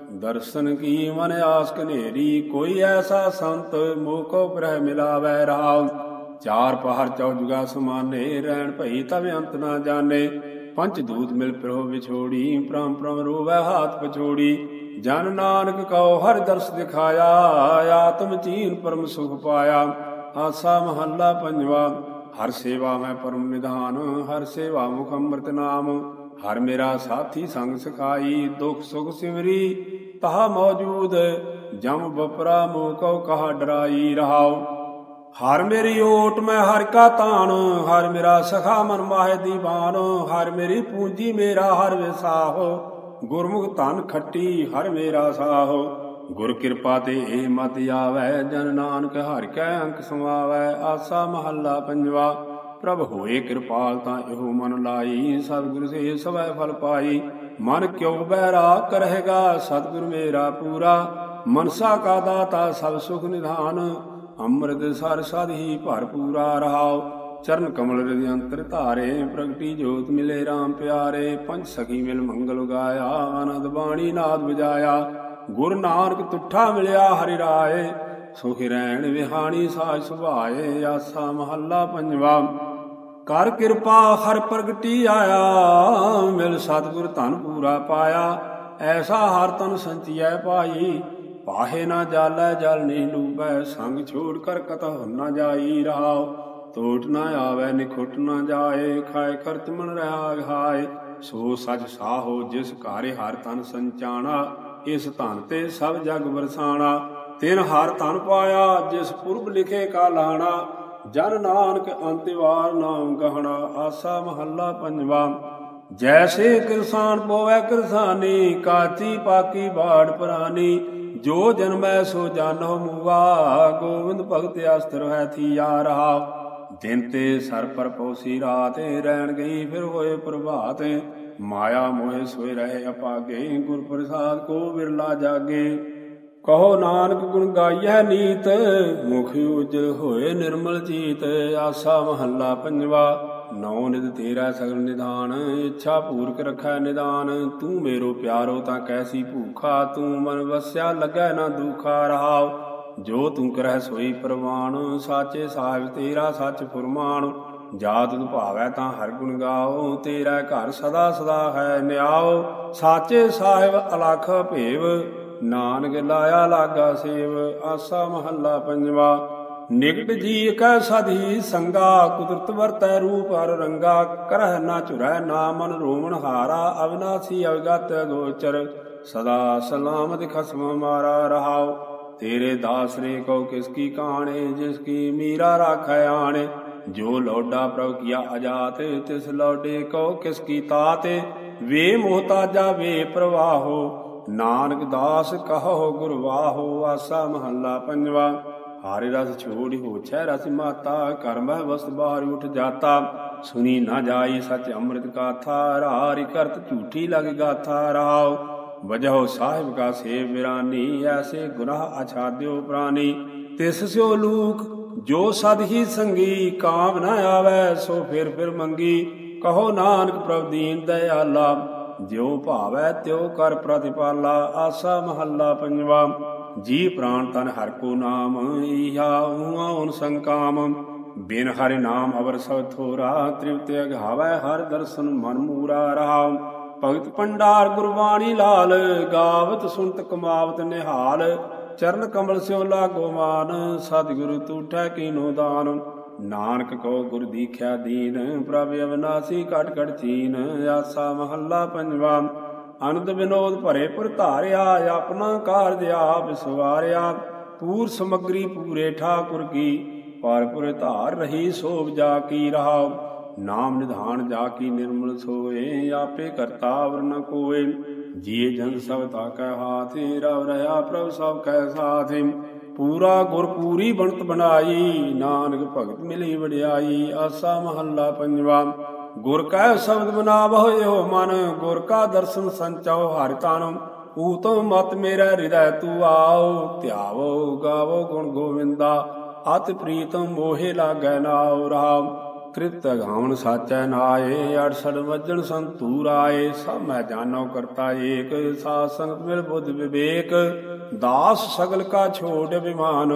ਦਰਸ਼ਨ ਕੀ ਮਨ ਆਸ ਕਨੇਰੀ, ਕੋਈ ਐਸਾ ਸੰਤ ਮੋਹ ਕੋ ਪ੍ਰਹਿ ਮਿਲਾਵੈ ਰਾਮ। ਚਾਰ ਪਹਰ ਚੌਜੁਗਾ ਸਮਾਨੇ, ਰਹਿਣ ਭਈ ਤਬ ਅੰਤ ਨਾ ਜਾਣੇ। ਪੰਚ ਦੂਤ ਮਿਲ ਪਿਰੋ ਵਿਛੋੜੀ, ਪ੍ਰਮ ਪ੍ਰਮ ਰੋਵੈ ਹਾਥ ਪਛੋੜੀ। ਜਨ ਨਾਨਕ ਕਉ ਹਰਿ ਦਰਸ ਦਿਖਾਇਆ, ਆਤਮ ਚੀਨ ਪਰਮ ਸੁਖ ਪਾਇਆ। ਆਸਾ ਮਹੱਲਾ ਪੰਜਵਾ। ਹਰ ਸੇਵਾ ਮੈਂ ਪਰਮ ਨਿਧਾਨ, ਹਰ ਸੇਵਾ ਮੁਖ ਅੰਮ੍ਰਿਤ ਨਾਮ। ਹਰ ਮੇਰਾ ਸਾਥੀ ਸੰਗ ਸਿਖਾਈ, ਦੁਖ ਸੁਖ ਸਿਮਰੀ ਤਹਾ ਮੌਜੂਦ। ਜਮ ਬਪਰਾ ਮੋਹ ਕਉ ਕਹਾ ਡਰਾਈ ਰਹਾਉ। ਹਰ ਮੇਰੀ ਓਟ ਮੈਂ ਹਰਿ ਕਾ ਤਾਣ, ਹਰ ਮੇਰਾ ਸਖਾ ਮਨ ਮਾਹਿ ਦੀਵਾਨ। ਹਰ ਮੇਰੀ ਪੂੰਜੀ ਮੇਰਾ ਹਰਿ ਵਿਸਾਹੋ, ਗੁਰਮੁਖ ਧਨ ਖੱਟੀ ਹਰਿ ਮੇਰਾ ਸਾਹੋ। ਗੁਰ ਕਿਰਪਾ ਤੇ ਏ ਮਤਿ ਆਵੈ, ਜਨ ਨਾਨਕ ਹਰਿ ਕੈ ਅੰਕ ਸਮਾਵੈ। ਆਸਾ ਮਹੱਲਾ ਪੰਜਵਾ। ਪ੍ਰਭ ਹੋਏ ਕਿਰਪਾਲ ਤਾਂ ਇਹੋ ਮਨ ਲਾਈ, ਸਤਿਗੁਰ ਸੇ ਸਵੈ ਫਲ ਪਾਈ। ਮਨ ਕਿਉ ਬੈਰਾ ਕਰਹਿਗਾ, ਸਤਿਗੁਰ ਮੇਰਾ ਪੂਰਾ। ਮਨਸਾ ਕਾ ਦਾਤਾ ਸਭ ਸੁਖ ਨਿਧਾਨ, ਅੰਮ੍ਰਿਤ ਸਰ ਸਦ ਹੀ ਭਰਪੂਰਾ ਰਹਾਉ। ਚਰਨ ਕਮਲ ਰਿਦ ਅੰਤਰ ਧਾਰੇ, ਪ੍ਰਗਟੀ ਜੋਤ ਮਿਲੇ ਰਾਮ ਪਿਆਰੇ। ਪੰਚ ਸਖੀ ਮਿਲ ਮੰਗਲ ਗਾਇਆ, ਆਨੰਦ ਬਾਣੀ ਨਾਦ ਵਜਾਇਆ। ਗੁਰ ਨਾਨਕ ਤੁਠਾ ਮਿਲਿਆ ਹਰਿ ਰਾਏ, ਸੁਖਿ ਰਹਿਣ ਵਿਹਾਣੀ ਸਾਜ ਸੁਭਾਏ। ਆਸਾ ਮਹੱਲਾ ਪੰਜਵਾ। ਕਰ ਕਿਰਪਾ ਹਰਿ ਪ੍ਰਗਟੀ ਆਇਆ, ਮਿਲ ਸਤਿਗੁਰ ਧਨ ਪੂਰਾ ਪਾਇਆ। ਐਸਾ ਹਰ ਤਨ ਸੰਚੀਐ ਪਾਈ, ਪਾਹੇ ਨਾ ਜਾਲੈ ਜਲ ਨਹੀਂ ਡੂਬੈ। ਸੰਗ ਛੋੜ ਕਰ ਕਤਹੁ ਨਾ ਜਾਈ ਰਹਾਉ, ਟੋਟ ਨਾ ਆਵੈ ਨਿਖੁੱਟ ਨਾ ਜਾਏ। ਖਾਏ ਖਰਚ ਮਨ ਰਹਾ ਘਾਏ, ਸੋ ਸਚ ਸਾਹੋ ਜਿਸ ਘਾਰੇ ਹਰ ਤਨ ਸੰਚਾਣਾ। ਇਸ ਧਨ ਤੇ ਸਭ ਜਗ ਵਰਸਾਣਾ, ਤਿਨ ਹਰ ਧਨ ਪਾਇਆ ਜਿਸ ਪੁਰਬ ਲਿਖੇ ਕਾ ਲਾਣਾ। ਜਨ ਨਾਨਕ ਅੰਤਿਵਾਰ ਨਾਮ ਗਹਣਾ। ਆਸਾ ਮਹੱਲਾ ਪੰਜਵਾ। ਜੈਸੇ ਕਿਰਸਾਨ ਪੋਵੈ ਕਿਰਸਾਨੀ, ਕਾਚੀ ਪਾਕੀ ਬਾੜ ਪੁਰਾਨੀ। ਜੋ ਜਨਮੈ ਸੋ ਜਾਨਹੁ ਮੁਆ, ਗੋਵਿੰਦ ਭਗਤ ਅਸਤਰ ਹੈ ਥੀਆ ਰਹਾ। ਦਿਨ ਤੇ ਸਰ ਪਰ ਪੋਸੀ ਰਾਤ, ਰਹਿਣ ਗਈ ਫਿਰ ਹੋਏ ਪ੍ਰਭਾਤ। ਮਾਇਆ ਮੋਹਿ ਸੋਇ ਰਹੇ ਅਪਾਗੇ, ਗੁਰ ਪ੍ਰਸਾਦ ਕੋ ਵਿਰਲਾ ਜਾਗੇ। ਕਹੋ ਨਾਨਕ ਗੁਣ ਗਾਈਐ ਨੀਤ, ਮੁਖ ਉਜਲ ਹੋਏ ਨਿਰਮਲ ਚੀਤ। ਆਸਾ ਮਹੱਲਾ ਪੰਜਵਾ। ਨੌ ਨਿਧ ਤੇਰਾ ਸਗਲ ਨਿਧਾਨ, ਇੱਛਾ ਪੂਰਕ ਰਖੈ ਨਿਦਾਨ। ਤੂੰ ਮੇਰੋ ਪਿਆਰੋ ਤਾਂ ਕੈਸੀ ਭੂਖਾ, ਤੂੰ ਮਨ ਵਸਿਆ ਲੱਗੈ ਨਾ ਦੁਖਾ ਰਹਾਉ। ਜੋ ਤੂੰ ਕਰਹਿ ਸੋਈ ਪ੍ਰਵਾਣ, ਸਾਚੇ ਸਾਹਿਬ ਤੇਰਾ ਸੱਚ ਫੁਰਮਾਨ। ਜਾ ਤੁਧ ਭਾਵੈ ਤਾਂ ਹਰਿ ਗੁਣ ਗਾਓ, ਤੇਰਾ ਘਰ ਸਦਾ ਸਦਾ ਹੈ ਨਿਆਓ। ਸਾਚੇ ਸਾਹਿਬ ਅਲਖ ਭੇਵ, ਨਾਨਕ ਲਾਇਆ ਲਾਗਾ ਸੇਵ। ਆਸਾ ਮਹੱਲਾ ਪੰਜਵਾ। ਨਿਕਟ ਜੀ ਕੈ ਸਧੀ ਸੰਗਾ, ਕੁਦਰਤ ਵਰਤੈ ਰੂਪ ਹਰ ਰੰਗਾ। ਕਰਹਿ ਨਾ ਝੁਰੈ ਨਾ ਮਨ ਰੋਵਣ ਹਾਰਾ, ਅਵਿਨਾਸੀ ਅਵਗਤ ਗੋਚਰ। ਸਦਾ ਸਲਾਮਤ ਖਸਮ ਮਾਰਾ ਰਹਾਉ। ਤੇਰੇ ਦਾਸਰੇ ਕੋ ਕਿਸ ਕੀ ਕਾਣੇ, ਜਿਸ ਕੀ ਮੀਰਾ ਰਾਖੈ ਆਣੇ। ਜੋ ਲੋਡਾ ਪ੍ਰਭ ਕੀਆ ਅਜਾਤ, ਤਿਸ ਲੋਡੇ ਕੋ ਕਿਸ ਕੀ ਤਾਤ। ਵੇ ਮੋਹਤਾਜਾ ਵੇ ਪ੍ਰਵਾਹੋ, ਨਾਨਕ ਦਾਸ ਕਹੋ ਗੁਰ ਵਾਹੋ। ਆਸਾ ਮਹੱਲਾ ਪੰਜਵਾ। ਹਾਰੇ ਰਸ ਛੋੜਿ ਹੋਛੈ ਰਸ ਮਾਤਾ, ਕਰਮ ਹੈ ਵਸਤ ਬਾਹਰ ਉਠ ਜਾਤਾ। ਸੁਣੀ ਨਾ ਜਾਈ ਸਚ ਅੰਮ੍ਰਿਤ ਗਾਥਾ, ਹਾਰਿ ਕਰਤ ਝੂਠੀ ਲਗ ਗਾਥਾ ਰਹਾਉ। ਵਜਹੁ ਸਾਹਿਬ ਕਾ ਸੇਵ ਵਿਰਾਨੀ, ਐਸੇ ਗੁਨਾਹ ਅਛਾਦਿਓ ਪ੍ਰਾਨੀ। ਤਿਸ ਸਿਓ ਲੂਕ ਜੋ ਸਦ ਹੀ ਸੰਗੀ, ਕਾਮ ਨਾ ਆਵੈ ਸੋ ਫਿਰ ਫਿਰ ਮੰਗੀ। ਕਹੋ ਨਾਨਕ ਪ੍ਰਭ ਦੀਨ ਦਇਆਲਾ, ਜਿਉ ਭਾਵੈ ਤਿਉ ਕਰ ਪ੍ਰਤਿਪਾਲਾ। ਆਸਾ ਮਹੱਲਾ ਪੰਜਵਾ। ਜੀ ਪ੍ਰਾਣ ਤਨ ਹਰਿ ਕੋ ਨਾਮ, ਈਹਾ ਊਹਾ ਓਨ ਸੰਕਾਮ। ਬਿਨ ਹਰਿ ਨਾਮ ਅਵਰ ਸਭ ਥੋਰਾ, ਤ੍ਰਿਪਤ ਅਗਾਵੈ ਹਰਿ ਦਰਸ਼ਨ ਮਨ ਮੂਰਾ ਰਹਾਉ। ਭਗਤ ਭੰਡਾਰ ਗੁਰਬਾਣੀ ਲਾਲ, ਗਾਵਤ ਸੁਨਤ ਕਮਾਵਤ ਨਿਹਾਲ। ਚਰਨ ਕਮਲ ਸਿਉ ਲਾਗੋ ਮਾਨ, ਸਤਿਗੁਰ ਤੂਠੈ ਕੀਨੋ ਦਾਨ। ਨਾਨਕ ਕੋ ਗੁਰ ਦੀਖਿਆ ਦੀਨ, ਪ੍ਰਭ ਅਵਿਨਾਸੀ ਘਟ ਘਟ ਚੀਨ। ਆਸਾ ਮਹੱਲਾ ਪੰਜਵਾ। ਅਨੰਦ ਵਿਨੋਦ ਭਰੇ ਪੁਰ ਧਾਰਿਆ, ਆਪਣਾ ਕਾਰਜ ਆਪ ਸਵਾਰਿਆ। ਪੂਰ ਸਮਗਰੀ ਪੂਰੇ ਠਾਕੁਰ ਕੀ, ਪਰਪੁਰ ਧਾਰ ਰਹੀ ਸੋਭ ਜਾ ਕੀ ਰਹਾਉ। ਨਾਮ ਨਿਧਾਨ ਜਾ ਕੀ ਨਿਰਮਲ ਸੋਏ, ਆਪੇ ਕਰਤਾ ਵਰ ਨ ਕੋਏ। ਜੀਏ ਜਨ ਸਭ ਤਾਕੈ ਹਾਥੀ, ਰਵ ਰਹਾ ਪ੍ਰਭ ਸਭ ਕੈ ਸਾਥੀ। ਪੂਰਾ ਗੁਰ ਪੂਰੀ ਬਣਤ ਬਣਾਈ, ਨਾਨਕ ਭਗਤ ਮਿਲੀ ਵਡਿਆਈ। ਆਸਾ ਮਹੱਲਾ ਪੰਜਵਾ। ਗੁਰ ਕੈ ਸ਼ਬਦ ਬਨਾਵਹੁ ਇਹੋ ਮਨ, ਗੁਰ ਕਾ ਦਰਸ਼ਨ ਸੰਚਉ ਹਰਿ ਤਨ। ਊਤਮ ਮਤ ਮੇਰਾ ਹਿਰਦੈ ਤੂ ਆਓ, ਧਿਆਵੋ ਗਾਵੋ ਗੁਣ ਗੋਵਿੰਦਾ। ਅਤਿ ਪ੍ਰੀਤਮ ਮੋਹਿ ਲਾਗੈ ਨਾਉ ਰਹਾਉ। ਤ੍ਰਿਤ ਗਾਵਨ ਸਾਚੈ ਨਾਏ, ਅੜਸੜ ਵੱਜਣ ਸੰਤੂਰ ਆਏ। ਸਭ ਮੈਂ ਜਾਨੋ ਕਰਤਾ ਏਕ, ਸਾਧ ਸੰਗਤ ਮਿਲ ਬੁੱਧ ਵਿਵੇਕ। ਦਾਸ ਸਗਲ ਕਾ ਛੋੜ ਅਭਿਮਾਨ,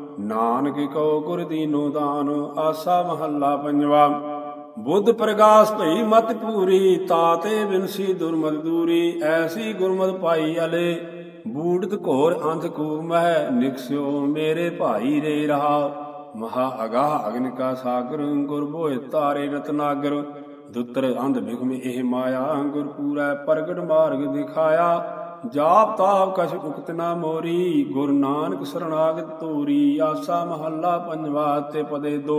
ਨਾਨਕ ਕਉ ਗੁਰ ਦੀਨੋ ਦਾਨ। ਆਸਾ ਮਹੱਲਾ ਪੰਜਵਾ। ਬੁੱਧ ਪ੍ਰਗਾਸ ਭਈ ਮਤ ਪੂਰੀ, ਤਾਤੇ ਬਿਨਸੀ ਦੁਰਮਤ ਦੂਰੀ। ਐਸੀ ਗੁਰਮਤਿ ਪਾਈ ਅਲੇ, ਬੂੜਤ ਘੋਰ ਅੰਧ ਕੂਪ ਮਹਿ। ਨਿਕਸਿਓ ਮੇਰੇ ਭਾਈ ਰੇ ਰਹਾ, ਮਹਾ ਅਗਾਹ ਅਗਨ ਕਾ ਸਾਗਰ। ਗੁਰ ਬੋਹਿ ਤਾਰੇ ਰਤਨਾਗਰ, ਦੁੱਤਰ ਅੰਧ ਬਿਖਮ ਇਹ ਮਾਇਆ। ਗੁਰ ਪੂਰੈ ਪ੍ਰਗਟ ਮਾਰਗ ਦਿਖਾਇਆ, ਜਾਪ ਤਾਪ ਕਛ ਉਕਤ ਨਾ ਮੋਰੀ। ਗੁਰ ਨਾਨਕ ਸਰਣਾਗਤ ਤੋਰੀ। ਆਸਾ ਮਹੱਲਾ ਪੰਜਵਾ ਤੇ ਪਦੇ ਦੋ।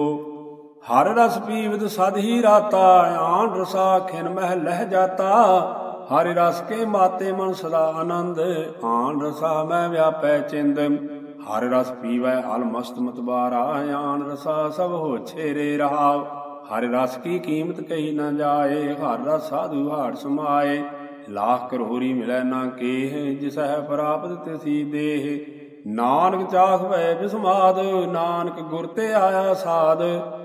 ਹਰ ਰਸ ਪੀਵਤ ਸਦ ਹੀ ਰਾਤਾ, ਆਨ ਰਸਾ ਖਿਨ ਮਹਿ ਲਹਿ ਜਾਤਾ। ਹਰਿ ਰਸ ਕੇ ਮਾਤੇ ਮਨ ਸਦਾ ਆਨੰਦ, ਆਨ ਰਸਾ ਮੈਂ ਵਿਆਪੈ ਚਿੰਦ। ਹਰ ਰਸ ਪੀਵੈ ਅਲ ਮਸਤ ਮਤਬਾਰਾ, ਆਨ ਰਸਾ ਸਭ ਹੋ ਛੇਰੇ ਰਹਾਉ। ਹਰਿ ਰਸ ਕੀ ਕੀਮਤ ਕਹੀ ਨਾ ਜਾਏ, ਹਰ ਰਸ ਸਾਧੂ ਹਾੜ ਸਮਾਏ। ਲਾਖ ਕਰੋਰੀ ਮਿਲੈ ਨਾ ਕੇਹ, ਜਿਸਹਿ ਪ੍ਰਾਪਤ ਤਿਸੀ ਦੇਹ। ਨਾਨਕ ਚਾਖ ਭੈ ਬਿਸਮਾਦ, ਨਾਨਕ ਗੁਰ ਤੇ ਆਇਆ ਸਾਧ।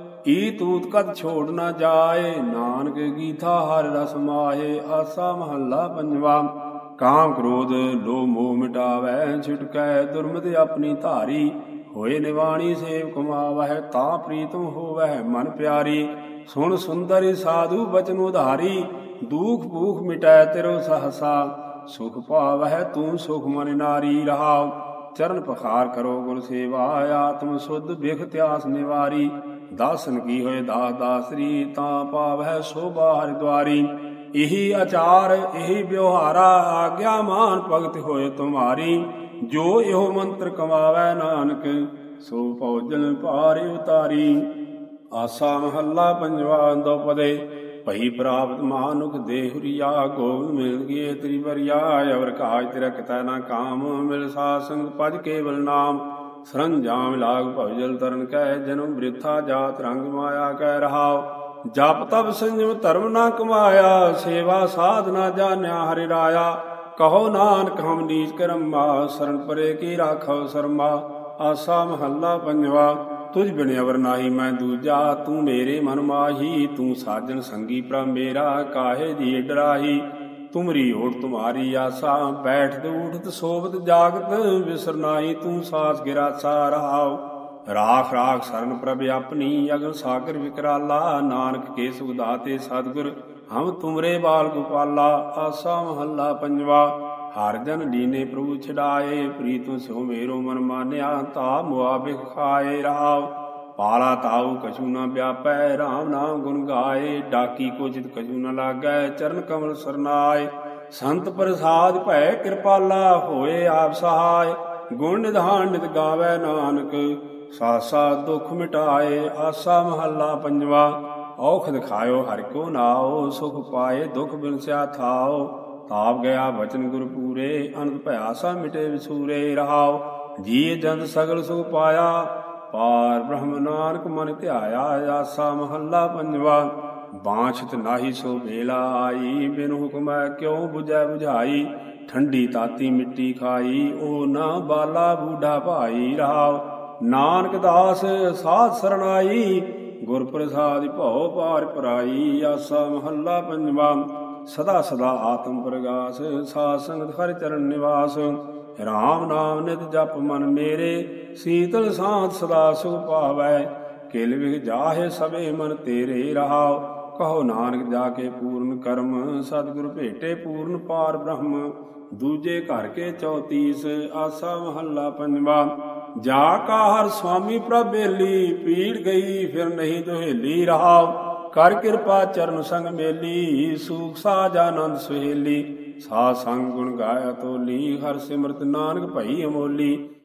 ਈ ਤੂਤ ਕਦ ਛੋੜ ਨਾ ਜਾਏ, ਨਾਨਕ ਗੀਥਾ ਹਰਿ ਰਸ ਮਾਹੇ। ਆਸਾ ਮਹੱਲਾ ਪੰਜਵਾ। ਕਾਮ ਕ੍ਰੋਧ ਲੋਭ ਮੋਹ ਮਿਟਾਵੈ, ਛੁਟਕੈ ਦੁਰਮਤਿ ਆਪਣੀ ਧਾਰੀ। ਹੋਏ ਨਿਵਾਣੀ ਸੇਵ ਕਮਾਵਹਿ, ਤਾਂ ਪ੍ਰੀਤਮ ਹੋਵਹਿ ਮਨ ਪਿਆਰੀ। ਸੁਣ ਸੁੰਦਰੀ ਸਾਧੂ ਬਚਨ ਉਧਾਰੀ, ਦੂਖ ਭੂਖ ਮਿਟੈ ਤਿਰੋ ਸਹਸਾ। ਸੁਖ ਪਾਵਹਿ ਤੂੰ ਸੁਖ ਮਨ ਨਾਰੀ ਰਹਾਉ। ਚਰਨ ਪਖਾਰ ਕਰੋ ਗੁਰ ਸੇਵਾ, ਆਤਮ ਸੁਧ ਬਿਖ ਤਿਆਸ ਨਿਵਾਰੀ। ਦਾਸਨ ਕੀ ਹੋਏ ਦਾਸ ਦਾਸਰੀ, ਤਾਂ ਪਾਵਹਿ ਸੋਭਾ ਹਰਿਦੁਆਰੀ। ਇਹੀ ਆਚਾਰ ਇਹੀ ਵਿਵਹਾਰਾ, ਆਗਿਆ ਮਾਨ ਭਗਤ ਹੋਏ ਤੁਮਾਰੀ। ਜੋ ਇਹੋ ਮੰਤਰ ਕਮਾਵੈ ਨਾਨਕ, ਸੋ ਭੋਜਨ ਭਾਰਿ ਉਤਾਰੀ। ਆਸਾ ਮਹੱਲਾ ਪੰਜਵਾ ਦੋ ਪਦੇ। ਭਈ ਪ੍ਰਾਪਤ ਮਾਨੁਖ ਦੇਹੁਰੀਆ, ਗੋਬਿੰਦ ਮਿਲ ਗਏ ਤ੍ਰਿਵਰਿਆ। ਅਵਰ ਕਾਜ ਤੇਰਾ ਕਿਤੈ ਨਾ ਕਾਮ, ਮਿਲ ਸਾਧ ਸੰਗਤ ਭਜ ਕੇਵਲ ਨਾਮ। ਸਰੰਜਾਮ ਲਾਗ ਭਵਜਲ ਤਰਨ ਕੈ, ਜਨਮ ਬ੍ਰਿਥਾ ਜਾਤ ਰੰਗ ਮਾਇਆ ਕੈ ਰਹਾਉ। ਜਪ ਤਪ ਸੰਜਮ ਧਰਮ ਨਾ ਕਮਾਇਆ, ਸੇਵਾ ਸਾਧ ਨਾ ਜਾਣਿਆ ਹਰਿ ਰਾਇਆ। ਕਹੋ ਨਾਨਕ ਹਮ ਨੀਚ ਕਰਮਾ, ਸਰਣ ਪਰੇ ਕੀ ਰਾਖੋ ਸਰਮਾ। ਆਸਾ ਮਹੱਲਾ ਪੰਜਵਾ। ਤੁਝ ਬਿਨ ਅਵਰ ਨਾਹੀ ਮੈਂ ਦੂਜਾ, ਤੂੰ ਮੇਰੇ ਮਨ ਮਾਹੀ। ਤੂੰ ਸਾਜਨ ਸੰਗੀ ਪ੍ਰਭ ਮੇਰਾ, ਕਾਹੇ ਜੀ ਡਰਾਹੀ। ਤੁਮਰੀ ਓਟ ਤੁਮਾਰੀ ਆਸਾ, ਬੈਠਤ ਊਠਤ ਸੋਵਤ ਜਾਗਤ। ਵਿਸਰ ਨਾਹੀ ਤੂੰ ਸਾਸ ਗਿਰਾਸਾ ਰਹਾਉ। ਰਾਖ ਰਾਖ ਸਰਨ ਪ੍ਰਭ ਆਪਣੀ, ਅਗਨ ਸਾਗਰ ਵਿਕਰਾਲਾ। ਨਾਨਕ ਕੇ ਸੁਖ ਦਾਤੇ ਸਤਿਗੁਰ, ਹਮ ਤੁਮਰੇ ਬਾਲ ਗੋਪਾਲਾ। ਆਸਾ ਮਹੱਲਾ ਪੰਜਵਾ। ਹਰ ਜਨ ਲੀਨੇ ਪ੍ਰਭੂ ਛਡਾਏ, ਪ੍ਰੀਤਮ ਸਿਉ ਮੇਰੋ ਮਨ ਮਾਨਿਆ। ਤਾ ਮੁਆਬਿਕ ਖਾਏ ਰਹਾਉ, ਪਾਲਾ ਤਾਉ ਕਛੂ ਨ ਵਿਆਪੈ। ਰਾਮ ਨਾਮ ਗੁਣ ਗਾਏ, ਡਾਕੀ ਕੋ ਚਿਤ ਕਛੂ ਨ ਲਾਗੈ। ਚਰਨ ਕਮਲ ਸਰਨਾਏ, ਸੰਤ ਪ੍ਰਸਾਦ ਭੈ ਕਿਰਪਾਲਾ। ਹੋਏ ਆਪ ਸਹਾਇ, ਗੁਣ ਨਿਧਾਨ ਨਿਤ ਗਾਵੈ ਨਾਨਕ। ਸਾਸਾ ਦੁਖ ਮਿਟਾਏ। ਆਸਾ ਮਹੱਲਾ ਪੰਜਵਾ। ਔਖਦ ਖਾਇਓ ਹਰਿ ਕੋ ਨਾਉ, ਸੁਖ ਪਾਏ ਦੁਖ ਬਿਨਸਿਆ ਥਾਉ। ਤਾਪ ਗਿਆ ਬਚਨ ਗੁਰ ਪੂਰੇ, ਅਨੰਦ ਭਇਆ ਸਾ ਮਿਟੇ ਵਿਸੂਰੇ ਰਹਾਉ। ਜੀ ਜੰਤ ਸਗਲ ਸੁਖ ਪਾਇਆ, ਪਾਰ ਬ੍ਰਹਮ ਨਾਨਕ ਮਨ ਧਿਆਇਆ। ਆਸਾ ਮਹੱਲਾ ਪੰਜਵਾ। ਬਾਂਛਤ ਨਾਹੀ ਸੋ ਬੇਲਾ ਆਈ, ਬਿਨ ਹੁਕਮੈ ਕਿਉ ਬੁਝੈ ਬੁਝਾਈ। ਠੰਡੀ ਤਾਤੀ ਮਿੱਟੀ ਖਾਈ, ਉਹ ਨਾ ਬਾਲਾ ਬੂਢਾ ਭਾਈ ਰਹਾਉ। ਨਾਨਕ ਦਾਸ ਸਾਧ ਸਰਣਾਈ, ਗੁਰ ਪ੍ਰਸਾਦਿ ਭਉ ਪਾਰ ਪਰਾਈ। ਆਸਾ ਮਹੱਲਾ ਪੰਜਵਾ। ਸਦਾ ਸਦਾ ਆਤਮ ਪ੍ਰਗਾਸ, ਸਾਧ ਸੰਗਤ ਹਰਿ ਚਰਨ ਨਿਵਾਸ। ਰਾਮ ਨਾਮ ਨਿਤ ਜਪ ਮਨ ਮੇਰੇ, ਸੀਤਲ ਸਾਂਤ ਸਦਾ ਸੁਖ ਪਾਵੈ। ਕਿਲ ਵਿਖ ਜਾਹੇ ਸਭੇ ਮਨ ਤੇਰੇ ਰਹਾਉ। ਕਹੋ ਨਾਨਕ ਜਾ ਕੇ ਪੂਰਨ ਕਰਮ, ਸਤਿਗੁਰ ਭੇਟੇ ਪੂਰਨ ਪਾਰ ਬ੍ਰਹਮ। ਦੂਜੇ ਘਰ ਕੇ ਚੌਤੀਸ। ਆਸਾ ਮਹੱਲਾ ਪੰਜਵਾ। ਜਾ ਕਾ ਹਰ ਸੁਆਮੀ ਪ੍ਰਭ ਬੇਲੀ, ਪੀੜ ਗਈ ਫਿਰ ਨਹੀਂ ਦੁਹੇਲੀ ਰਹਾਉ। ਕਰ ਕਿਰਪਾ ਚਰਨ ਸੰਗ ਮੇਲੀ, ਸੂਖ ਸਾਜ ਆਨੰਦ ਸੁਹੇਲੀ। ਸਾਧ ਸੰਗ ਗੁਣ ਗਾਇਆ ਤੋਲੀ, ਹਰ ਸਿਮਰਤ ਨਾਨਕ ਭਈ ਅਮੋਲੀ।